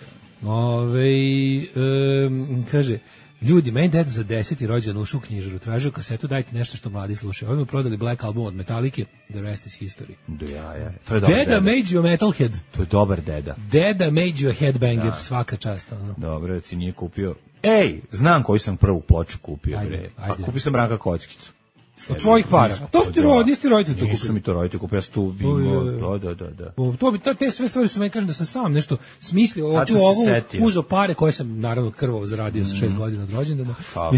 Kaže, ljudi, meni deda za 10. rođendan ušao u knjižaru, tražio kasetu, dajte nešto što mladi slušaju. Ovi mu prodali Black Album od Metallica, The Rest is History. To je dobar deda made you a metalhead. To je dobar deda. Deda made you a headbanger, svaka čast. Dobro, da si nije kupio. Ej, znam koju sam prvu ploču kupio. Ajde. Kupio sam Branka Kockicu. Od tvojih para. To su ti roditelji to kupili. Nisu mi to roditelji kupili, ja sam tu bingo. Da. To bi, te sve stvari su meni, kažem da sam sam nešto smislio, hoću uzo pare koje sam naravno krvavo zaradio sa 6 godina od rođendana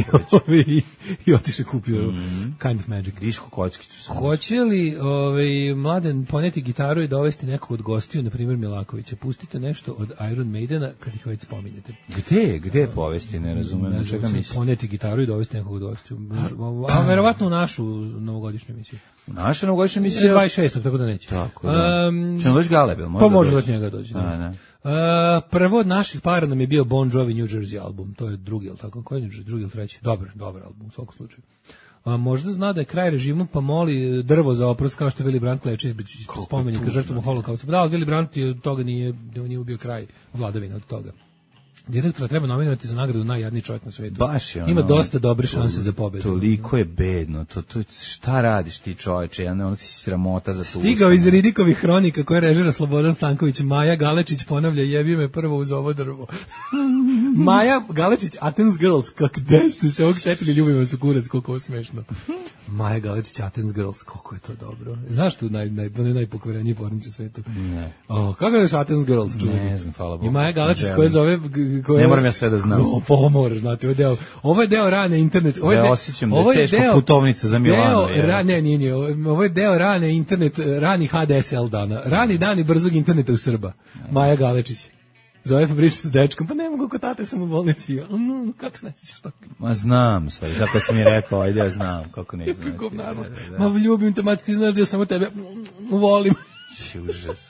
i otišao kupio Kind of Magic. Dišku Kockicu. Hoće li Mladen poneti gitaru i dovesti nekog od gostiju, na primjer Milakovića? Pustite nešto od Iron Maidena kad ih već spominjete. Gde povesti, ne razumem. Ne znam, poneti gitaru i dovesti nekog od gostiju. A verovatno u našu novogodišnju emisiju. Naša novogodišnja emisija 26. tako da neće. Tako da. Će nam doći Galebel? Pa može od njega doći. Prvo od naših para nam je bio Bon Jovi New Jersey album. To je drugi, ali tako? Koji je drugi ili treći? Dobar album u svakom slučaju. Možda zna da je kraj režima, pa moli drvo za oprost, kao što je Willy Brandt kleči spomenika žrtvama holokausta. Da, ali Willy Brandt od toga nije ubio kraj vladavine od toga. Direktora treba nominovati za nagradu najjadniji čovjek na svetu. Baš je ono, ima dosta dobre šanse za pobedu. Toliko je bedno. Šta radiš ti, čoveče? Ono si sramota za tu. Stigao iz Ridikovih hronika koje režira Slobodan Stanković. Maja Galečić ponavlja, jebi me prvo uz ovo drvo. Maja Galečić, Athens Girls, gde ste se ovog setili, ljubim vas u kurac, koliko je smešno. Maja Galečić, Athens Girls, koliko je to dobro. Znaš tu najpokvareniji pornici u svetu? Ne. Kako je Athens Girls? Ne znam, hvala Bogu. I Maja Galečić koja zove... Ne moram ja sve da znam. Moraš znati, ovo je deo rane internet. Osjećam da je teško putovnica za Milanu. Ovo je deo rane internet, rani HDSL dana. Rani dani brzog interneta u Srba. Maja Galečić. Zove pa priča s dečkom, pa ne mogu kod tate, sam u bolnici. Kako se ne sjećaš toga? Ma znam sve, zato kad si mi rekao, ajde ja znam, kako ne znam. Kako naravno. Ma ljubim te, mati, ti znaš da ja samo tebe volim. Užas.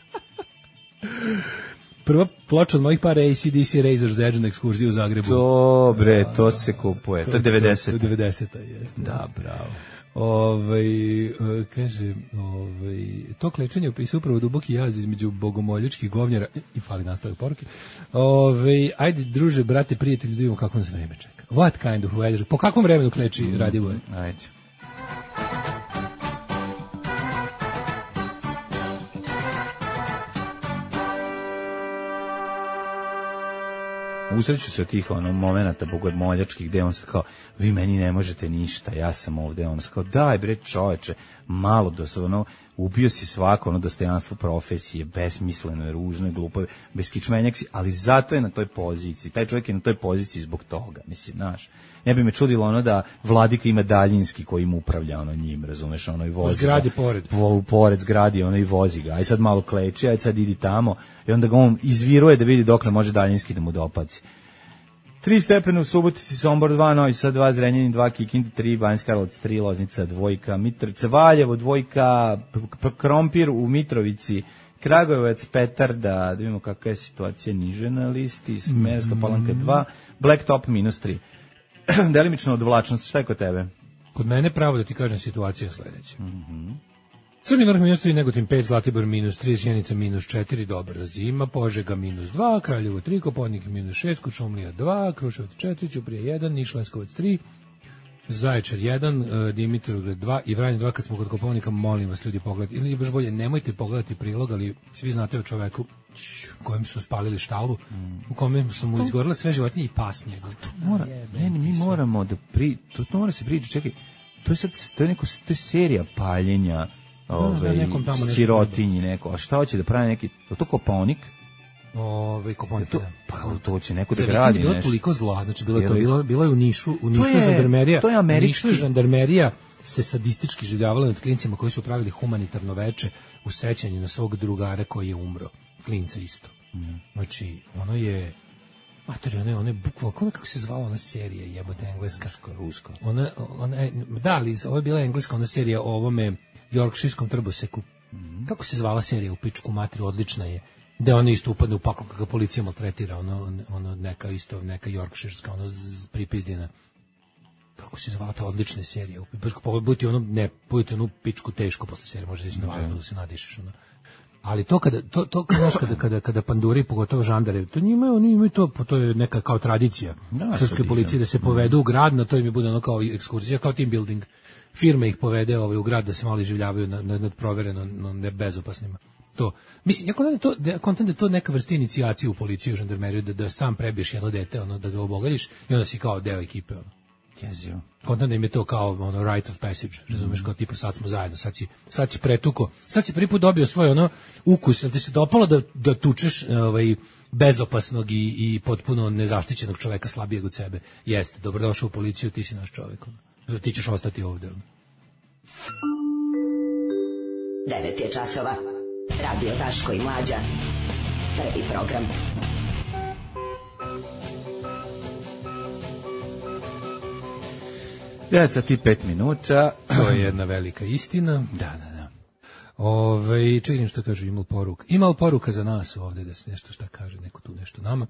Prva ploča od mojih para AC/DC Razor's Edge na ekskurziju u Zagrebu. Dobre, to se kupuje. To je 90. 90-a, jesno. Da, bravo. Kaže, to klečanje opisuje upravo duboki jaz između bogomoljačkih govnjara i fali nastavak poruke. Ajde, druže, brate, prijatelji, da vidimo kako nas vreme čeka. What kind of weather? Po kakvom vremenu kleči Radivoje? Ajde. Usreću se od tih momenata bogomoljačkih gde on se kao, vi meni ne možete ništa, ja sam ovde, on se kao, daj bre čoveče, malo ubio si svako dostojanstvo profesije, besmisleno je, ružno je, glupo je, beskičmenjak si, ali zato je na toj poziciji, taj čovjek je na toj poziciji zbog toga, mislim, znaš. Ne bi me čudilo da vladika ima daljinski koji im upravlja njim, razumeš, i vozi. Zgradi pored. Pored zgradi, i vozi ga. Aj sad malo kleči, aj sad idi tamo. I onda ga on izviruje da vidi dokle može daljinski da mu dopaci. 3 stepena u Subotici, Sombor 2, Novi Sad 2, Zrenjanin 2, Kikinda 3, Banjska Karlovac 3, Loznica 2, Mitrovica, Valjevo 2, Krompir u Mitrovici, Kragujevac, Petarda, da vidimo kakva je situacija niže na listi, Smerska Palanka 2, Blacktop -3. Delimično odvlačnost, šta je kod tebe? Kod mene pravo da ti kažem situacija sledeća. Crni vrh -3, Negotin 5, Zlatibor -3, Sjenica -4, dobra zima, Požega -2, Kraljevo 3, Koponik -6, Kuršumlija 2, Kruševac 4, Ćuprija 1, Niš Leskovac 3, Zaječar 1, Dimitrovgrad 2 i Vranje 2. Kad smo kod Koponika, molim vas ljudi pogledati, ili baš bolje, nemojte pogledati prilog, ali svi znate o čoveku kojem su spalili štalu, u kome su mu izgorele sve životinje i pas njegov. Mi moramo da to mora se pričati, čekaj, to je serija paljenja sirotinji neko, a šta hoće da pravi neki, je to Koponik? Koponik, pa to će neko da gradi nešto. Bilo toliko zla, znači bilo je u Nišu žandarmerija. To je američki. Nišu žandarmerija se sadistički življavala nad klincima koji su pravili humanitarno veče u sećanju na svog drugara koji je umro. Klinca isto. Znači, ono je Matori, one bukvalno, kako se zvala ona serija, jebote, engleska. Ruska. Da, ali ovo je bila engleska ona serija o ovome Yorkshireskom trboseku. Kako se zvala serija u pičku materiju, odlična je. Da ona isto upadne u pakao kako policija maltretira, ono neka Yorkshirska, ono pripizdina. Kako se zvala ta odlična serija? Budite onu pičku teško posle serije, može ići na vazduh da se nadišeš, ono. Ali to kada panduri, pogotovo žandare, to oni imaju to je neka kao tradicija srpske policije da se povedu u grad, na to im bude ono kao ekskurzija, kao team building. Firme ih povede u grad da se malo iživljavaju nad provereno bezopasnima. To. Mislim, ja kontam da je to neka vrsta inicijacije u policiju, u žandarmeriju, da sam prebiješ jedno dete, da ga obogaljiš i onda si kao deo ekipe, Jezio. Kontam da im je to kao rite of passage, razumeš, kao tipa sad smo zajedno, sad si pretuko, sad si prvi put dobio svoj ukus, jel ti se dopalo da tučeš bezopasnog i potpuno nezaštićenog čoveka slabijeg od sebe? Jeste, dobrodošao u policiju, ti si naš čovek, ti ćeš ostati ovde. 9 je časova, Radio Daško i Mlađa, prvi program. Sat i 5 minuta. To je jedna velika istina. Da. Čekaj što kaže, imao poruka za nas ovde, da se nešto šta kaže, neko tu nešto nama.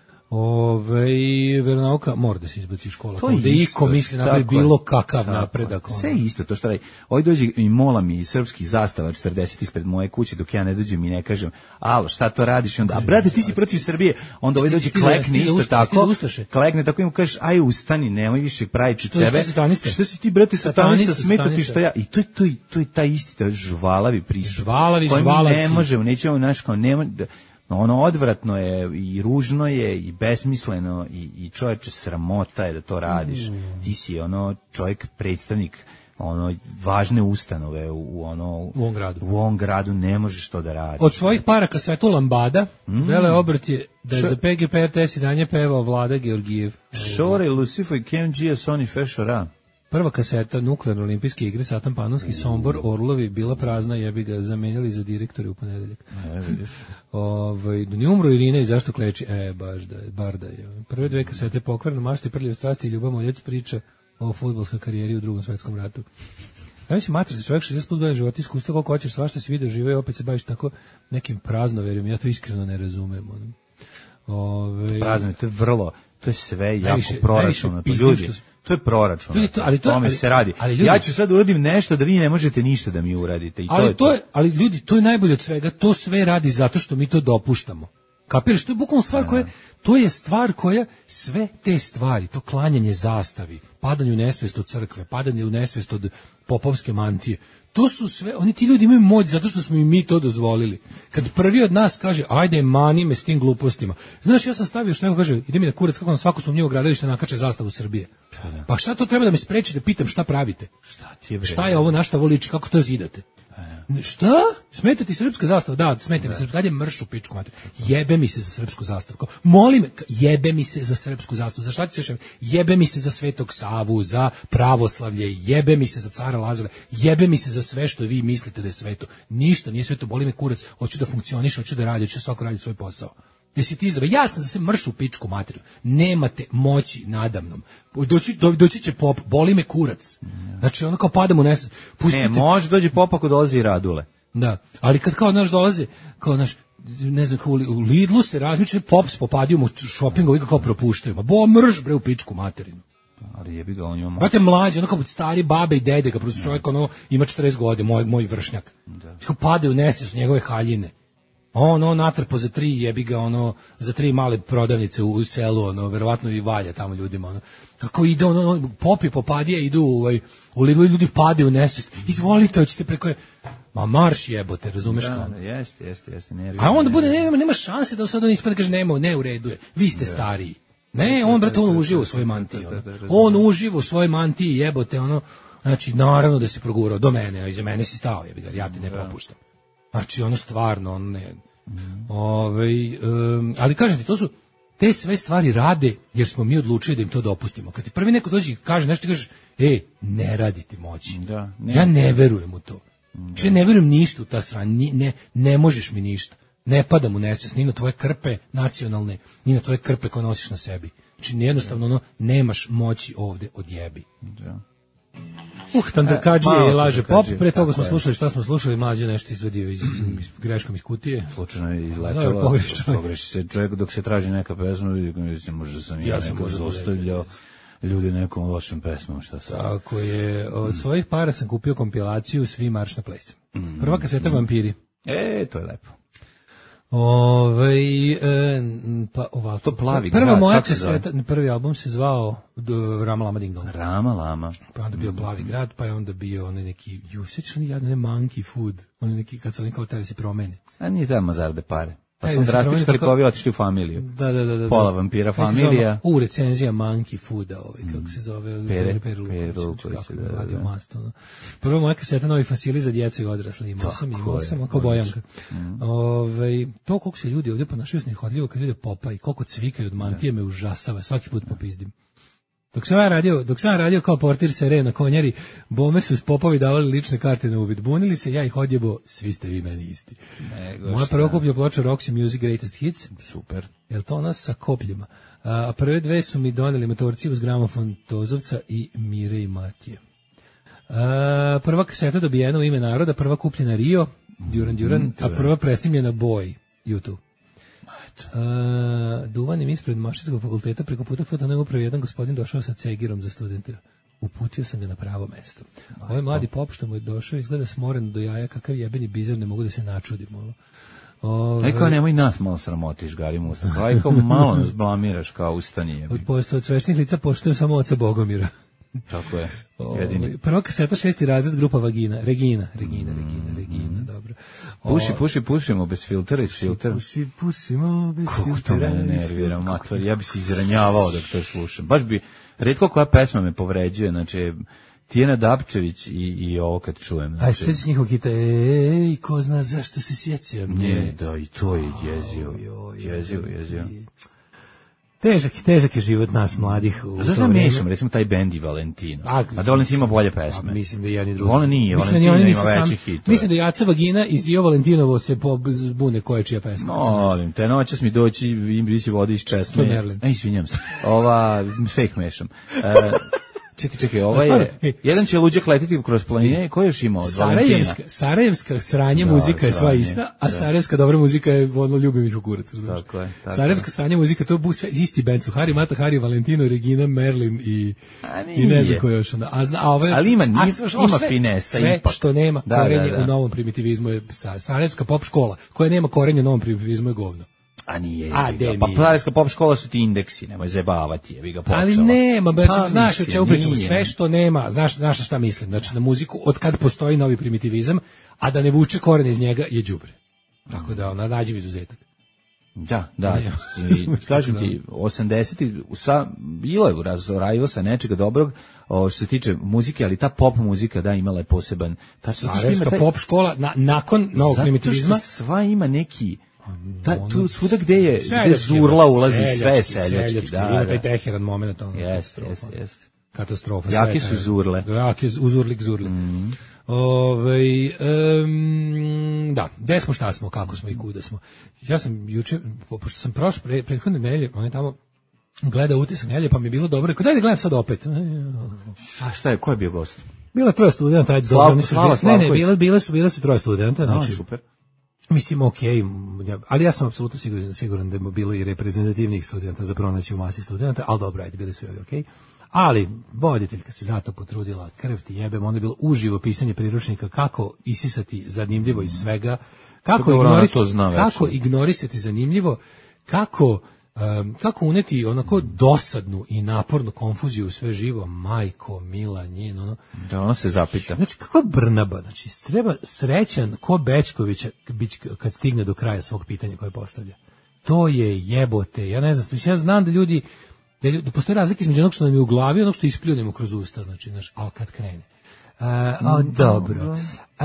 Veronauka mora da se izbaci iz škola. To je iko misli napravi bilo kakav napredak. Sve isto, to što radi. Ovdje dođe i mola mi srpski zastava 40 ispred moje kuće, dok ja ne dođem i ne kažem, alo, šta to radiš? Onda, a brate, ti si protiv Srbije. Onda ovdje dođe klekne isto tako. Klekne tako im kažeš, aj ustani, nemoj više praviti sebe. Što si ti, brate, satanista, smeta ti što ja. I to je ta isti, žvalavi pristup. Žvalavci. Ne možemo, nećemo, znaš, kao nema... Ono odvratno je i ružno je i besmisleno i čovječe sramota je da to radiš. Ti si čovjek predstavnik važne ustanove u ovom gradu, ne možeš to da radiš. Od svojih para kasetu Lambada, vele obrt je da je za PGP RTS izdanje pevao Vlada Georgijev. Šore, Lucifoj, KMG, Soni Fešora. Prva kaseta Nuklearne olimpijske igre, Satan Panonski, Sombor, Orlovi, bila prazna, jebi ga zamenjali za direktore u ponedeljak. Vidiš. Da ni umro Irina i zašto kleči? Bar da je. Prve dve kasete Pokvarna mašta i Prljive strasti i Ljubav Moljec priča o fudbalskoj karijeri u Drugom svetskom ratu. Ja mislim, mater, za čovjek 60 plus godina života iskustva, koliko hoćeš, svašta si vidio, žive i opet se baviš tako nekim praznoverjem. Ja to iskreno ne razumem. Prazno, to je sve jako proračuno. Ljudi, to je proračun. Tome se radi. Ja ću sad uradim nešto da vi ne možete ništa da mi uradite. Ali ljudi, to je najbolje od svega. To sve radi zato što mi to dopuštamo. Kapiraš? To je bukvalno stvar koja, to je stvar koja, sve te stvari, to klanjanje zastavi, padanje u nesvest od crkve, padanje u nesvest od popovske mantije, to su sve, ti ljudi imaju moć zato što smo i mi to dozvolili. Kad prvi od nas kaže, ajde, mani me s tim glupostima. Znaš, ja sam stavio što neko kaže, ide mi na kurac kako na svako sumnjivo gradilište nakače zastavu Srbije. Pa šta to treba da me spreči da pitam šta pravite? Šta je ovo, na šta ovo liči, kako to zidate? Šta? Smeta ti srpska zastava? Da, smeta mi srpska. Ajde mrš u pičku mater. Jebe mi se za srpsku zastavu. Molim me, jebe mi se za srpsku zastavu. Za šta ti se šem? Jebe mi se za Svetog Savu, za pravoslavlje, jebe mi se za cara Lazara, jebe mi se za sve što vi mislite da je sveto. Ništa nije sveto, boli me kurac, hoću da funkcioniš, hoću da radi, hoću da svako radi svoj posao. Jesi ti izrabe? Ja sam za sve mrš u pičku materiju. Nemate moći nadamnom. Doći će pop, boli me kurac. Znači ono kao padamo u nesvest. Ne, može dođe pop ako dolazi i Radule. Da, ali kad kao naš dolazi, kao naš, ne znam, kao u Lidlu se razmične pops popadio mu šopingovi kao propuštaju. Mrš bre u pičku materinu. Ali jebi ga, on ima moć. Brate, mlađi, ono kao stari babe i dede, kao čovjek ima 40 godina, moj vršnjak. Kao padaju u nesvest njegove haljine. Natrpo za 3 jebi ga, za 3 male prodavnice u selu, verovatno i valja tamo ljudima, kako ide, popi popadije, idu u Lidlu i ljudi pade u nesvest, izvolite, hoćete preko, marš jebote, razumeš kao? Da, jeste, a onda bude, nema šanse da sad on ispade, kaže, ne u redu je, vi ste stariji. Ne, on, brate, on uživa u svojoj mantiji, on uživa u svojoj mantiji, jebote, znači, naravno da se progurao do mene, a iza mene si stao, jebi ga, ja te ne propuštam. Znači, stvarno, ne. Ali kažem ti, to su, te sve stvari rade jer smo mi odlučili da im to dopustimo. Kad ti prvi neko dođe i kaže nešto, ti kažeš, ne radi ti moći. Ja ne verujem u to. Ja ne verujem ništa u ta sranja, ne možeš mi ništa. Ne padam u nesvijest ni na tvoje krpe nacionalne, ni na tvoje krpe koje nosiš na sebi. Znači, jednostavno, nemaš moći ovde, odjebi. Da. Tandrkađije je laže pop, pre toga smo slušali šta smo slušali, Mlađe nešto izvadio greškom iz kutije. Slučajno je izletelo, pogreši se čovjek dok se traži neka pesma, možda sam ja neko zostavljao ljudi nekom lošim pesmom, šta sam. Tako je, od svojih para sam kupio kompilaciju Svi marš na ples. Prva kaseta Vampiri. To je lepo. Pa ovako. To Plavi prva grad, moja kaseta, prvi album se zvao Rama Lama Ding Dong. Rama Lama. Pa onda bio Plavi grad, pa je onda bio onaj neki Jusični, ne Monkey Food, onaj neki kad su oni kao teli se promene. A nije tamo mazarde pare. Pa su drastični kalikovi otišli u familiju. Da. Pola vampira familija. Recenzija Monkey Fooda, kako se zove. Peru, koji se radio masto. Prvo moja kaseta Novi fosili za djecu i odrasli. Imao sam kao Bojanka. To koliko se ljudi ovdje ponašaju s nehodljivo, kad ljude popa i koliko cvikaju od mantije me užasava, svaki put popizdim. Dok sam ja radio kao portir sere na konjari, bome su s popovi davali lične karte na uvid. Bunili se, ja ih odjebo, svi ste vi meni isti. Moja prva kuplja ploča Roxy Music Greatest Hits. Super. Jel to ona sa kopljima? A prve dve su mi doneli motorci uz gramofon Tozovca i Mire i Matije. Prva kaseta dobijena u ime naroda, prva kupljena Rio, Duran, a prva presnimljena Boy, YouTube. Duvanim ispred Mašinskog fakulteta preko puta fotonoj upravi jedan gospodin došao sa cegirom za studente. Uputio sam ga na pravo mesto. Ovaj mladi pop što mu je došao izgleda smoren do jaja, kakav jebeni bizar, ne mogu da se načudim. Aj kao nemoj nas malo sramotiš, Garim Usta. Aj kao malo nas blamiraš kao ustani jebi. Od svečnih lica poštujem samo oca Bogomira. Tako je, jedini. Prva kaseta 6. razred, grupa Vagina. Regina, dobro. Pušimo bez filtera i s filtera. Pušimo bez filtera. Kako to mene nervira, mator, ja bi se izranjavao dok to slušam. Baš bi, retko koja pesma me povređuje, znači, Tijena Dapčević i ovo kad čujem. Aj, sveći njihov kita, ko zna zašto se sjećam. Da, i to je jezio. Težak je život nas mladih. Zašto da mešam, recimo, taj bend i Valentino? A da Valentin ima bolje pesme? Mislim da jedan i drugi. Valentin ima veći hit. Mislim da Jaca Vagina iz Io Valentinovo se zbune koja je čija pesma. Molim, te noćas mi doći i bići vodi iz Česme. To je Merlin. Izvinjam se. Fake mešam. Čekaj, jedan će luđak letiti kroz planine, ko još ima od Valentina? Sarajevska sranje muzika je sva ista, a sarajevska dobra muzika je ono ljubim ih u kurac. Tako je. Sarajevska sranje muzika, to je sve isti band su, Hari Mata, Hari Valentino, Regina, Merlin i ne znam ko još. Ali ima finesa. Sve što nema korenje u novom primitivizmu je sarajevska pop škola, koja nema korenje u novom primitivizmu je govno. A nije. Pa Sarajevska pop škola su ti indeksi, nemoj zajebavati, jebi ga počela. Ali nema, znaš o čemu pričamo, sve što nema, znaš šta mislim, znači na muziku, od kad postoji novi primitivizam, a da ne vuče koren iz njega je đubre. Tako da, nađem izuzetak. Da. Kažem ti, 80-ih, bilo je razorajilo sa nečega dobrog, što se tiče muzike, ali ta pop muzika, imala je poseban. Sarajevska pop škola, nakon novog primitivizma. Zato što sva ima neki... tu svuda gde je zurla ulazi sve seljački. Ima taj Teheran moment. Jeste. Katastrofa. Jaki su zurle. Jaki uzurlik zurle. Da, gde smo, šta smo, kako smo i kuda smo. Ja sam juče, pošto sam prošle prethodne nedelje, on je tamo gleda Utisak nedelje, pa mi je bilo dobro. Rekao, daj da gledam sad opet. Šta je, ko je bio gost? Bilo je 3 studenta. Bile su 3 studenta. Znači, super. Mislim, ali ja sam apsolutno siguran da je bilo i reprezentativnih studenta za pronaći u masi studenta, ali dobro, bili su ovi Ali voditeljka se zato potrudila, krv ti jebem, onda je bilo uživo pisanje priručnika kako isisati zanimljivo iz svega, kako ignorisati zanimljivo, kako uneti onako dosadnu i napornu konfuziju u sve živo, majko, mila, njen, Da, ona se zapita. Znači, kakva Brnaba, znači, treba srećan ko Bečković kad stigne do kraja svog pitanja koje postavlja. To je jebote, ja ne znam, ja znam da ljudi, da postoji razlika između onog što nam je u glavi i onog što ispljunemo kroz usta, znači, ali kad krene. Dobro.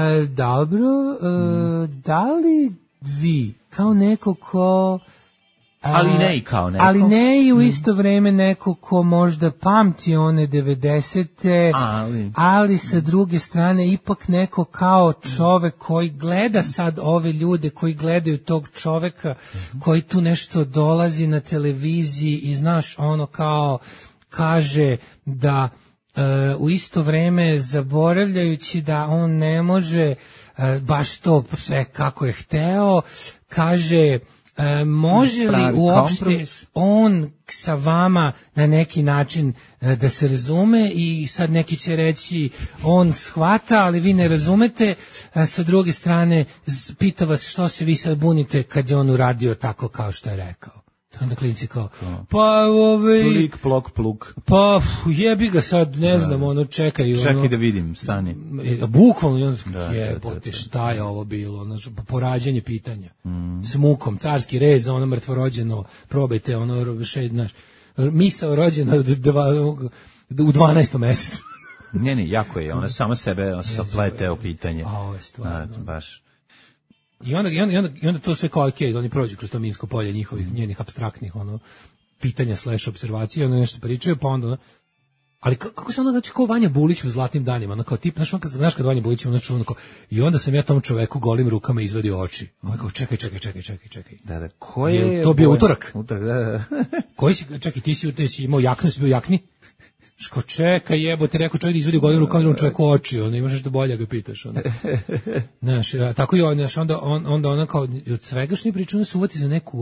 Da li vi, kao neko ko Ali ne i kao neko. Ali ne i u isto vreme neko ko možda pamti one 90-te, ali sa druge strane ipak neko kao čovek koji gleda sad ove ljude, koji gledaju tog čoveka, koji tu nešto dolazi na televiziji i znaš, ono kao kaže da u isto vreme zaboravljajući da on ne može baš to sve kako je hteo, kaže može li uopšte on sa vama na neki način da se razume i sad neki će reći on shvata, ali vi ne razumete, sa druge strane pita vas što se vi sad bunite kad je on uradio tako kao što je rekao. Onda klinci kao, pa Plik, plok, pluk. Pa jebi ga sad, ne znam, ono čekaj. Čekaj da vidim, stani. Bukvalno, jebote, šta je ovo bilo, ono, porađanje pitanja. S mukom, carski rez, ono mrtvorođeno, probajte, ono, misao rođena u 12. mesecu. Ne, jako je, ona sama sebe sapleteo pitanje. A ovo je stvarno. Baš. I onda to sve kao okej, oni prođu kroz to minsko polje njenih apstraktnih pitanja / observacije, ono nešto pričaju, pa onda ali kako se ono znači kao Vanja Bulić u Zlatnim danima, ono kao tip, znaš kad Vanja Bulić ono čuo, i onda sam ja tom čoveku golim rukama izvadio oči. Ono kao čekaj. Da, koji je to bio utorak? Da. Koji si, čekaj, ti si imao jaknu, si bio jakni? Ško čekaj, jebote, rekao čovjek izvedi golim rukama čovjeku oči, ono imaš nešto bolje ga pitaš, ono. Znaš, tako i onda ona kao od svega što mi priča, ona se uvati za neku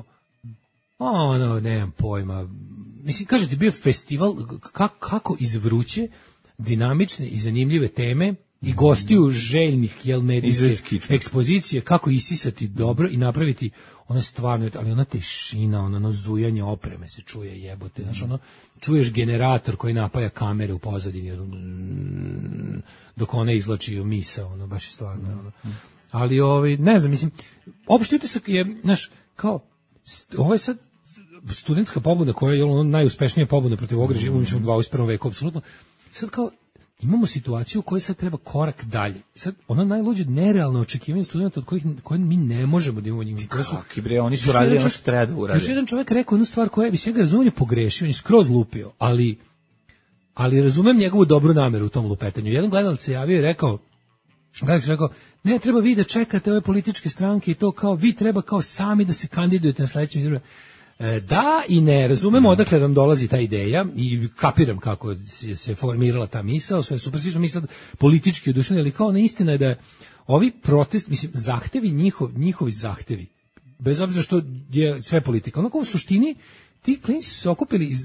nemam pojma. Mislim, kaže ti bio festival kako izvruće dinamične i zanimljive teme i gostiju željnih medijske ekspozicije, kako isisati dobro i napraviti ono stvarno, ali ona tišina, ono zujanje opreme se čuje, jebote, znaš, ono, čuješ generator koji napaja kamere u pozadini, dok ona izvlači misao, ono, baš je stvarno, ono. Ali, ne znam, mislim, opšti utisak je, znaš, kao, ovo je sad studentska pobuda koja je ono najuspešnija pobuda protiv ovog režima u 21. veku, apsolutno. Sad kao, imamo situaciju u kojoj sad treba korak dalje. Sad, ono najluđe nerealno očekivanje studenta od koje mi ne možemo da imamo njih. Kakvi bre, oni su radili ono što treba da uradi. Još jedan čovjek rekao jednu stvar koja bi svega razumio pogrešio, on je skroz lupio, ali razumem njegovu dobru nameru u tom lupetanju. Jedan gledalac se javio i rekao, ne treba vi da čekate ove političke stranke i to kao, vi treba kao sami da se kandidujete na sledećem izborima. Da i ne, razumemo odakle vam dolazi ta ideja i kapiram kako se formirala ta misao, sve super, svi smo mi sad politički oduševljeni, ali kao istina je da ovi protest, mislim, zahtevi, njihovi zahtevi, bez obzira što je sve politika, onako u suštini ti klinci su se okupili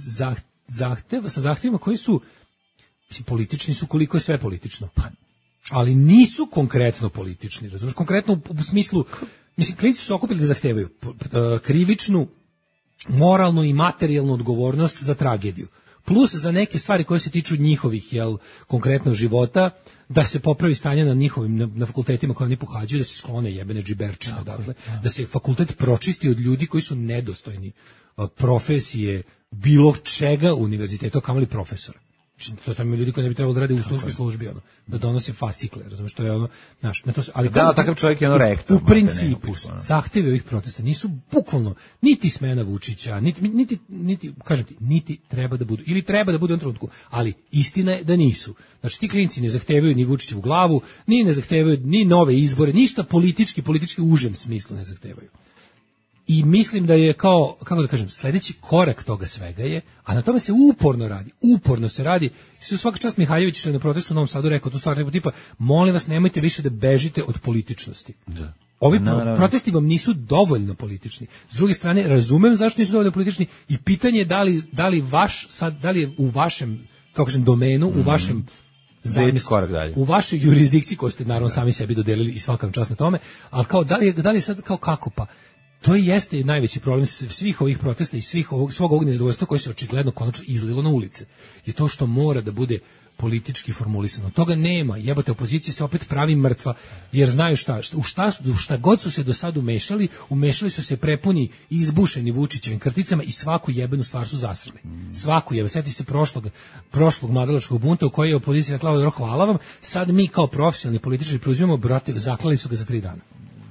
sa zahtevima koji su, mislim, politični su koliko je sve politično, ali nisu konkretno politični, razumiješ, konkretno u smislu, mislim, klinci su se okupili da zahtevaju krivičnu, moralnu i materijalnu odgovornost za tragediju. Plus za neke stvari koje se tiču njihovih, konkretno života, da se popravi stanje na njihovim, na fakultetima koje oni pohađaju, da se sklone jebene džiberčine, dakle, da se fakultet pročisti od ljudi koji su nedostojni profesije bilo čega u univerzitetu, kamoli profesora. To su ljudi koji ne bi trebalo da rade u studentskoj službi, da donose fascikle, razumiješ, to je ono, znaš, ali takav čovjek je ono rektor. U principu, zahtevi ovih protesta nisu bukvalno niti smena Vučića, niti, kažem ti, niti treba da budu, ili treba da budu u jednom trenutku, ali istina je da nisu. Znači, ti klinci ne zahtevaju ni Vučićevu glavu, ni ne zahtevaju ni nove izbore, ništa politički u užem smislu ne zahtevaju. I mislim da je kao, kako da kažem, sledeći korak toga svega je, a na tome se uporno se radi. Svaka čast Mihajlović što je na protestu u Novom Sadu rekao tu stvar, tipa, molim vas, nemojte više da bežite od političnosti. Da. Ovi protesti vam nisu dovoljno politični. S druge strane, razumem zašto nisu dovoljno politični i pitanje je da li je u vašem, kako kažem, domenu, u vašem u vašoj jurisdikciji koju ste naravno sami sebi dodelili i svakam čast na tome, ali kao da li je sad kao kako pa. To jeste najveći problem svih ovih protesta i svog ovog nezadovoljstva koje se očigledno konačno izlilo na ulice. Je to što mora da bude politički formulisano. Toga nema. Jebote, opozicija se opet pravi mrtva, jer znaju u šta god su se do sad umešali su se prepuni izbušeni Vučićevim krticama i svaku jebenu stvar su zasrali. Svaku jebenu. Sjeti se prošlog mladalačkog bunta u kojoj je opozicija rekla hvala vam, sad mi kao profesionalni političari preuzimamo, brate, zaklali su ga za 3 dana.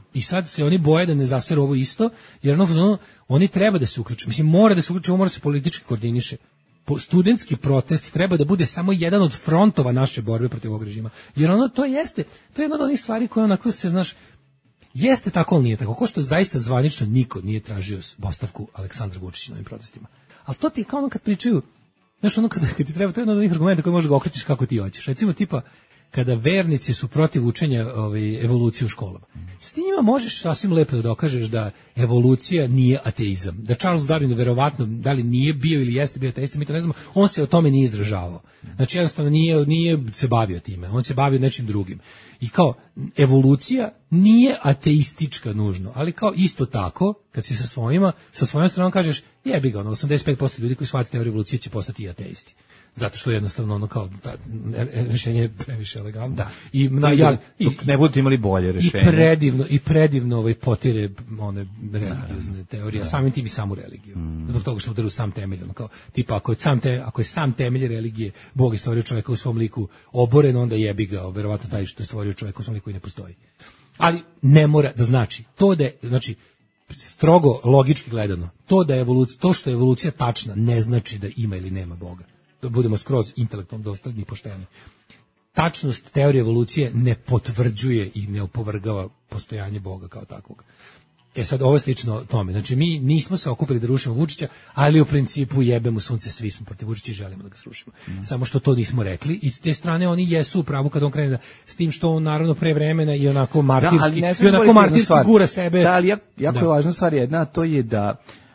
I sad se oni boje da ne zaseru ovo isto, jer oni treba da se uključe. Mislim, mora da se uključe, ovo mora se politički koordiniše. Studentski protest treba da bude samo jedan od frontova naše borbe protiv ovog režima. Jer to je jedna od onih stvari koje onako se, znaš, jeste tako, ali nije tako. Ko što zaista zvanično niko nije tražio ostavku Aleksandra Vučića na ovim protestima. Ali to ti je kao ono kad pričaju, znaš, ono kad ti treba, to je jedan od onih argumenta koji možeš ga okrećiš kako ti hoćeš. Recimo, tipa, kada vernici su protiv učenja evolucije u školama. S njima možeš sasvim lepo da dokažeš da evolucija nije ateizam. Da Charles Darwin verovatno, da li nije bio ili jeste bio ateista, mi to ne znamo, on se o tome nije izražavao. Znači jednostavno nije se bavio time, on se bavio nečim drugim. I kao, evolucija nije ateistička nužno, ali kao isto tako, kad si sa svojom stranom kažeš, jebi ga, 85% ljudi koji shvate teoriju evolucije će postati i ateisti. Zato što jednostavno ono kao rješenje je previše elegantno. Da. I ne budete imali bolje rješenje. I predivno potire one religiozne teorije, samim tim i samu religiju. Zbog toga što udaru sam temelj. Ono kao, tipa, ako je sam temelj religije, Bog je stvorio čovjeka u svom liku oboren, onda jebi ga, verovatno taj što je stvorio čovjeka u svom liku i ne postoji. Ali ne mora da znači. Znači, strogo logički gledano, to što je evolucija tačna, ne znači da ima ili nema Boga. Da budemo skroz intelektualno dosledni i pošteni. Tačnost teorije evolucije ne potvrđuje i ne opovrgava postojanje Boga kao takvog. Sad ovo je slično tome. Znači mi nismo se okupili da rušimo Vučića, ali u principu jebemo sunce, svi smo protiv Vučića i želimo da ga srušimo. Samo što to nismo rekli i s te strane oni jesu u pravu kad on krene s tim što on naravno pre vremena i onako martirski, gura sebe. Da, ali jako je važna stvar jedna, to je da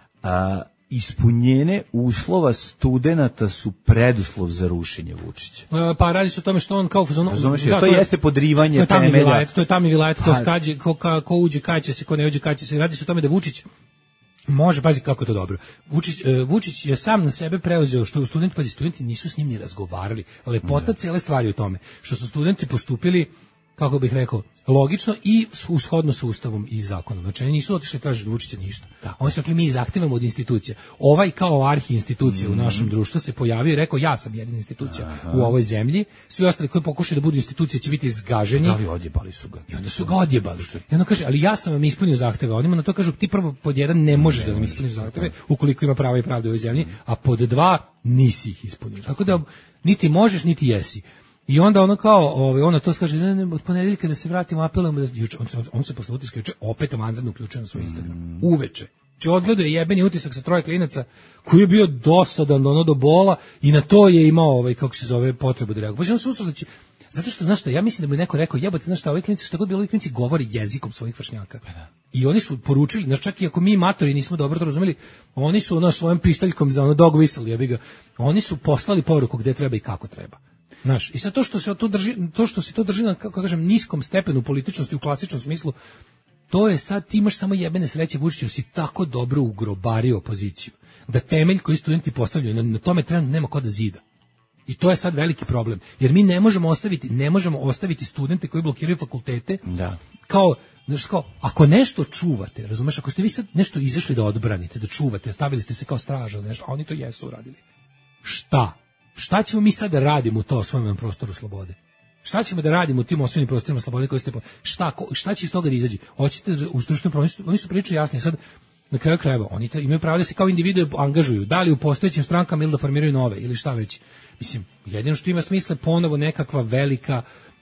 ispunjenje uslova studenata su preduslov za rušenje Vučića. Pa radi se o tome što on kao to jeste podrivanje temelja. To je tamni vilajet, ko uđe kaj će se, ko ne uđe kaj će se. Radi se o tome da Vučić može, pazi kako je to dobro. Vučić je sam na sebe preuzeo što studenti nisu s njim ni razgovarali. Lepota cele stvari u tome što su studenti postupili, kako bih rekao, logično i ushodno sa Ustavom i zakonom. Znači, oni nisu otišli tražiti Vučića ništa. Oni su rekli, mi zahtevamo od institucija. Ovaj kao arhi institucija u našem društvu se pojavio i rekao, ja sam jedina institucija u ovoj zemlji, svi ostali koji pokušaju da budu institucije će biti zgaženi. Ali odjebali su ga. I onda su ga odjebali. I onda kaže, ali ja sam vam ispunio zahteve. Onima na to kažu, ti prvo pod jedan ne možeš da nam ispuniš zahteve, ukoliko ima prava i pravda u ovoj zemlji, a pod dva nisi ih ispunio. Tako da niti možeš, niti jesi. I onda ono kao, ona to kaže, ne, od ponedeljka da se vratimo, apelujemo da on se posle utiska juče opet vanredno uključio na svoj Instagram. Uveče. Če odgledao je jebeni utisak sa 3 klinaca koji je bio dosadan do bola i na to je imao kako se zove potrebu da reaguje. Pa on se ustrao da će, zato što znaš šta, ja mislim da mu je neko rekao, jebote, znaš šta, ovi klinici što god bilo, ovi klinici govori jezikom svojih vršnjaka. I oni su poručili, znaš, čak i ako mi matori nismo dobro to razumeli, oni su svojom pištaljkom za dog whistle, jebi ga, oni su poslali poruku gde treba i kako treba. Znaš, i sad to što se to drži na, kako kažem, niskom stepenu političnosti u klasičnom smislu, to je sad, ti imaš samo jebene sreće, Vučiću, si tako dobro ugrobario opoziciju, da temelj koji studenti postavljaju, na tome trenutno nema ko da zida. I to je sad veliki problem, jer mi ne možemo ostaviti studente koji blokiraju fakultete, kao, ako nešto čuvate, razumeš, ako ste vi sad nešto izašli da odbranite, da čuvate, stavili ste se kao straža, nešto, a oni to jesu uradili. Šta ćemo mi sad da radimo u to osvojenom prostoru slobode? Šta ćemo da radimo u tim osvojenim prostorima slobode koji ste... Šta će iz toga da izađi? Hoćete u stručnom prostoru? Oni su prilično jasni. Sad, na kraju krajeva, oni imaju pravo da se kao individue angažuju. Da li u postojećim strankama ili da formiraju nove, ili šta već. Mislim, jedino što ima smisla ponovo nekakva velika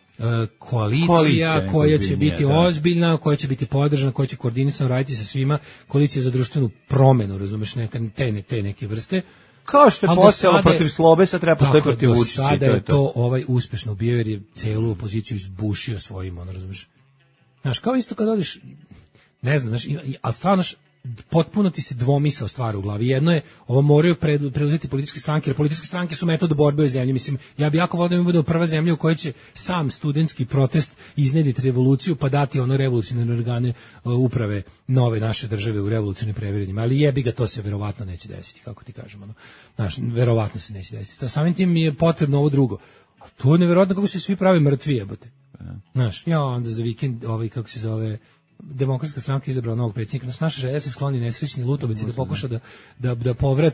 koalicija koja će biti ozbiljna, koja će biti podržana, koja će koordinisano raditi sa svima, koalicija za društvenu promenu, razumeš, te neke vrste. Kao što je postojalo protiv Slobe, sad treba postoji protiv Vučića. Sada je to uspešno ubio, jer je celu opoziciju izbušio svojim, razumiješ. Znaš, kao isto kad odiš, ne znam, znaš, ali stvarno, potpuno ti se dvomisao stvari u glavi. Jedno je, ovo moraju preuzeti političke stranke, jer političke stranke su metod borbe u zemlji. Mislim, ja bi jako volio da mi bude prva zemlja u kojoj će sam studentski protest iznediti revoluciju, pa dati revolucionarne organe uprave nove naše države u revolucionarnim previranjima. Ali jebi ga, to se verovatno neće desiti, kako ti kažemo. Znaš, verovatno se neće desiti. Samim tim mi je potrebno ovo drugo. A to je nevjerojatno kako se svi pravi mrtvi, jebote. Znaš, ja onda za vikend, kako se zove, Demokratska stranka izabrala novog predsjednika. Naša želja se skloni nesrećni Lutovac i da pokuša da povrati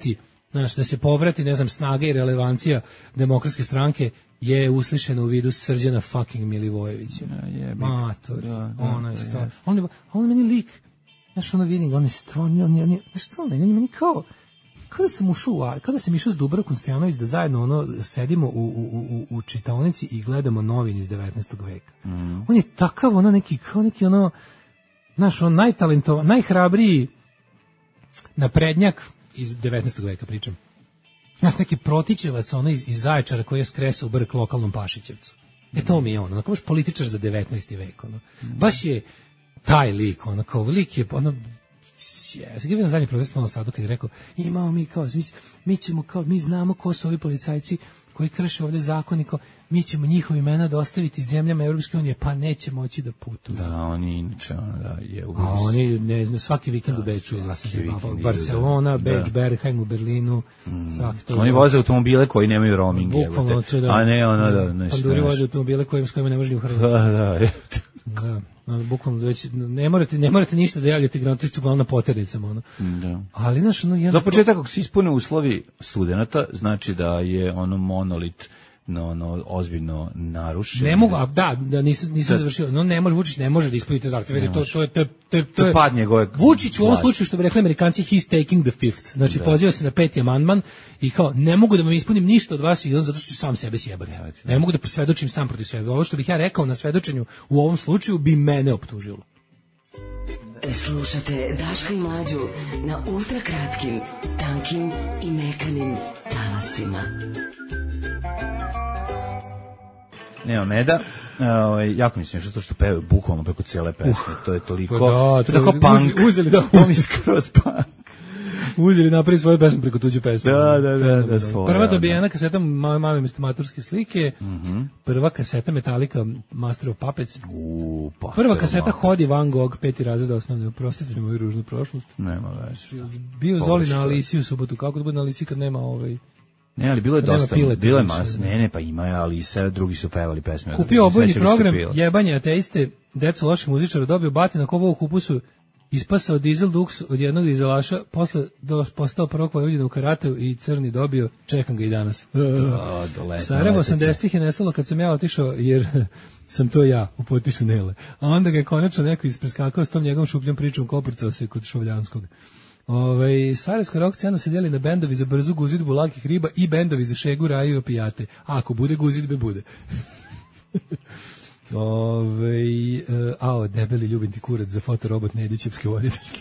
Znaš, da se povrati, ne znam, snaga i relevancija Demokratske stranke je uslišena u vidu Srđana fucking Milivojevića. Mator, ona je stvar. On meni lik, znaš, ono vidim, on je stvarno, on je meni kao kada sam išao s Dubravkom Stojanović da zajedno ono sedimo u čitaonici i gledamo novine iz 19. veka. On je takav ono neki ono, znaš, on najtalentovan, najhrabriji naprednjak iz 19. veka pričam. Znaš, neki Protićevac ono iz Zaječara koji je skresao u brk lokalnom Pašićevcu. To mi je ono, kao baš političar za 19. vek. Ono. Baš je taj lik, ono, kao lik je, ono, ja sam na zadnji protest u Novom Sadu kad je rekao, imamo mi kao, mi znamo ko su ovi policajci koji krše ovde zakoniko, mi ćemo njihove imena dostaviti zemljama Evropske unije, pa neće moći da putuju. Da, oni inače, je u... A oni, ne znam, svaki vikend u Beču, Barcelona, Beč, Bergheim u Berlinu, oni voze automobile koji nemaju roaming, bukvalno, a ne ono da... Panduri voze automobile s kojima ne može ni u Hrvatsku. Da, bukvalno već ne morate ništa da javljate granaticu uglavnom na poternicama, ono. Da. Ali znaš, ono, za početak ako se ispune uslovi studenata, znači da je ono monolit ozbiljno narušen. Ne mogu, da nisam završio. No ne može, Vučić ne može da ispuni te zahteve. To je pad njegove. Vučić u ovom slučaju, što bi rekli Amerikanci, he's taking the fifth. Znači poziva se na 5. amandman i kao ne mogu da vam ispunim ništa od vas zato što ću sam sebe sjebati. Ne mogu da posvedočim sam protiv sebe. Ovo što bih ja rekao na svedočenju u ovom slučaju bi mene optužilo. Slušate Daška i Mlađu na ultrakratkim, tankim i mekanim talasima. Nema meda, jako mislim što pevaju bukvalno preko cijele pesme, to je toliko, to je tako punk, to mi skroz punk. Uzeli napravi svoju pesmu preko tuđe pesme. Da, svoje. Prva dobijena kaseta moje mame maturske slike, prva kaseta Metallica Master of Puppets, prva kaseta Hodi Van Gogh, 5. razred osnovne, oprostite mi moju ružnu prošlost. Nema veze. Bio Zoli na Aliciji u subotu, kako da bude na Aliciji kad nema Ne, ali bilo je dosta, bilo je mas, pa ima je, ali i sve drugi su pevali pesme. Kupio obojni program, jebanje ateiste, decu loših muzičara, dobio batina kovo u kupusu, ispasao dizel duks od jednog dizelaša, posle postao prvog Vojvodina u karateu i crni dobio, čekam ga i danas. Sarajevo 80-ih je nestalo kad sam ja otišao, jer sam to ja u potpisu Nele. A onda ga je konačno neko ispreskakao s tom njegovom šupljom pričom, koprcao se kod Šovljanskog. Sarajevska rock scena se deli na bendovi za brzu guzidbu lakih riba i bendovi za šegu, raju i opijate. A ako bude guzidbe, bude. Debeli ljubim ti kurac za fotorobot Nedićevske voditeljke.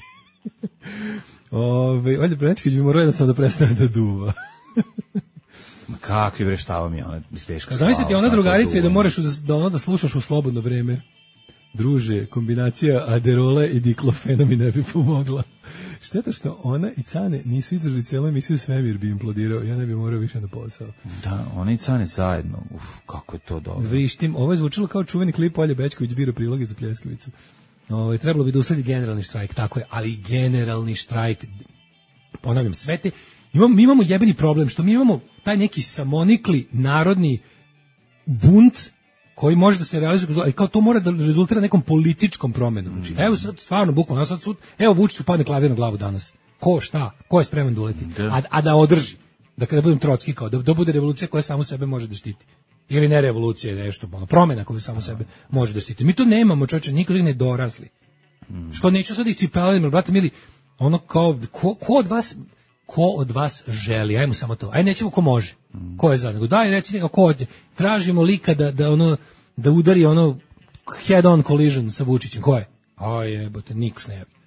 Olja Brnečkić bi morao jednostavno da prestane da duva. Kakvi bre, šta vam je ona teška. Zamislite ona drugarica i da moraš da slušaš u slobodno vreme. Druže, kombinacija aderola i diklofena mi ne bi pomogla. Šteta što ona i Cane nisu izdržali cijelu emisiju, svemir bi implodirao, ja ne bi morao više na posao. Da, ona i Cane zajedno, kako je to dobro. Vrištim, ovo je zvučilo kao čuveni klip Olje Bećković bira priloge za pljeskavicu. Trebalo bi da usledi generalni štrajk, tako je, ali generalni štrajk, ponavljam, sve te, mi imamo jebeni problem, što mi imamo taj neki samonikli narodni bunt koji može da se realizuje, kao to mora da rezultira nekom političkom promenom. Znači, evo sad stvarno bukvalno sad sud, evo Vučiću padne klavir na glavu danas. Ko šta? Ko je spreman da uleti? A da održi. Da kada budem Trotski kao da bude revolucija koja samo sebe može da štiti. Ili ne revolucija, nešto promena koja samo sebe može da štiti. Mi to nemamo, čoveče, nikada ne dorasli. Što neću sad ih cipelim, brate mili, ono kao ko od vas želi, ajmo samo to. Aj nećemo ko može. Ko je za nego? Daj reci neka ko hoće. Tražimo lika da udari ono head on collision sa Vučićem. Ko je? Aj jebote, niko se ne javi.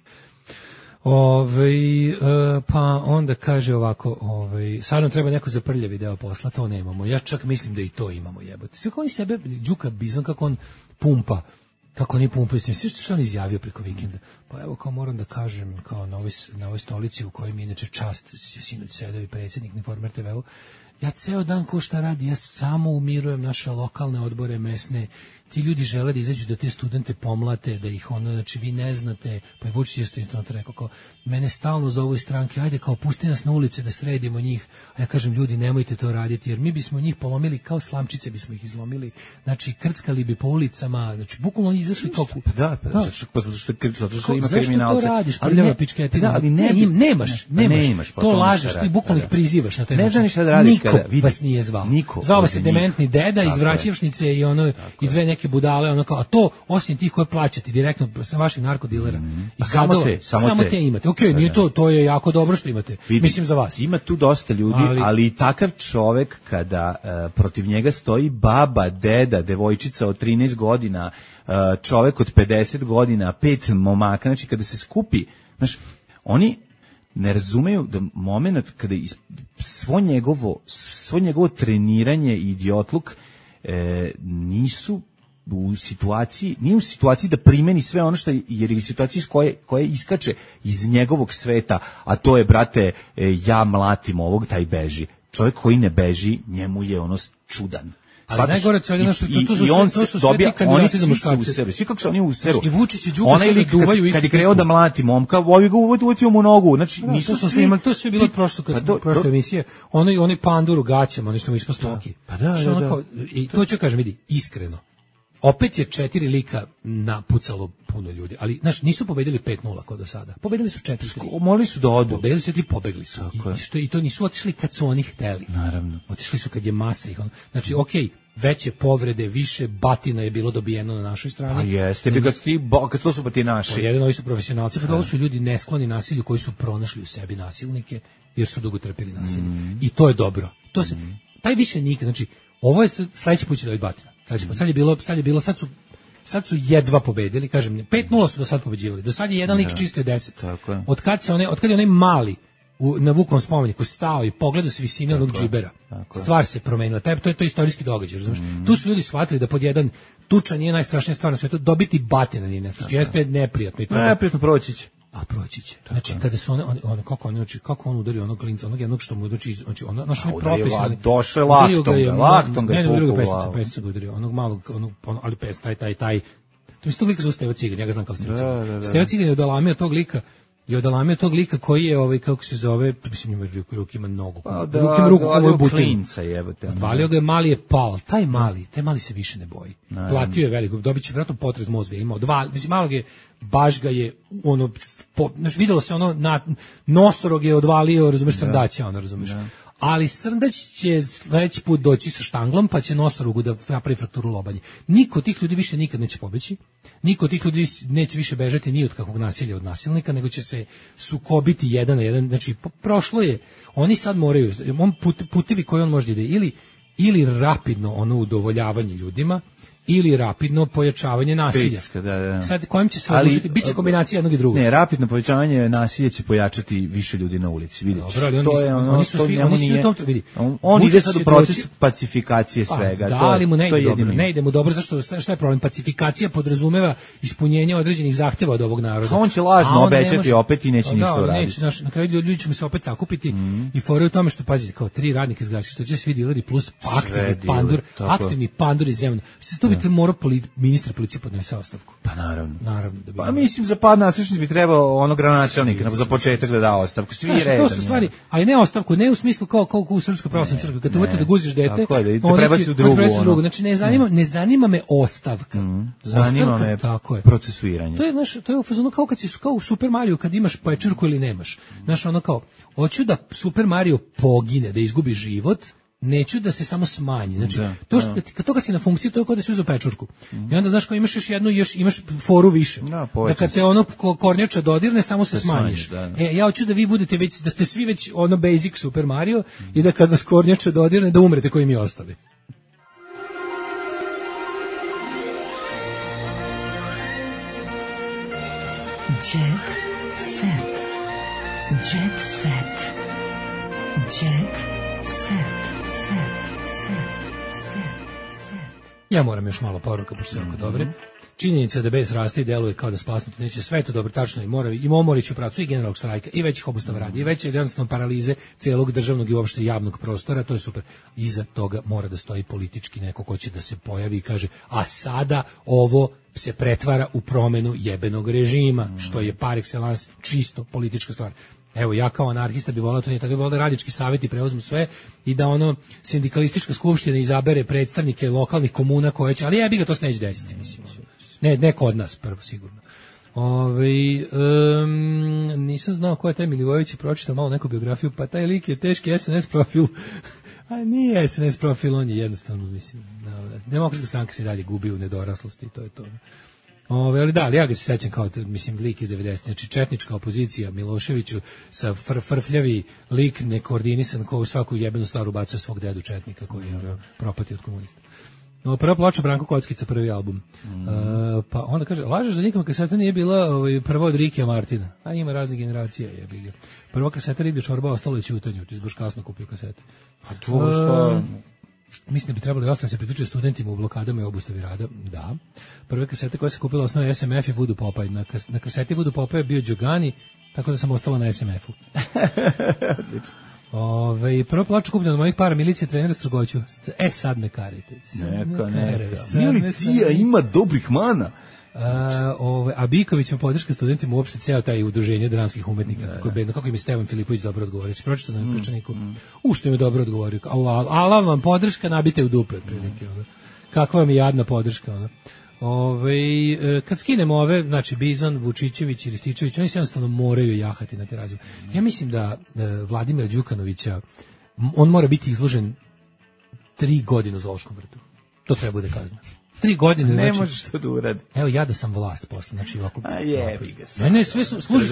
Pa onda kaže ovako, sad nam treba neko za prljavi deo posla, to nemamo. Ja čak mislim da i to imamo, jebote. Sve kako on sebe, Đuka Bizon, kako on pumpa, kako oni pumpaju, sve što on izjavio preko vikenda. Pa evo, kao moram da kažem, kao na ovoj stolici u kojoj mi inače čast sinoć sedeo i predsjednik Informer TV-u, Ja ceo dan ko šta radi, ja samo umirujem naše lokalne odbore mesne. Ti ljudi žele da izađu da te studente pomlate, da ih znači vi ne znate, pa je Vučić isto rekao kao, mene stalno zovu iz stranke, ajde kao pusti nas na ulice da sredimo njih, a ja kažem ljudi nemojte to raditi, jer mi bismo njih polomili kao slamčice, bismo ih izlomili, znači krckali bi po ulicama, znači bukvalno izašli kao... Zato što ima kriminalce. Zašto to radiš, prljava pičketina? Nemaš, to lažeš, ti bukvalno ih prizivaš na taj način. Ne znaš šta da radi kada vidi. Niko vas nije zvao. Zvao vas je dementni deda iz Vraćevšnice i ono, i dve neke budale, ono kao, a to osim tih koje plaćati direktno sa vaših narkodilera i samo te imate. Okej, nije to je jako dobro što imate. Mislim za vas. Ima tu dosta ljudi, ali takav čovek kada protiv njega stoji baba, deda, devojčica od 13 godina, čovek od 50 godina, 5 momaka, znači kada se skupi, znaš, oni ne razumeju da moment kada svo njegovo treniranje i idiotluk nisu u situaciji, nije u situaciji da primeni sve ono što, jer je u situaciji koje iskače iz njegovog sveta, a to je, brate, ja mlatim ovog, taj beži. Čovjek koji ne beži, njemu je ono čudan. Ali najgore od svega što to su sve ti kandidati za muškarce. Svi kako se oni useru. I Vučić i Đuka se duvaju isto. Kad je krenuo da mlati momka, ovi ga uvatio mu nogu. Znači, nisu svi imali, to je sve bilo prošle emisije. Onaj pandur u gaćama, oni što mu ispod stoki. Pa da. I to ću kažem, vidi, iskreno. Opet je 4 lika napucalo puno ljudi, ali znaš, nisu pobedili 5-0 kao do sada. Pobedili su 4-3. Mogli su da odu. Pobedili su i pobegli su. I to nisu otišli kad su oni hteli. Naravno. Otišli su kad je masa ih. Znači, okej, veće povrede, više batina je bilo dobijeno na našoj strani. A jeste, kad to su batinaši. Jedino ovi su profesionalci, pa ovo su ljudi neskloni nasilju koji su pronašli u sebi nasilnike, jer su dugo trpili nasilje. I to je dobro. To se, taj više nikad, znači, ovo je sledeći put će dobiti batina. Sad je bilo, sad su jedva pobedili, kažem, 5-0 su do sad pobeđivali. Do sad je jedan lik čistio 10. Od kad je onaj mali na Vukovom spomeniku stao i pogledao s visine onog džibera. Stvar se promenila. To je istorijski događaj, razumiješ? Tu su ljudi shvatili da pod jedan tuča nije najstrašnija stvar na svijetu, dobiti batina nije najstrašnija. Jeste neprijatno. Neprijatno proći će. A proći će. Znači, kada su kako on udario onog klinca, onog jednog što mu udači, znači, naš onaj profesionalni... Došao laktom ga je pukao. Pestica ga udario, onog malog, ali taj, to je tog lika zove Steva Cigan, ja ga znam kao Steva Cigan. Steva Cigan je odalamio tog lika koji je, kako se zove, mislim, ima ruku, ima nogu. Odvalio klinca, jebate. Odvalio ga je, mali je pao, taj mali se više ne boji. Platio je veliko, dobit će vjerojatno potres mozga, imao mislim, malog je, baš ga je, vidjelo se nosorog je odvalio, razumeš, srdaća, razumeš. Ali srndać će sledeći put doći sa štanglom, pa će nosorogu da napravi frakturu lobanje. Niko tih ljudi više nikad neće pobeći, niko tih ljudi neće više bežati ni od kakvog nasilja od nasilnika, nego će se sukobiti jedan na jedan. Znači, prošlo je, oni sad moraju, putevi koji on može da ide, ili rapidno udovoljavanje ljudima, ili rapidno pojačavanje nasilja. Sad kojim će se odlučiti, bit će kombinacija jednog i drugog. Ne, rapidno pojačavanje nasilja će pojačati više ljudi na ulici, vidjet ćeš. On ide sad u proces pacifikacije svega. Da, ali mu ne ide mu dobro, zašto, šta je problem? Pacifikacija podrazumeva ispunjenje određenih zahteva od ovog naroda. On će lažno obećati opet i neće ništa uraditi. Na kraju ljudi će mu se opet sakupiti i fore u tome što, pazite, kao 3 radnika iz Gradske, što će svi dileri plus aktivni pandur iz zemlje. Bi morao ministar policije podnese ostavku. Pa naravno. Pa mislim za pad nastrešnic bi trebao onog gradonačelnika za početak da da ostavku. Svi redom. To su stvari, ali ne ostavku, ne u smislu kao u Srpskoj pravoslavnoj crkvi, kad te uvete da guziš dete, tako je, da prebaci u drugu. Znači ne zanima me ostavka. Zanima me procesuiranje. To je u fazonu kao kad si u Super Mario, kad imaš pečurku ili nemaš. Znaš, ono kao, hoću da Super Mario pogine, da izgubi život, neću da se samo smanji. Znači, kad si na funkciji, to je kao da si uzeo pečurku. I onda, znaš, kao imaš još jednu, imaš foru više. Da kad te kornjača dodirne, samo se smanjiš. Ja hoću da vi budete već, da ste svi već basic Super Mario i da kad vas kornjača dodirne, da umrete koji mi ostali. Jet set. Jet set. Jet set. Ja moram još malo poruka, pošto su jako dobre. Činjenica da bez raste i deluje kao da splasnuti neće, sve to dobro, tačno i Momorić u pracu i generalnog štrajka i većih obustava radi i veće jednostavno paralize celog državnog i uopšte javnog prostora, to je super. Iza toga mora da stoji politički neko ko će da se pojavi i kaže, a sada ovo se pretvara u promenu jebenog režima, što je par excellence čisto politička stvar. Evo, ja kao anarhista bi volao, to nije tako, volao da radički savjeti preuzmu sve i da ono sindikalistička skupština izabere predstavnike lokalnih komuna koje će, ali jebi ga, to se neće desiti, mislim. Ne kod nas, prvo sigurno. Nisam znao ko je taj Milivojević i pročitao malo neku biografiju, pa taj lik je teški SNS profil. A nije SNS profil, on je jednostavno, mislim, Demokratska stranka se dalje gubi u nedoraslosti, to je to. Ali da, ali ja ga se sećam kao, mislim, lik iz 90. Znači, četnička opozicija Miloševiću sa frfljavi lik nekoordinisan ko u svaku jebenu stvar ubacuje svog dedu četnika koji je propatio od komunista. Prva ploča Branko Kockica, prvi album. Pa onda kaže, lažeš da nikome kaseta nije bila prva od Rikija Martina. A ima razne generacije, jebi ga. Prva kaseta Riblja čorba ostalo je ćutanju, ti si baš kasno kupio kasete. Pa to što... Mislim da bi trebalo i ostane se priključiti studentima u blokadama i obustavi rada. Da. Prve kasete koje se kupila osnovna SMF i Voodoo Popeye. Na kaseti Voodoo Popeye je bio Đogani, tako da sam ostala na SMF-u. Prva plača kupljena od mojih para milicije trenera Strogoću. Sad ne karite. Neka. Milicija ima dobrih mana. A Biković ima podrška studentima uopšte ceo taj udruženje dramskih umetnika, kako im je Stevan Filipović dobro odgovorio. Pročito na pričaniku, što im je dobro odgovorio. Ala vam podrška, nabite u dupe. Kakva vam je jadna podrška. Kad skinemo ove, znači Bizon, Vučićević i Rističević, oni se jednostavno moraju jahati na te razine. Ja mislim da Vladimira Đukanovića, on mora biti izložen 3 godine u zoološkom vrtu. To treba bude kazna. 3 godine. Ne možeš to da uradi. Evo, ja da sam vlast posle, znači ovako... A jebi ga sad. Ne, sve služi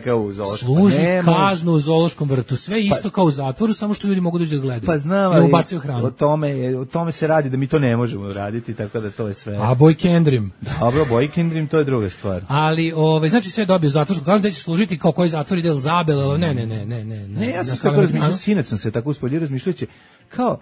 kaznu u zoološkom vrtu. Sve isto kao u zatvoru, samo što ljudi mogu doći da gledaju. Pa znam, ali o tome se radi da mi to ne možemo raditi, tako da to je sve... A Bojkendrim. Dobro, Bojkendrim, to je druga stvar. Ali, znači sve dobio zatvorsku kaznu, da će služiti kao koji zatvor ide Zabel, ne. Ne, ja sam tako razmišljao, sinac sam se tako uspodio razmišljajući, kao,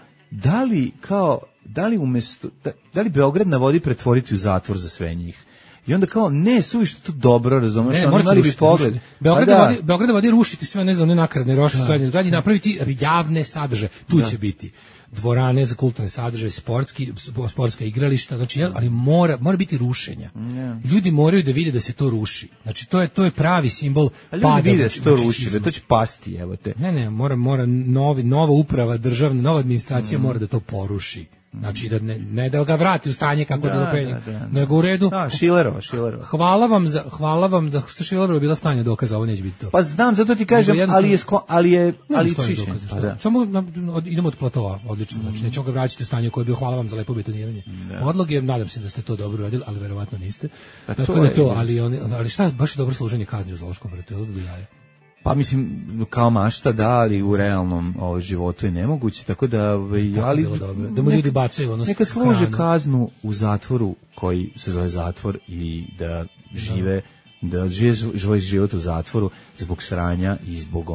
da li Beograd na vodi pretvoriti u zatvor za sve njih? I onda kao, ne, suviše to dobro, razumeš, oni imali bi pogled. Beograd na vodi rušiti sve, ne znam, nenakradne, rošne stradnje zgrade i napraviti javne sadržaje. Tu će biti dvorane za kulturne sadržaje, sportska igrališta, znači, ali mora biti rušenja. Ljudi moraju da vide da se to ruši. Znači, to je pravi simbol pada. Ljudi vide da se to ruši, to će pasti, evo te. Mora nova uprava državna, nova administracija mora da to poruši. Znači, ne da ga vrati u stanje kako je bilo pre, nego u redu. Da, Šilerova. Hvala vam da ste Šilerova bila stanje dokaza, ovo neće biti to. Pa znam, zato ti kažem, ali čišćenje. Samo idemo od platova, odlično, znači nećemo ga vraćati u stanje koje je bio, hvala vam za lepo betoniranje. Podloge, nadam se da ste to dobro radili, ali verovatno niste. Tako da to, ali šta, baš je dobro služenje kazni u zoološkom vrtu, je li do jaja? Pa mislim, kao mašta da, ali u realnom životu je nemoguće, tako da... ali bilo dobro, da mu ljudi bacaju ono... Neka služe kaznu u zatvoru koji se zove zatvor i da žive svoj život u zatvoru zbog sranja i zbog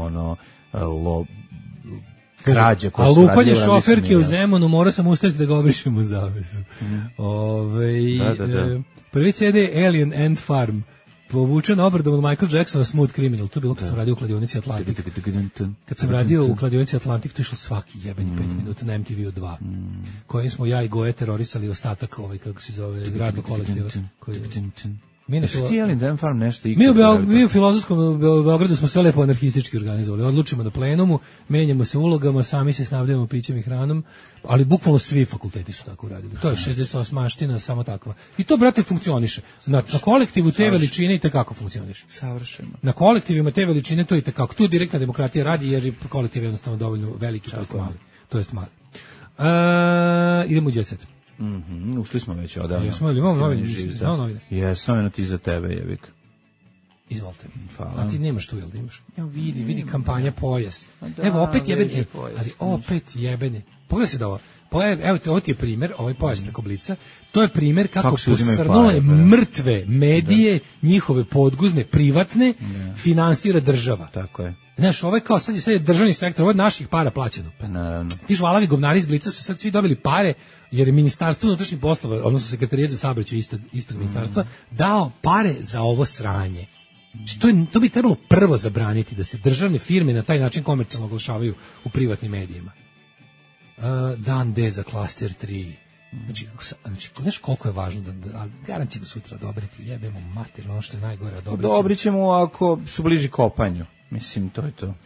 krađa koja su radili. A lupanje šoferke u Zemunu, morao sam ustati da ga obrišem u zavezu. Prvi CD Alien Ant Farm. Povučen obradom od Michael Jacksona Smooth Criminal, to je bilo kad sam radio u kladionici Atlantik. Kad sam radio u kladionici Atlantik, to je išlo svaki jebeni 5 minuta na MTV-u 2, kojim smo ja i Goje terorisali ostatak, kako se zove, gradnog kolektiva. Mi u Filozofskom Beogradu smo sve lepo anarhistički organizovali. Odlučimo na plenumu, menjamo se ulogama, sami se snabdevamo pićem i hranom, ali bukvalno svi fakulteti su tako uradili. To je 68-maština, samo takva. I to, brate, funkcioniše. Na kolektivu te veličine i tekako funkcioniše. Savršeno. Na kolektivima te veličine to i tekako. Tu direktna demokratija radi jer kolektiv je jednostavno dovoljno veliki, to jest mali. Idemo u Jet Set. Ušli smo već odavno. Imamo novine. Jesam, eno ti za tebe, jebik. Izvolite. A ti nemaš tu, jel da imaš? Evo vidi kampanja pojas. Evo opet jebeni. Ali opet jebeni. pogledaj se da ovo. Evo ovo ti je primjer, ovaj pojas preko Blica, to je primjer kako posrnule mrtve medije, njihove podguzne, privatne, finansira država. Tako je. Znaš, ovo je kao sad je državni sektor, ovo je naših para plaćeno. Pa naravno. Ti žvalavi govnari iz Blica su sad svi dobili pare, jer je Ministarstvo unutrašnjih poslova, odnosno Sekretarijat za saobraćaj istog ministarstva, dao pare za ovo sranje. To bi trebalo prvo zabraniti, da se državne firme na taj način komercijalno oglašavaju u privatnim medijima. Dan D za klaster 3. Znači, znaš koliko je važno da garant ćemo sutra odobriti, jebemo mater, ono što je najgore, odobrit ćemo ako su bliži kopanju. Mislim, to je to.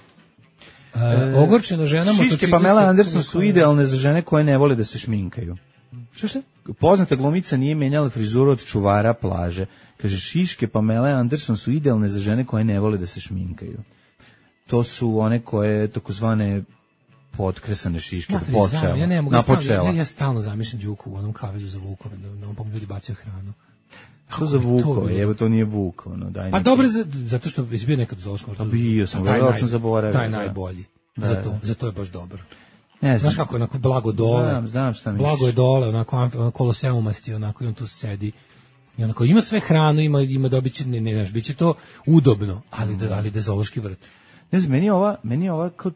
Ogorčena žena šiške Pamela Anderson su idealne za žene koje ne vole da se šminkaju. Što? Poznata glumica nije menjala frizuru od čuvara plaže. Kaže, šiške Pamela Anderson su idealne za žene koje ne vole da se šminkaju. To su one koje takozvane potkresane šiške, počela. Ja stalno zamišljam Đuku u onom kavezu za vukove, da on ljudi bacaju hranu. Što za vukove? Evo, to nije vuk. Pa dobro, zato što je bio nekad u zoološkom vrtu. Bio sam, gledao sam zaboravio. Taj najbolji. Zato je baš dobro. Znaš kako je onako blago dole. Znam šta misliš. Blago je dole, onako koloseumasti, onako i on tu sedi. I onako ima sve hranu, ima dobit će, bit će to udobno, ali da je zoološki vrt. Ne znam, meni je ova kod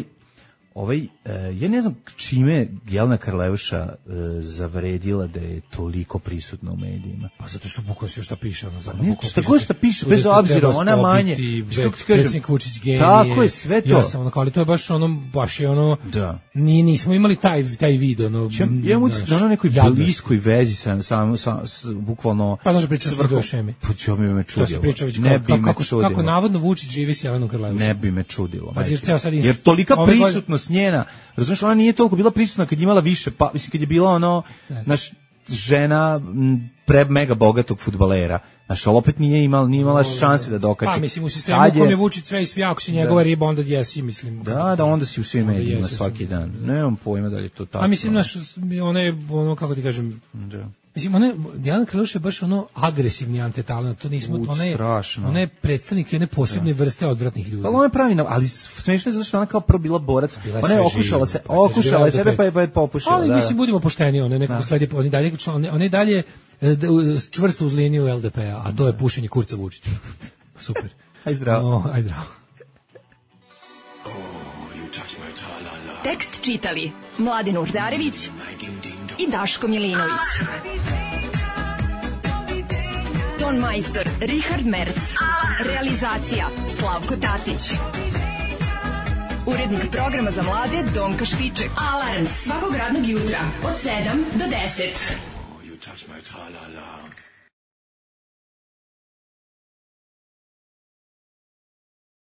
ja ne znam čime Jelena Karleuša zavredila da je toliko prisutna u medijima. Pa zato što bukvalno sve šta piše. Šta piše, bez obzira, ona manje. Predsjednik Vučić genije. Tako je, sve to. Ja sam onako, ali to je baš je ono, nismo imali taj vid, ono. Ja mislim da ono nekoj bliskoj vezi sa bukvalno. Pa znaš pričaš o Šemi. Pa ću me čudilo. Ne bi me čudilo. Kako navodno Vučić živi s Jelenom Karleušom. Ne bi me čudilo. Jer tolika prisutnost njena, razumiješ, ona nije toliko bila prisutna kad je imala više, mislim, kad je bila ono, znaš, žena mega bogatog fudbalera, znaš, ali opet nije imala šanse da dokače. Pa, mislim, u sistemu kom je Vučić sve i svi, ako si njegova riba, onda jesi, mislim. Da, onda si u svim medijima svaki dan. Nemam pojma da li je to tako. A mislim, znaš, ona je, ono, kako ti kažem, mislim, Jelena Karleuša je baš ono agresivni antitalent, to nismo, ona je predstavnik jedne posebne vrste odvratnih ljudi. Ali ona je pravi, ali smešno je zato što ona kao prvo bila borac, ona je okušala sebe pa je popušala. Ali mislim, budimo pošteni, ona nekako sledi, ona je dalje čvrsto uz liniju LDP-a, a to je pušenje Kurca Vučića. Super. Aj zdravo. Aj zdravo. Tekst čitali Mladen Urdarević i Daško Milinović. Ton majstor Richard Merc. Realizacija Slavko Tatić. Urednik programa za mlade Donka Špiček. Alarms svakog radnog jutra od 7 do 10.